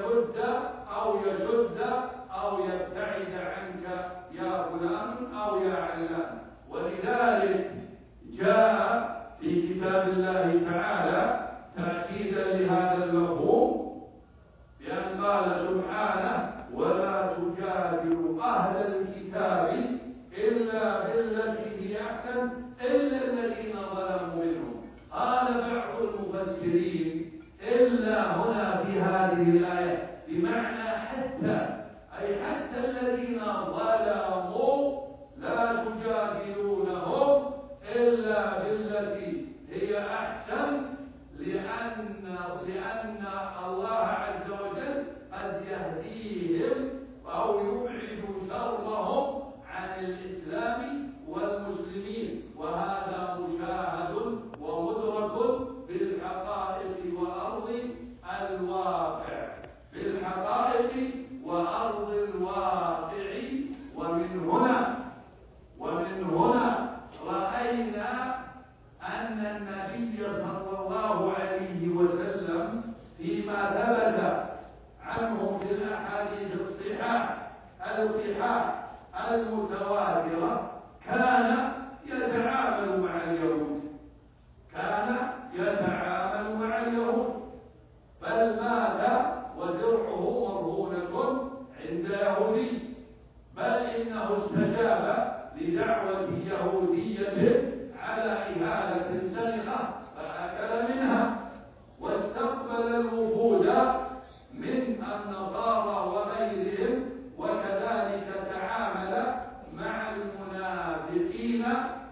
يحد أو يشد أو يبتعد عنك يا فلان أو يا علان. ولذلك جاء في كتاب الله تعالى تأكيدا لهذا المفهوم بأن قال سبحانه: ولا تجادل أهل الكتاب إلا بالتي هي أحسن إلا الذين ظلموا منهم. قال بعض المفسرين: إلا هنا في هذه الآية بمعنى حتى، أي حتى الذين ظلموا لا تجادلونهم إلا بالتي هي أحسن، لأن لأن الله عز وجل قد يهديهم أو يبعد شرهم عن الإسلام والمسلمين، وهذا مشاهد ومدرك بالحقائق وأرض الواقع، بالحقائق وأرض الواقع. ومن هنا ومن هنا رأينا أن النبي صلى الله عليه وسلم فيما ثبت عنه في الأحاديث الصحاح الصحاح المتواترة كان يتعامل مع اليهود، كان يتعامل مع اليهود، بل مات ودرعه مرهونة عند يهودي، بل إنه استجاب لدعوة يهودية على إهالة سنخة فأكل منها، واستقبل الوفود من النصارى وغيرهم، وكذلك تعامل مع المنافقين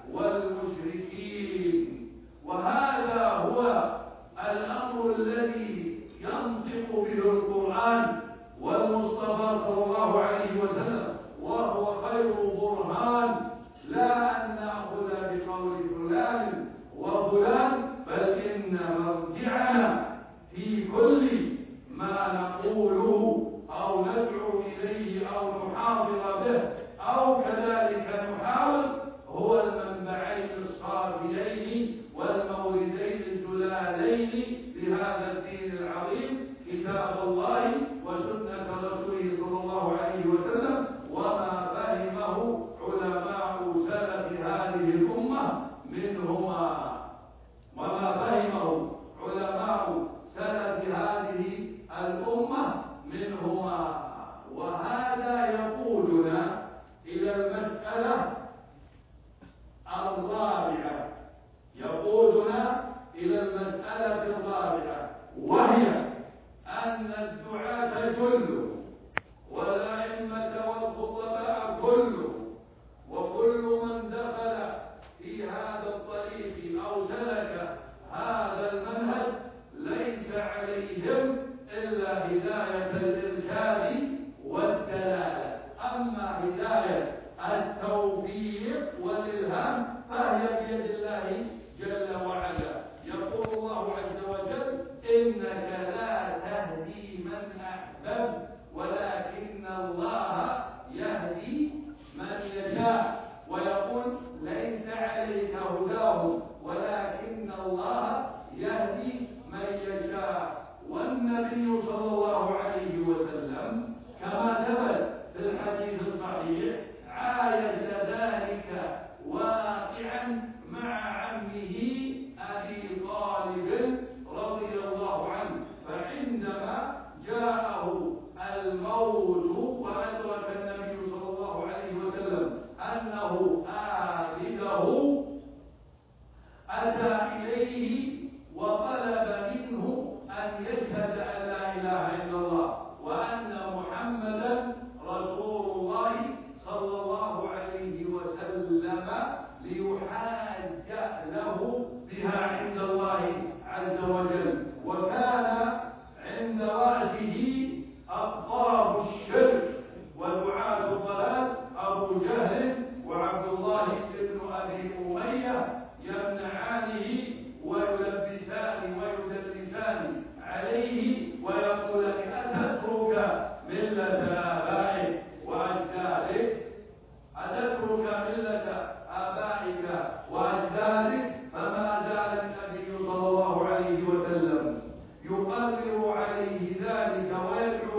والمشركين. وهذا هو الأمر الذي ينطق به القرآن والمصطفى صلى الله عليه وسلم، وهو خير برهان، لا أن نأخذ بقول فلان وفلان، بل إن مرجعنا في كل ما نقوله أو ندعو إليه أو نحاضر به أو كذلك نحاول هو المنبعين الصافيين والموردين الجلالين لهذا الدين العظيم، كتاب الله وسنة رسوله صلى الله عليه وسلم، وما فهمه علماء سلف هذه الأمة منهما وما فهمه علماء سلف هذه الأمة منهما. وهذا يقودنا إلى المسألة الرابعة، يقودنا إلى المسألة الرابعة، وهي أن الدعاة كله والأئمة والخطباء كله وكل من دخل في هذا الطريق أو سلك هذا المنهج ليس عليهم إلا هداية الإرشاد والدلالة. أما هداية التوفيق والإلهام فهي بيد الله جل وعلا. يقول الله عز وجل: إنك لا تهدي من أحببت ولكن الله يهدي من يشاء. ويقول: ليس عليك هداهم ولكن الله يهدي من يشاء. والنبي صلى الله عليه وسلم كما ثبت في الحديث الصحيح عايش ذلك واقعا مع عمه أبي طالب رضي الله عنه، فعندما جاءه الموت وأدرك النبي صلى الله عليه وسلم أنه آخذه أتى إليه وطلب منه أن يشهد أن لا إله إلا الله وأن محمدا رسول الله صلى الله عليه وسلم، ليحاج له بها عند الله عز وجل. وكان عند رأسه أقطاب الشرك ودعاة الضلال أبو جهل وعبد الله بن أبي أمية يمنعانه ويلبسان ويدلسان عليه ويقولان: أتترك ملة آبائك وأجدادك، أتترك ملة آبائك وأجدادك. فما زال النبي صلى الله عليه وسلم يقرر عليه ذلك ويدعو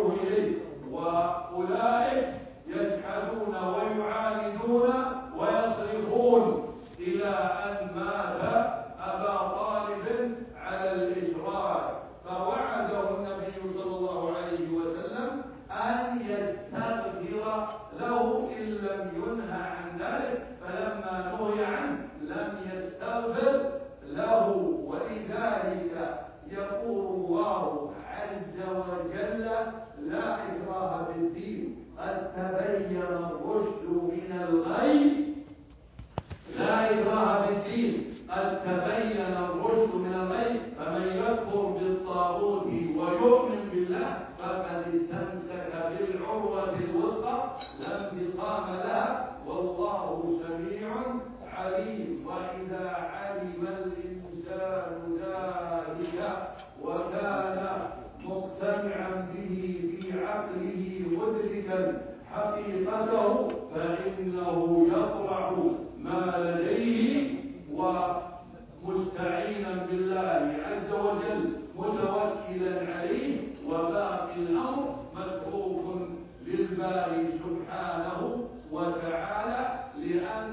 أولئك يجحدون ويعاندون ويصرفون إلى أن مات أبا طالب على الإشراك، فوعده النبي صلى الله عليه وسلم أن يستغفر له إن لم ينهى عن ذلك، فلما نهي عنه لم يستغفر له. ولذلك يقول الله عز وجل: لا إكراه في الدين قد تبين الرشد من الغي. لا إكراه في الدين قد تبين الرشد من الغي، فمن يكفر بالطاغوت ويؤمن بالله فقد استمسك بالعروة الوثقى لا انفصام لها، والله سميع عليم. وإذا علم الإنسان ذلك وكان مقتنعا به في عقله مدركا حقيقته فإنه يطرح ما لديه ومستعينا بالله عز وجل متوكلا عليه، وباقي الأمر متروك للباري سبحانه وتعالى، لأن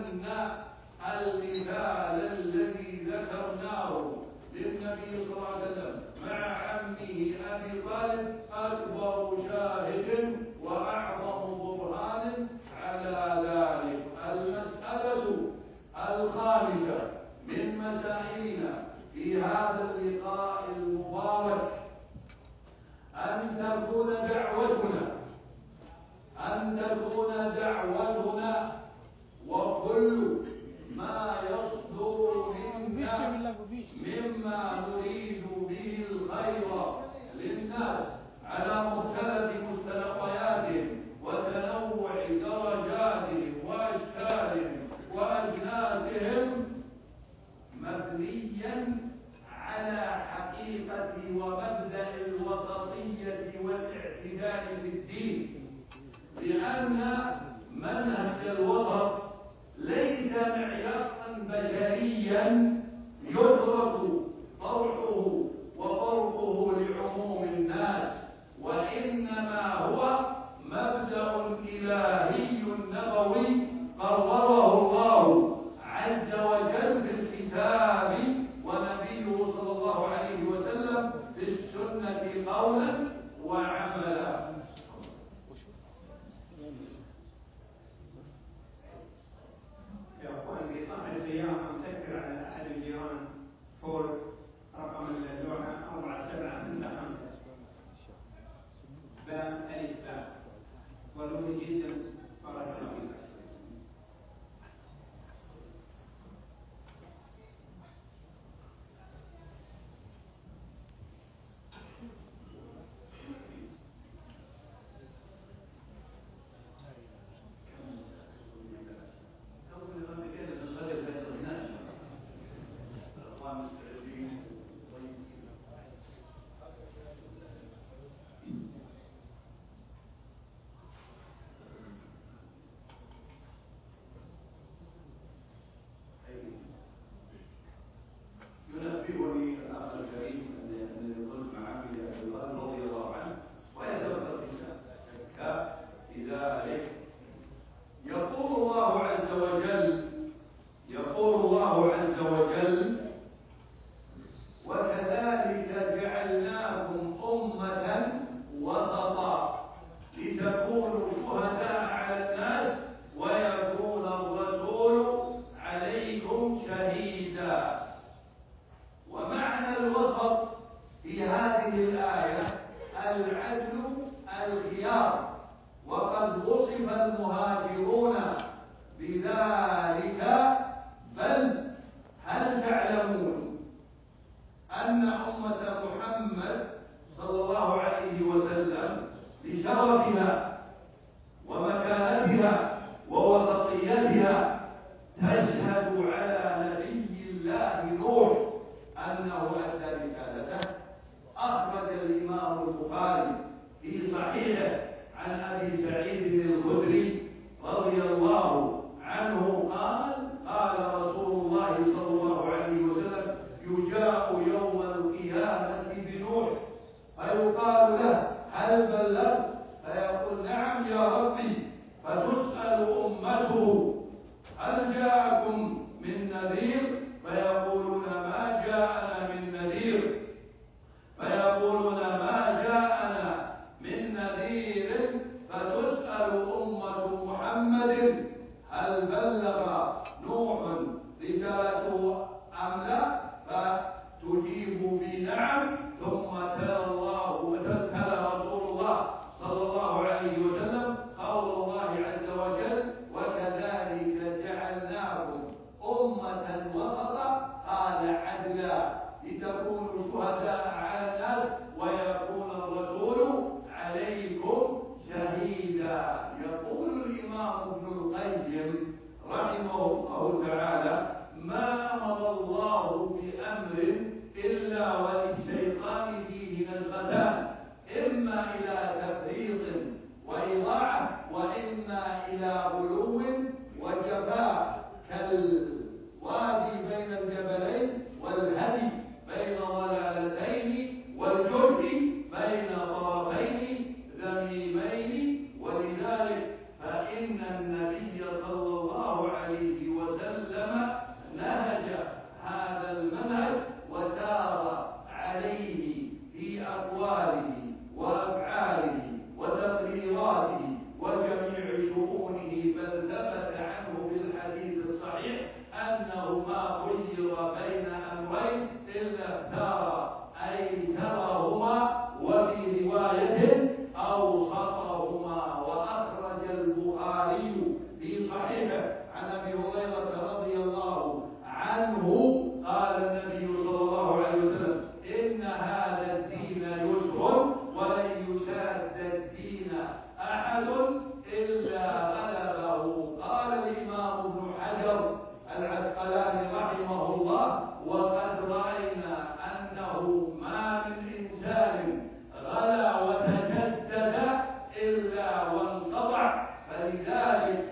المثال الذي ذكرناه للنبي صلى الله عليه وسلم مع عمه أبي طالب أكبر شاهد وأعظم برهان على ذلك. المسألة الخامسة من مسائلنا في هذا اللقاء المبارك أن تكون دعوتنا أن تكون دعوتنا وكل ما يصدر منا مما نريد به الخير للناس على مختلف مستلقياتهم وتنوع درجاتهم وأشكالهم وأجناسهم، مبنيا على حقيقة ومبدأ الوسطية والاعتدال في الدين، لأن منهج الوسط ليس معيارا بشريا يدرك طرحه وطرقه لعموم الناس، وإنما هو مبدأ إلهي نبوي قرره الله عز وجل في الكتاب ونبيه صلى الله عليه وسلم في السنة قولا وعملا. يا اخوان، في صاحب السياره مسكر على احد الجيران فور رقم اللوحه أربعة سبعة ستة خمسة باء الف باء، ضروري جدا بارك الله فيك. ينبهني الأخ الكريم أن قلت مع عمي أبي طالب رضي الله عنه ويتوقف في ذلك. يقول الله عز وجل يقول الله عز وجل: وكذلك جعلناكم أمة وسطا لتكونوا شهداء على الناس ويكون الرسول عليكم شهيدا. ومعنى الوسط في هذه الآية العدل الخيار، وقد وصف المهاجرون بذلك. بل هل تعلمون أن أمة محمد صلى الله عليه وسلم لشرفها ومكانتها ووسطيتها تشهد على نبي الله نوح أنه أدى رسالته؟ أخرج الإمام البخاري في صحيحه عن أبي سعيد الخدري رضي الله عنه قال: قال رسول الله صلى الله عليه وسلم: يجاء يوم القيامة بنوح فيقال له: هل بلغت؟ فيقول: نعم. نعم يا ربي. فتسأل أمته هل جاءكم من نذير؟ فيقولون ما جاءنا من نذير فيقولون ما جاءنا من نذير. فتسأل أمة محمد هل بلغ نوح رسالته أم لا؟ فتجيب بنعم. ثم تلا الله تلا رسول الله صلى الله عليه وسلم قول الله عز وجل وكذلك جعلناكم أمة وسطا قال عدلا لتكونوا شهداء على الناس ويكون الرسول عليكم شهيدا. يقول الإمام ابن القيم رحمه الله تعالى ما أمر الله بأمر إلا وللشيطان فيه نزغتان، إما إلى تفريط وإضاعة وإما إلى غلو وجفاء، كالوادي بين الجبلين والهدي بين ضلالتين والجهد بين طرفين ذميمين. ولذلك فإن النبي صلى الله عليه وسلم نهج هذا المنهج وسار عليه في أقواله وأفعاله وتقريراته وجميع شؤونه، بل ثبت عنه في الحديث الصحيح أنه ما خير بين أمرين إلا اختار أيسرهما، وفي رواية أوسطهما. وأخرج البخاري في صحيحه عن أبي هريرة رضي الله عنه قال النبي صلى الله عليه وسلم إن هذا الدين يسر ولن يشاد الدين أحد إلا غلبه. قال الإمام ابن حجر العسقلاني رحمه الله وقد رأينا أنه ما من إنسان غلا وتشدد إلا وانقطع. فلذلك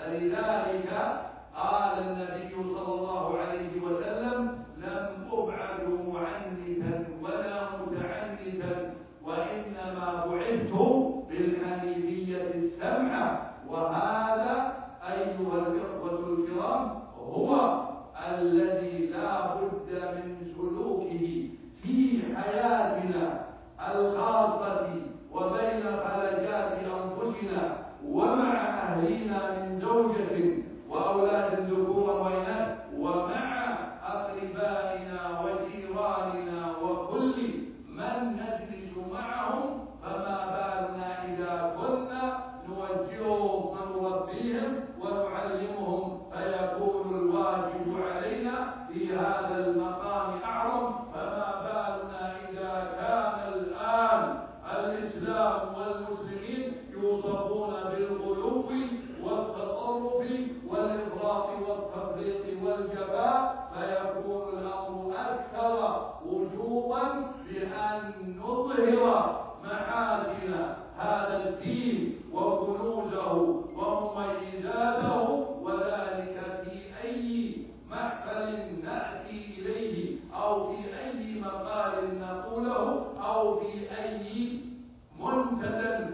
فلذلك قال النبي صلى الله عليه وسلم لم أبعث معنتا ولا متعنتا وإنما بعثت بالحنيفية السمحة. وهذا أيها الإخوة الكرام هو الذي لا بد من سلوكه في حياتنا الخاصة وبين خلجات أنفسنا ومع أهلنا من زوجة وأولاد ذكورا وإناث ومع أقربائنا وجيراننا وكل من نجلس معهم. فما بالنا إذا كنا نوجههم ونربيهم ونعلمهم، فيكون الواجب علينا في هذا المقام أعظم. فما بالنا إذا كان الآن الإسلام والمسلمين يوصفون بالغلو والتطرف والإفراط والتفريط والجفاء، فيكون الأمر أكثر وجوبا بأن نظهر محاسن هذا الدين وكنوزه ومميزاته، وذلك في أي محفل نأتي إليه أو في أي مقال نقوله أو في أي منتدى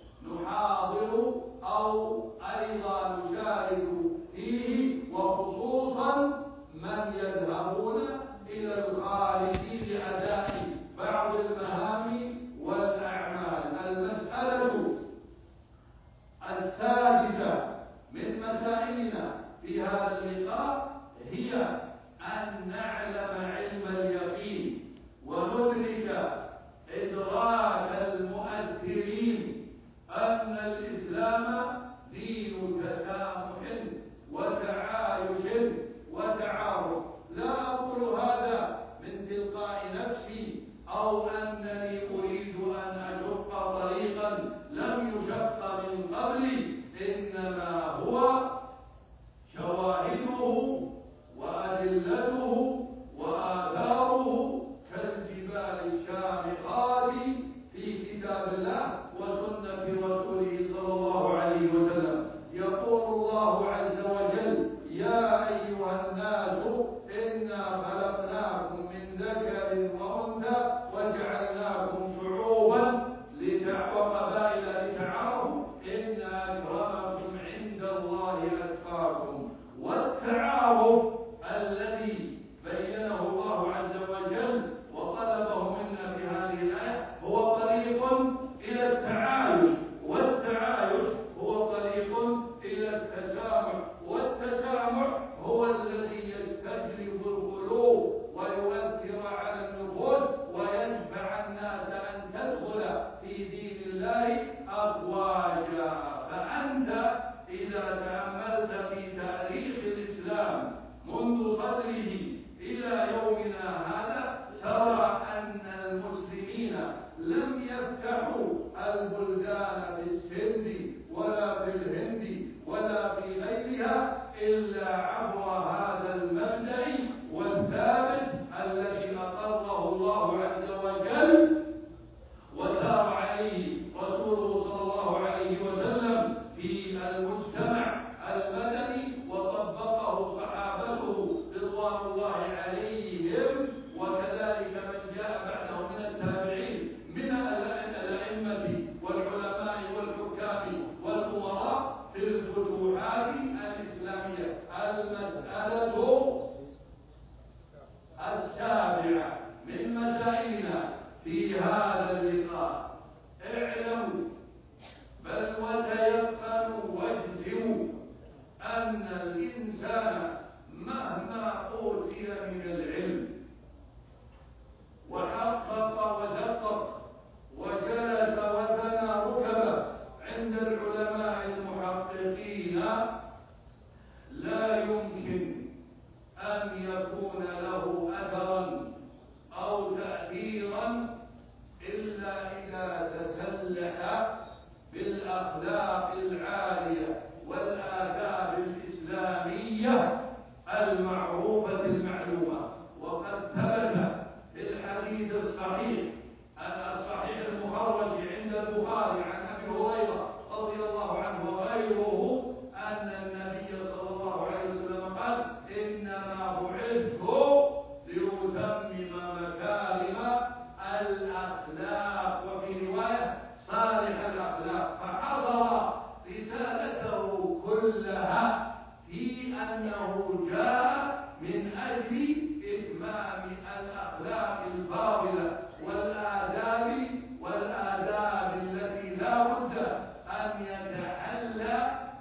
نحاضر أو أيضا نشارك فيه، وخصوصا من يذهبون إلى الخارج لأداء بعض المهام والأعمال. المسألة السادسة من مسائلنا في هذا اللقاء هي أن نعلم علم اليقين وندرك إدراك المؤثرين أن الإسلام دين تسامح وتعايش وتعارف. لا أقول هذا من تلقاء نفسي أو أنني أريد أن أشق طريقا لم يشق من قبلي، إنما هو شواهده وأدلته وآثاره كالجبال الشامخات في كتاب الله وسنة رسوله صلى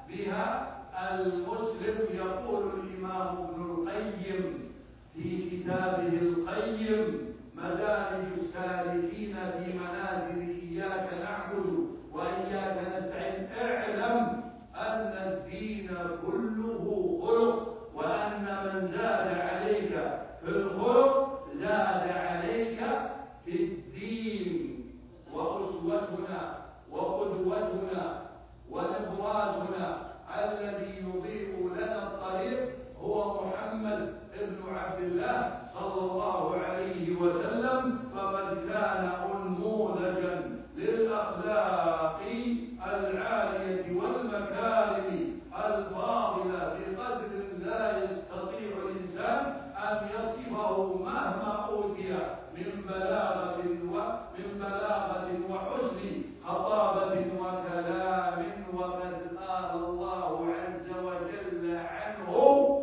بها المسلم. يقول الإمام ابن القيم في كتابه القيم مدارج السالكين في منازل إياك نعبد وإياك نستعين: اعلم أن الدين كله خلق، وأن من زاد عليك في الخلق زاد عليك في الدين. وأسوتنا وقدوتنا ونبراسنا الذي يضيء لنا الطريق هو محمد بن عبد الله صلى الله عليه وسلم، فقد كان أنموذجا للأخلاق العالية والمكارم الفاضلة بقدر لا يستطيع الإنسان أن يصفه مهما أوتي من بلاغة ومن بلاغة وحسن خطابة وكلام. وقد قال الله عز وجل عنه: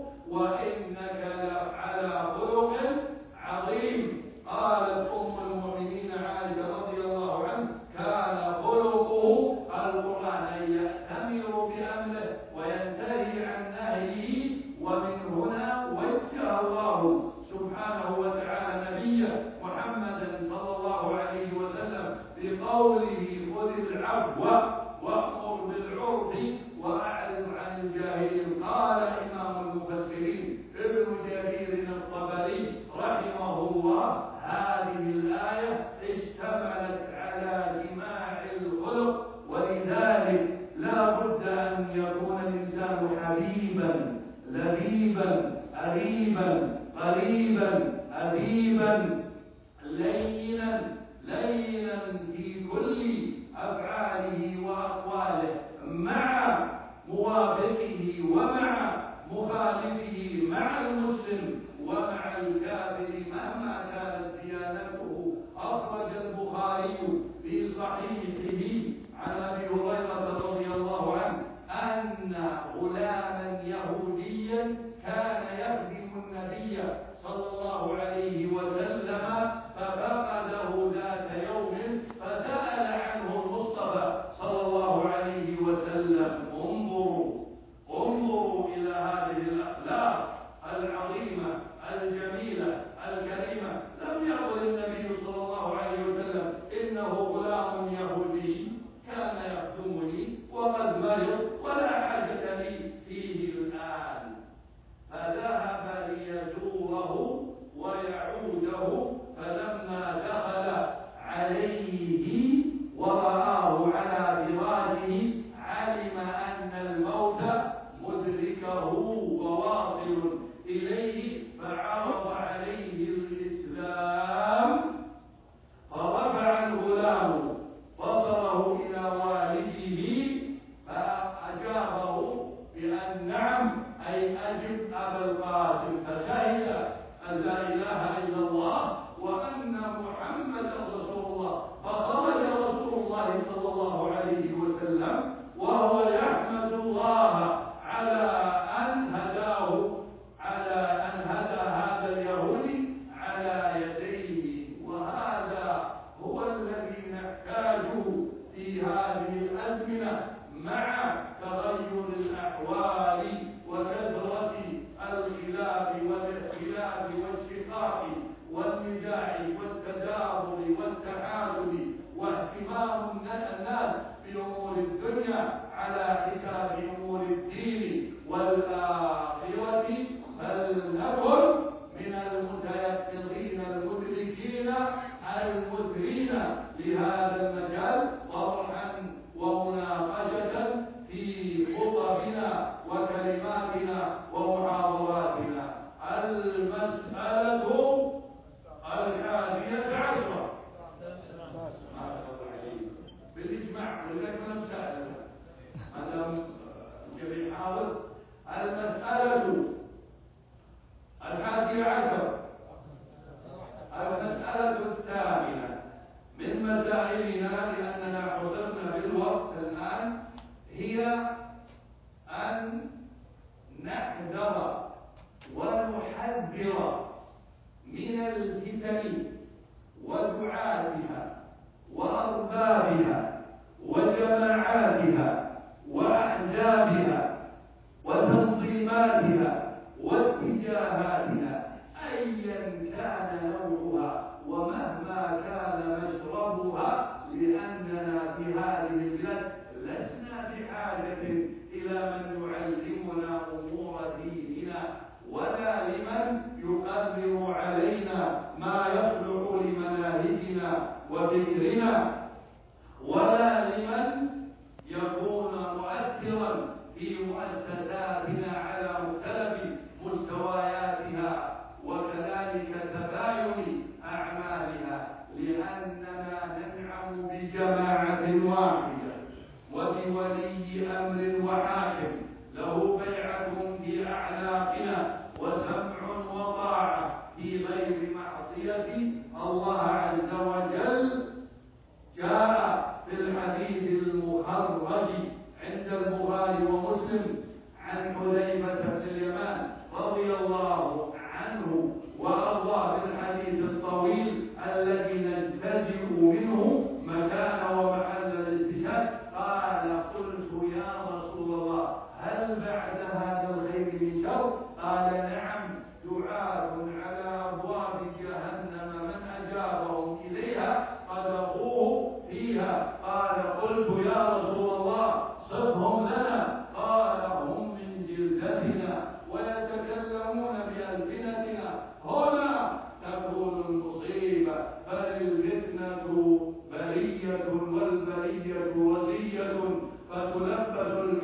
وإنك لعلى خلق عظيم. قالت أم المؤمنين عائشة رضي الله عنها: كان خلقه القرآن، أن يأتمر بأمره وينتهي عن نهيه. ومن هنا وجه الله سبحانه وتعالى نبيه محمدا صلى الله عليه وسلم بقوله: خذ العفو وأمر بالعرف وأعرض عن الجاهلين. قال إمام المفسرين ابن جرير الطبري رحمه الله: هذه الآية اشتملت على جماع الخلق، ولذلك لا بد أن يكون الإنسان حبيبا لبيبا أريبا قريبا أديبا لينا لينا في كل أفعاله وأقواله، مع موافقه ومع مخالفه، مع المسلم ومع الكافر مهما كانت ديانته. أخرج البخاري في صحيحه عن أبي هريرة رضي الله عنه أن غلاما يهوديا كان يخدم النبي صلى الله عليه وسلم، ففقده ذات يوم فسأل عنه المصطفى صلى الله عليه وسلم. انظروا انظروا إلى هذه الأخلاق العظيمة الجميلة الكريمة. لم يقل النبي صلى الله عليه وسلم: إنه غلام يهودي كان يخدمني وقد مرض ولا حاجة لي فيه الآن. فذهب ليزوره ويعوده، فلما دخل عليه ورآه على فراشه علم أن الموت مدركه وواصل إليه، فعرض عليه الإسلام. فرفع الغلام بصره إلى والده فأجابه بأن نعم، أي أجب أبا القاسم. فشهد أن لا إله إلا الله وأن محمدا رسول الله. فخرج رسول الله صلى الله عليه وسلم وهو يحمد الله على أن هداه، على أن هدى هذا اليهودي على يديه. وهذا هو الذي نحتاجه في هذه الأزمنة مع تغير الأحوال وكثرة الخلاف والاختلاف والشقاق والنزاع والتدابر والتحالف، واهتمام الناس بأمور الدنيا على حساب أمور الدين والآخرة. فلنكن من المتيقظين المدركين المدرين لهذا المجال طرحا ومناقشة في خطبنا وكلماتنا ومحاضراتنا. المسألة الحادية عشرة بالإجماع، ولكن مسألة هذا حاجة إلى من يعلمنا أمور ديننا، ولا لمن يقرر علينا ما يصلح لمناهجنا وفكرنا، ولا لمن يكون مؤثرا في مؤسساتنا على مختلف مستوياتها وكذلك تباين أعمالها، لأننا ننعم بجماعة واحدة وبولي أمر وحاكم له بيعة في أعناقنا وسمع وطاعة في غير معصية الله عز وجل. جاء في الحديث المخرج عند البخاري ومسلم عن حذيفة بن اليمان رضي الله عنه وأرضاه في الحديث الطويل الذي نجتزئ منه مكان ومحل الاستشهاد، قال: قلت يا رسول الله هل بعد هذا الخير من شر؟ قال: نعم، دعاة على أبواب جهنم من أجابهم إليها قذفوه فيها. قال: قلت يا رسول الله صفهم لنا. قال: هم من جلدتنا ويتكلمون بألسنتنا، هنا تكون المصيبة، فالفتنة برية والبرية وزية، فتلبس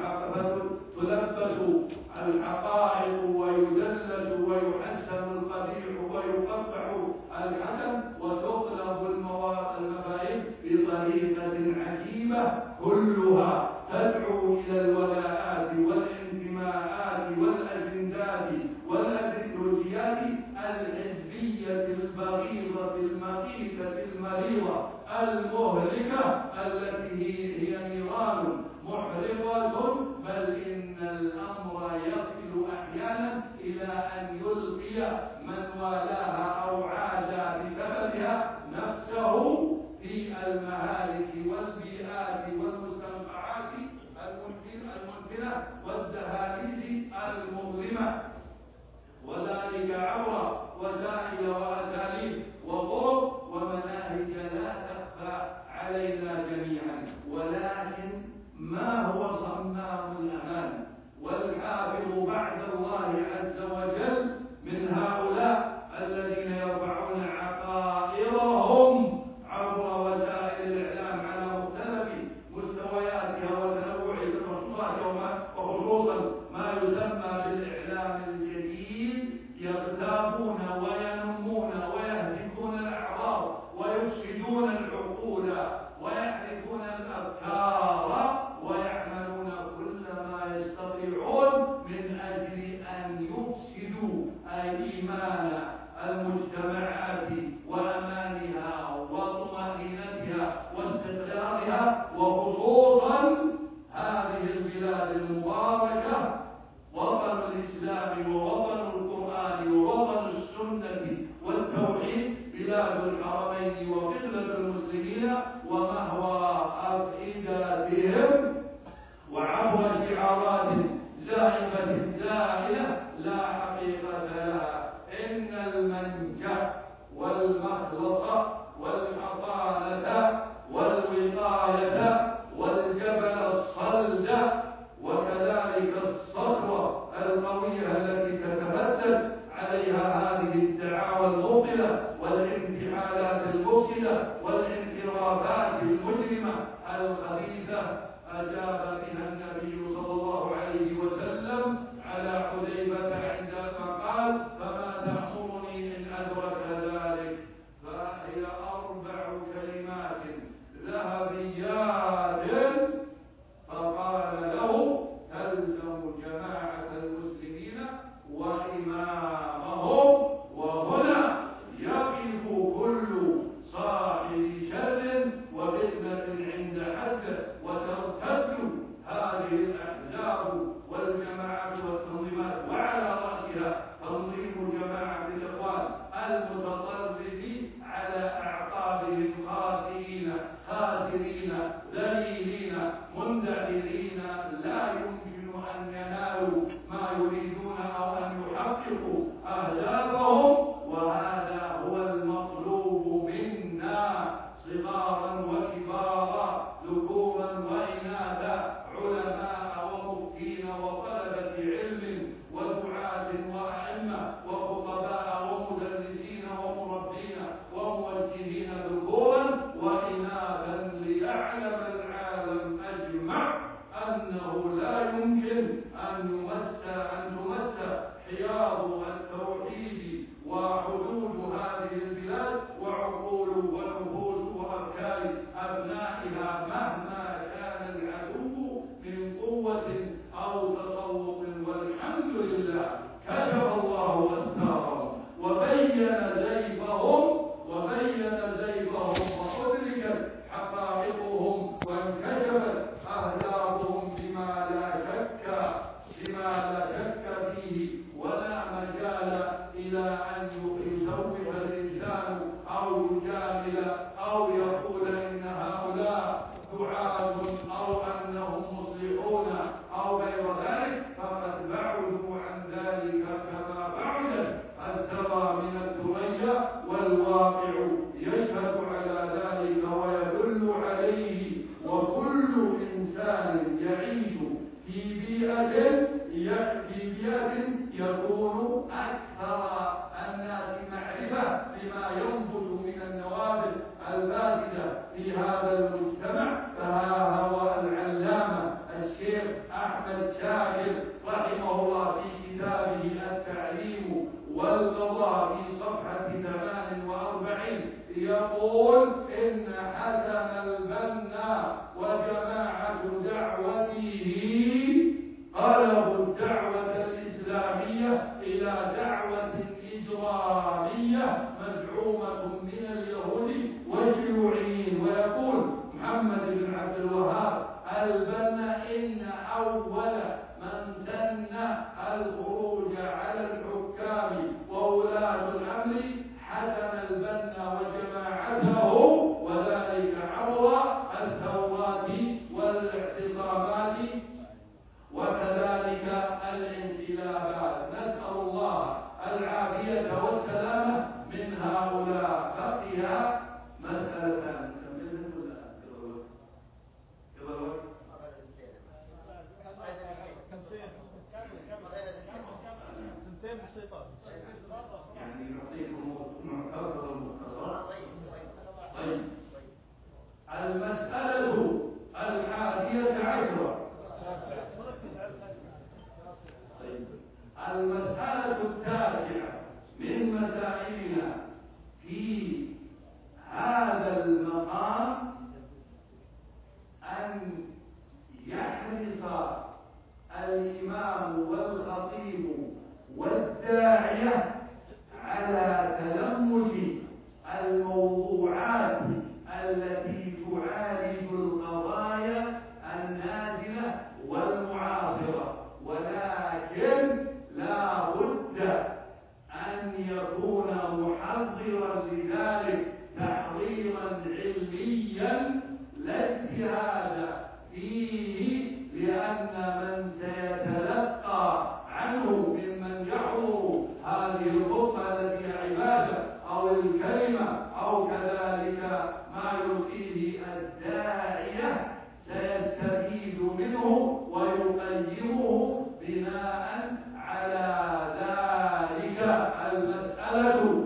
تلبس الحقائق ويدلس ويحسن القبيح ويقبح الحسن، وتطلب المفاهيم بطريقة عجيبة كلها تدعو إلى الولاءات والانتماءات والأجندات والأيديولوجيات الحزبية البغيضة المقيتة المريضة المهلكة التي هي نيران محرقة، بل إن الأمر يصل أحيانا إلى أن يلقي من والاها أو عاد بسببها نفسه في المهالك والبيئات والمستنقعات المنفنة والدهاليز المظلمة، وذلك عبر وسائل وأساليب وطرق ومناهج لا تخفى علينا جميعا. ولكن ما هو صمام الأمان والحال أنه لا يمكن أن يمس أن تمس حياض التوحيد وحدود هذه البلاد وعقول ونفوس وأفكار أبنائها مهما كان العدو من قوة أو تسلط. والحمد لله كشف الله أستارهم وبين زيفهم وبين زيفهم وأدركت حقائقهم وانكشفت أهدافهم بما لا شك بما لا شك فيه ولا مجال إلى أن يسوف الإنسان أو يجامل أو يقول إن هؤلاء دعاة أو أنهم مصلحون أو غير ذلك، فقد بعدوا عن ذلك كما بعدت الثرى من الثريا، والواقع يشهد على ذلك ويدل عليه. وكل إنسان يعيش في بيئة في بيئة يكون أكثر الناس معرفة بما ينبت من النوابل الفاسدة في هذا المجتمع. فها هو العلامة الشيخ أحمد شاكر رحمه الله في كتابه التعليم والقضاء في صفحة ثمان وأربعين يقول إن حسن البنا وجماعة دعوته قلبوا الدعوة الإسلامية إلى دعوة إجرامية مزعومة من اليهود والشيوعيين. ويقول محمد بن عبد الوهاب البنا إن أول من سن الخروج على الحكام وولاة الأمر حسن البنا وجماعته، وذلك عبر الثورات والاعتصامات وكذلك الانقلابات. نسأل الله العافية والسلامة من هؤلاء. بقي مسألة يعني نعطيكم مختصر مختصر. طيب المسألة الحادية عشرة. طيب المسألة التاسعة من مسائلنا في هذا المقام أن يحرص الإمام والخطيب والداعية على تلمس الموضوعات التي تعالج القضايا النازلة والمعاصرة، ولكن لا بد أن يكون محضرا لذلك تحضيرا علميا لا اجتهاد فيه، لأن من سيتلقى عنه ممن يحضر هذه الخطبة التي عبادة أو الكلمة أو كذلك ما يلقيه الداعية سيستفيد منه ويقيمه بناء على ذلك. المسألة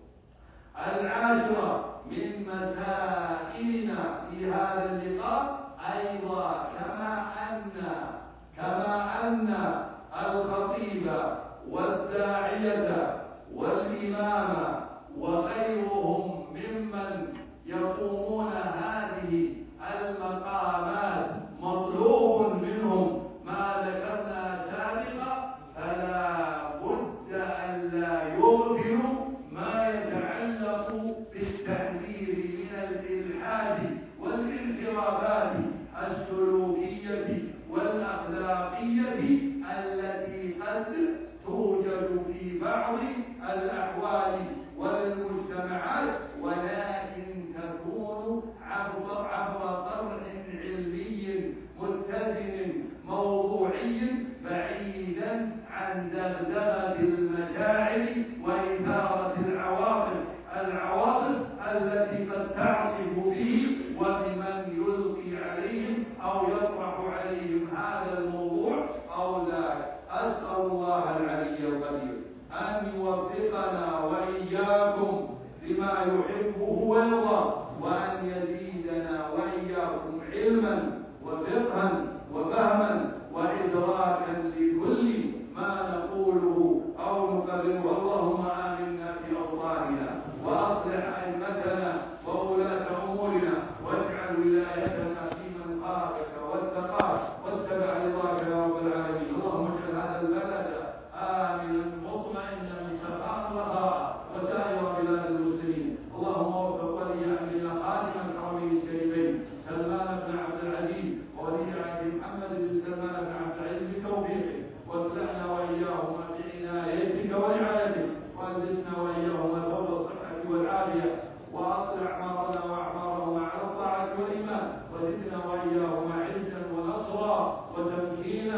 العاشرة من مسائلنا في هذا اللقاء أيضا كما أن كما أن الخطيب والداعية والإمام وغيرهم ممن يقومون هذه المقامات مطلوب منهم ما ذكرنا سابقا، فلا بد أن لا يغفلوا ما يتعلق بالتحذير من الإلحاد والانحرافات السلوكية والأخلاقية التي قد توجد في بعض الأحوال والمجتمعات، ولكن تكون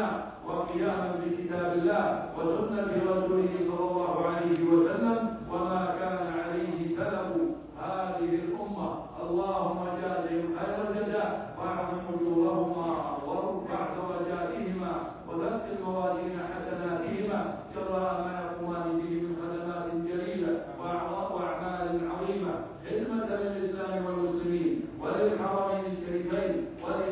لنا وقياما بكتاب الله وسنة رسوله صلى الله عليه وسلم وما كان عليه سلف هذه الأمة. اللهم جازهم خير الجزاء واعظم أجورهما وارفع درجاتهما وثقل موازين حسناتهما جراء ما يقومان به من خدمات جليلة وأعمال عظيمة خدمة للإسلام والمسلمين وللحرمين الشريفين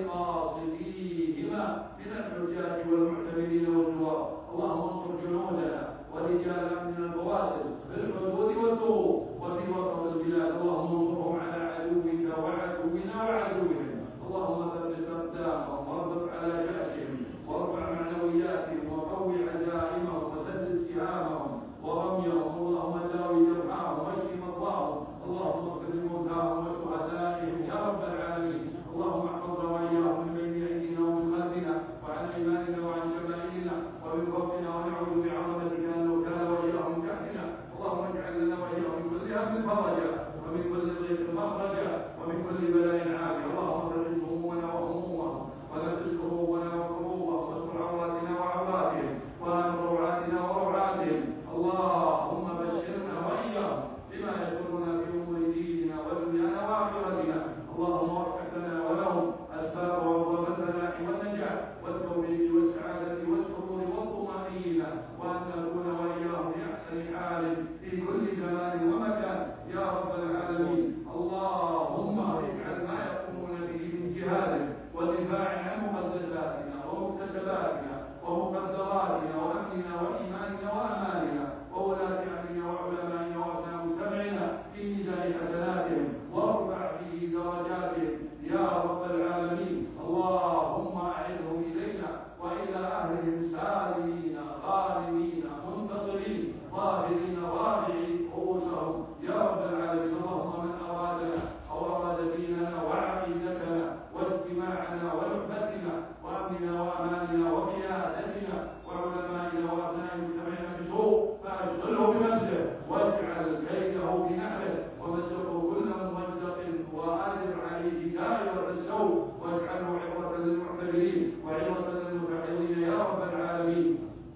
ولقاصديهما من الحجاج والمعتمرين والزوار. اللهم انصر جنودنا ورجالنا من البواسل في الحدود والثغور وفي وسط البلاد. اللهم انصرهم على عدوك وعدونا وعدوهم. اللهم ثبت اقدامهم واربط على جأشهم وارفع معنوياتهم وقوي عزائمهم وسدد سهامهم ورميهم. اللهم داوي جرحاهم واشف مرضاهم. اللهم اغفر لموتاهم وشهدائهم يا رب العالمين. اللهم احفظنا واياهم من بين ايدينا ومن خلفنا وعن ايماننا وعن شمائلنا ومن فوقنا ونعوذ بعظمتك ان نغتال واياهم من تحتنا. اللهم اجعل لنا واياهم من كل هم فرجا ومن كل ضيق مخرجا ومن كل بلاء عافيه. اللهم فرج همومنا وهمومهم ولا تزغ قلوبنا وقلوبهم واستر عوراتنا وعوراتهم وامن روعاتنا وروعاتهم. اللهم بشرنا واياهم بما يسرنا في امور ديننا ودنيانا واخرتنا. اللهم وفق لنا ولهم اسباب وارض الفلاح والنجاح والتوفيق والسعاده والسرور والطمانينه وان نكون واياهم في احسن حال في كل زمان ومكان يا رب العالمين. اللهم اجعل ما يقومون به من جهاد والدفاع عن مقدساتنا ومكتسباتنا ومقدراتنا وامننا وايماننا وامالنا وولاة امرنا وعلمائنا وابناء مجتمعنا في ميزان حسناتهم وارفع به درجاتهم يا رب العالمين. اللهم اعدهم الينا والى اهلهم سالمين غانمين منتصرين ظاهرين رافعين رؤوسهم يا رب العالمين. اللهم من ارادنا او اراد ديننا وعقيدتنا واجتماعنا ولحفتنا وامننا واماننا وقيادتنا وعلمائنا وابناء مجتمعنا بسوء فاشغله بنفسه واجعل كيده في نحره ومزقه كل ممزق وأدر عليه دائرة السوء واجعله عبرة للمعتبرين وعبرة للمتعظين يا رب العالمين.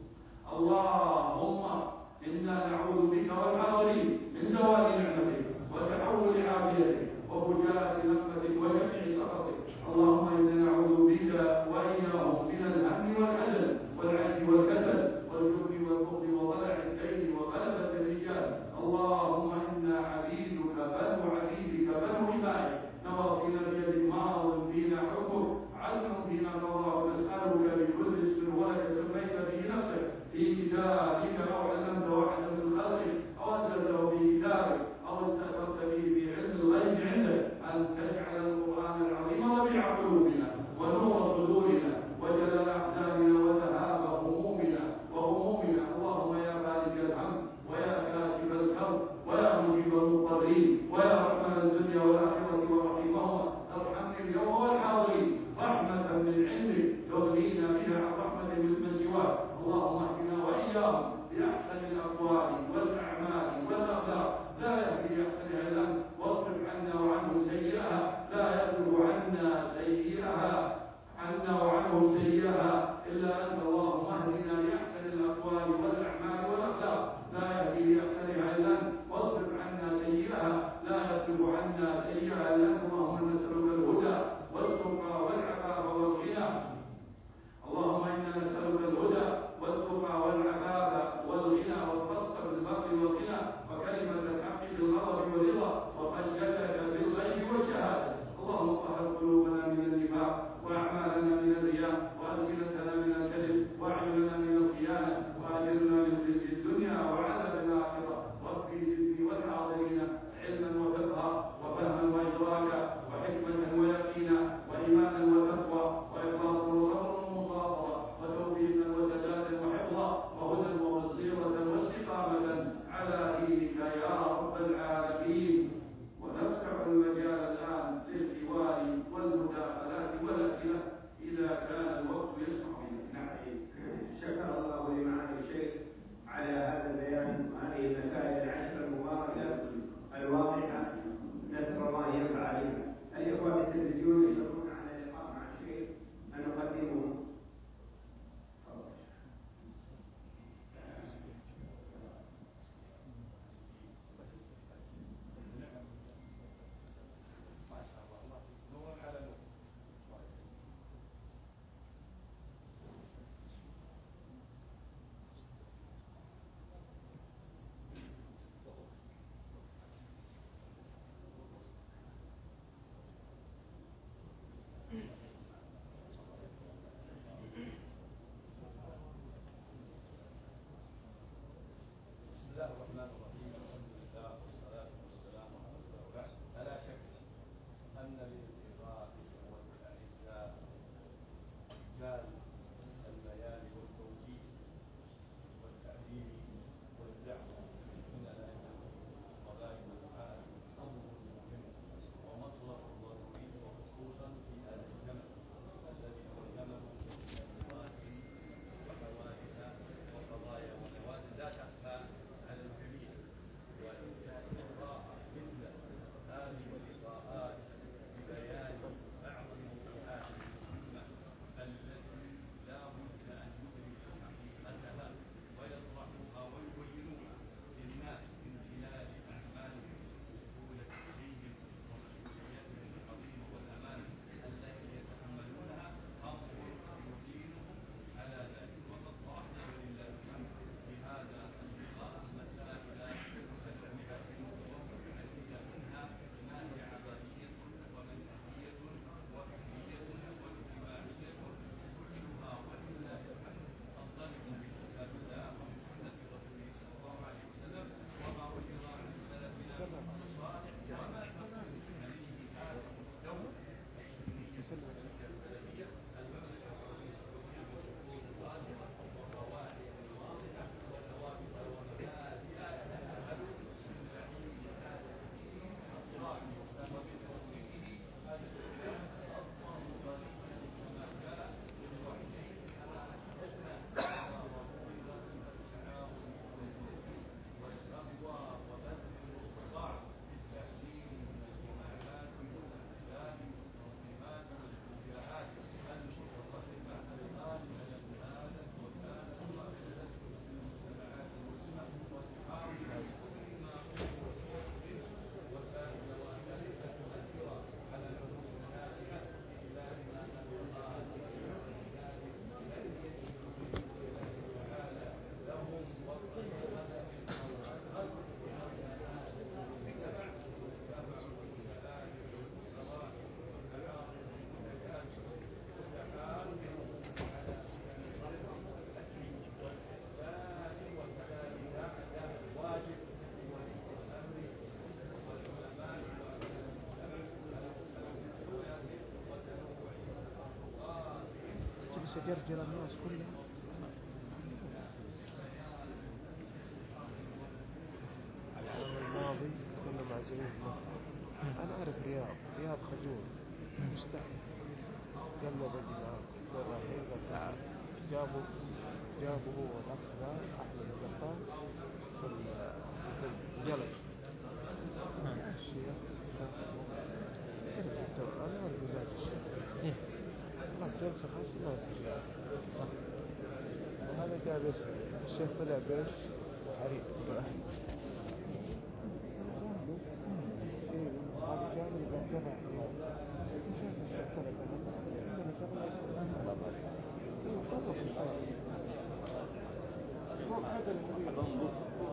اللهم إنا نعوذ بك والحاضرين من زوال نعمتك وتحول عافيتك وفجاءة نقمتك وجميع سخطك. اللهم إنا نعوذ بك وإياهم من الهم والحزن والعجز والكسل والجبن والبخل وضلع الدين وغلبة الرجال. اللهم إنا عبيدك بنو عبيدك بنو إمائك نواصينا بيدك ماض فينا حكمك عدل فينا قضاء. نسألك بكل اسم ولك سميت به نفسك في كتابك أو علمت واحدا من خلقك أو أنزلته في كتابك أو استأثرت به في علم الغيب عندك أن تجعل القرآن العظيم ربيع قلوبنا ونور صدورنا وجلاء أحزاننا وذهاب همومنا وغمومنا. اللهم يا مالك الحمد ويا كاشف الكرب ويا مجيب المضطرين ويا رحمن الدنيا والآخرة ورحيمهما ارحمني اليوم والحاضرين رحمة من عندك تغنينا بها عن رحمة من سواك. اللهم اهدنا وإياهم بأحسن الأقوال والأعمال والأخلاق لا يهدي بأحسنها إلا أنت واصرف عنا وعنهم سيئها لا يصرف عنا سيئها عنا وعنهم سيئها إلا أنت. اللهم اهدنا بأحسن الأقوال والأعمال والأخلاق لا يهدي بأحسنها إلا أنت واصرف عنا سيئها لا يصرف عنا سيئها إلا أنت. اللهم نسألك الهدى والتقى والعفاف والغنى. اللهم إنا نسألك الهدى والتقى والعفاف والغنى والبسط بالبر والغنى وكلمة الحق بالغضب والرضا وخشيتك بالغيب والشهادة. اللهم طهر قلوبنا من النفاق وأعمالنا من الرياء وألسنتنا من الكذب وأعيننا من الخيانة وأجرنا جالس يقرجل الناس كلها. العام الماضي كنا معزومين في مطعم، أنا أعرف رياض رياض خجول مستحي، قال له بجي معاكم، قال رايحين، قال تعال. جابوا جابوا هو الأخ ذا أحمد القطان في الجلس. الشيخ أنا أعرف مزاج الشيخ، راح جلسة خاصة ما في رياض. وهذا قال يسأل الشيخ طلع بيش وحريق بأحد. هذا جاب اللي بيتبع رياض. شايف الشيخ طلع بأحد. عندنا شغلة السلامات. وقصف الشيخ. هو هذا المدير. بنبو.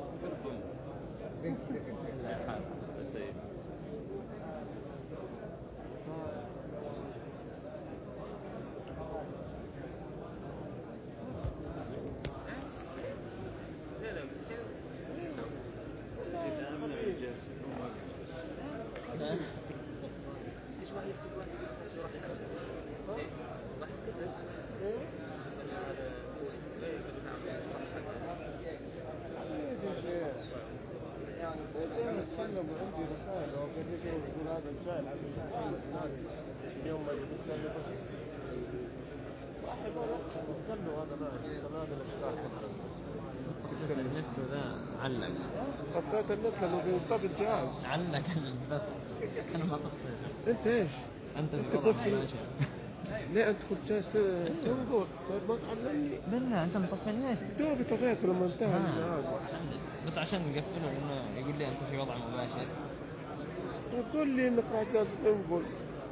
لا حال. سيد. عندي رسائل وقال لي يقول هذا الجاهل عبد الله اليوم ما جبت له بس واحد قال له هذا ما هذا الاشكال طفيت النت ذا علق. طفيت النت لانه بينطفي الجهاز علق البث. انا ما طفيته. انت ايش؟ انت انت كنت ليه انت كنت جالس تنظر ما تعلمني؟ بالله انت مطفي النت. دوبي طفيته لما انتهى هذا بس عشان نقفله انه يقول لي انت في وضع مباشر. يقول لي انك راح جالس تنقل.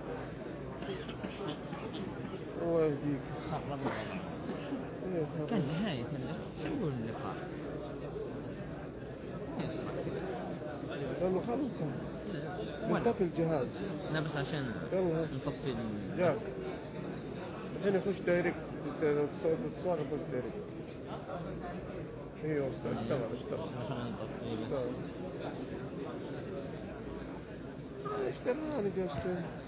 الله يهديك. خرب الوضع. كان نهاية سووا اللقاء. لانه خلص نطفي الجهاز. لا بس عشان نطفي جاك الحين يخش دايركت تتصال يخش دايركت. ايوه اشتغل اشتغل اشتغل اشتغل انا جالس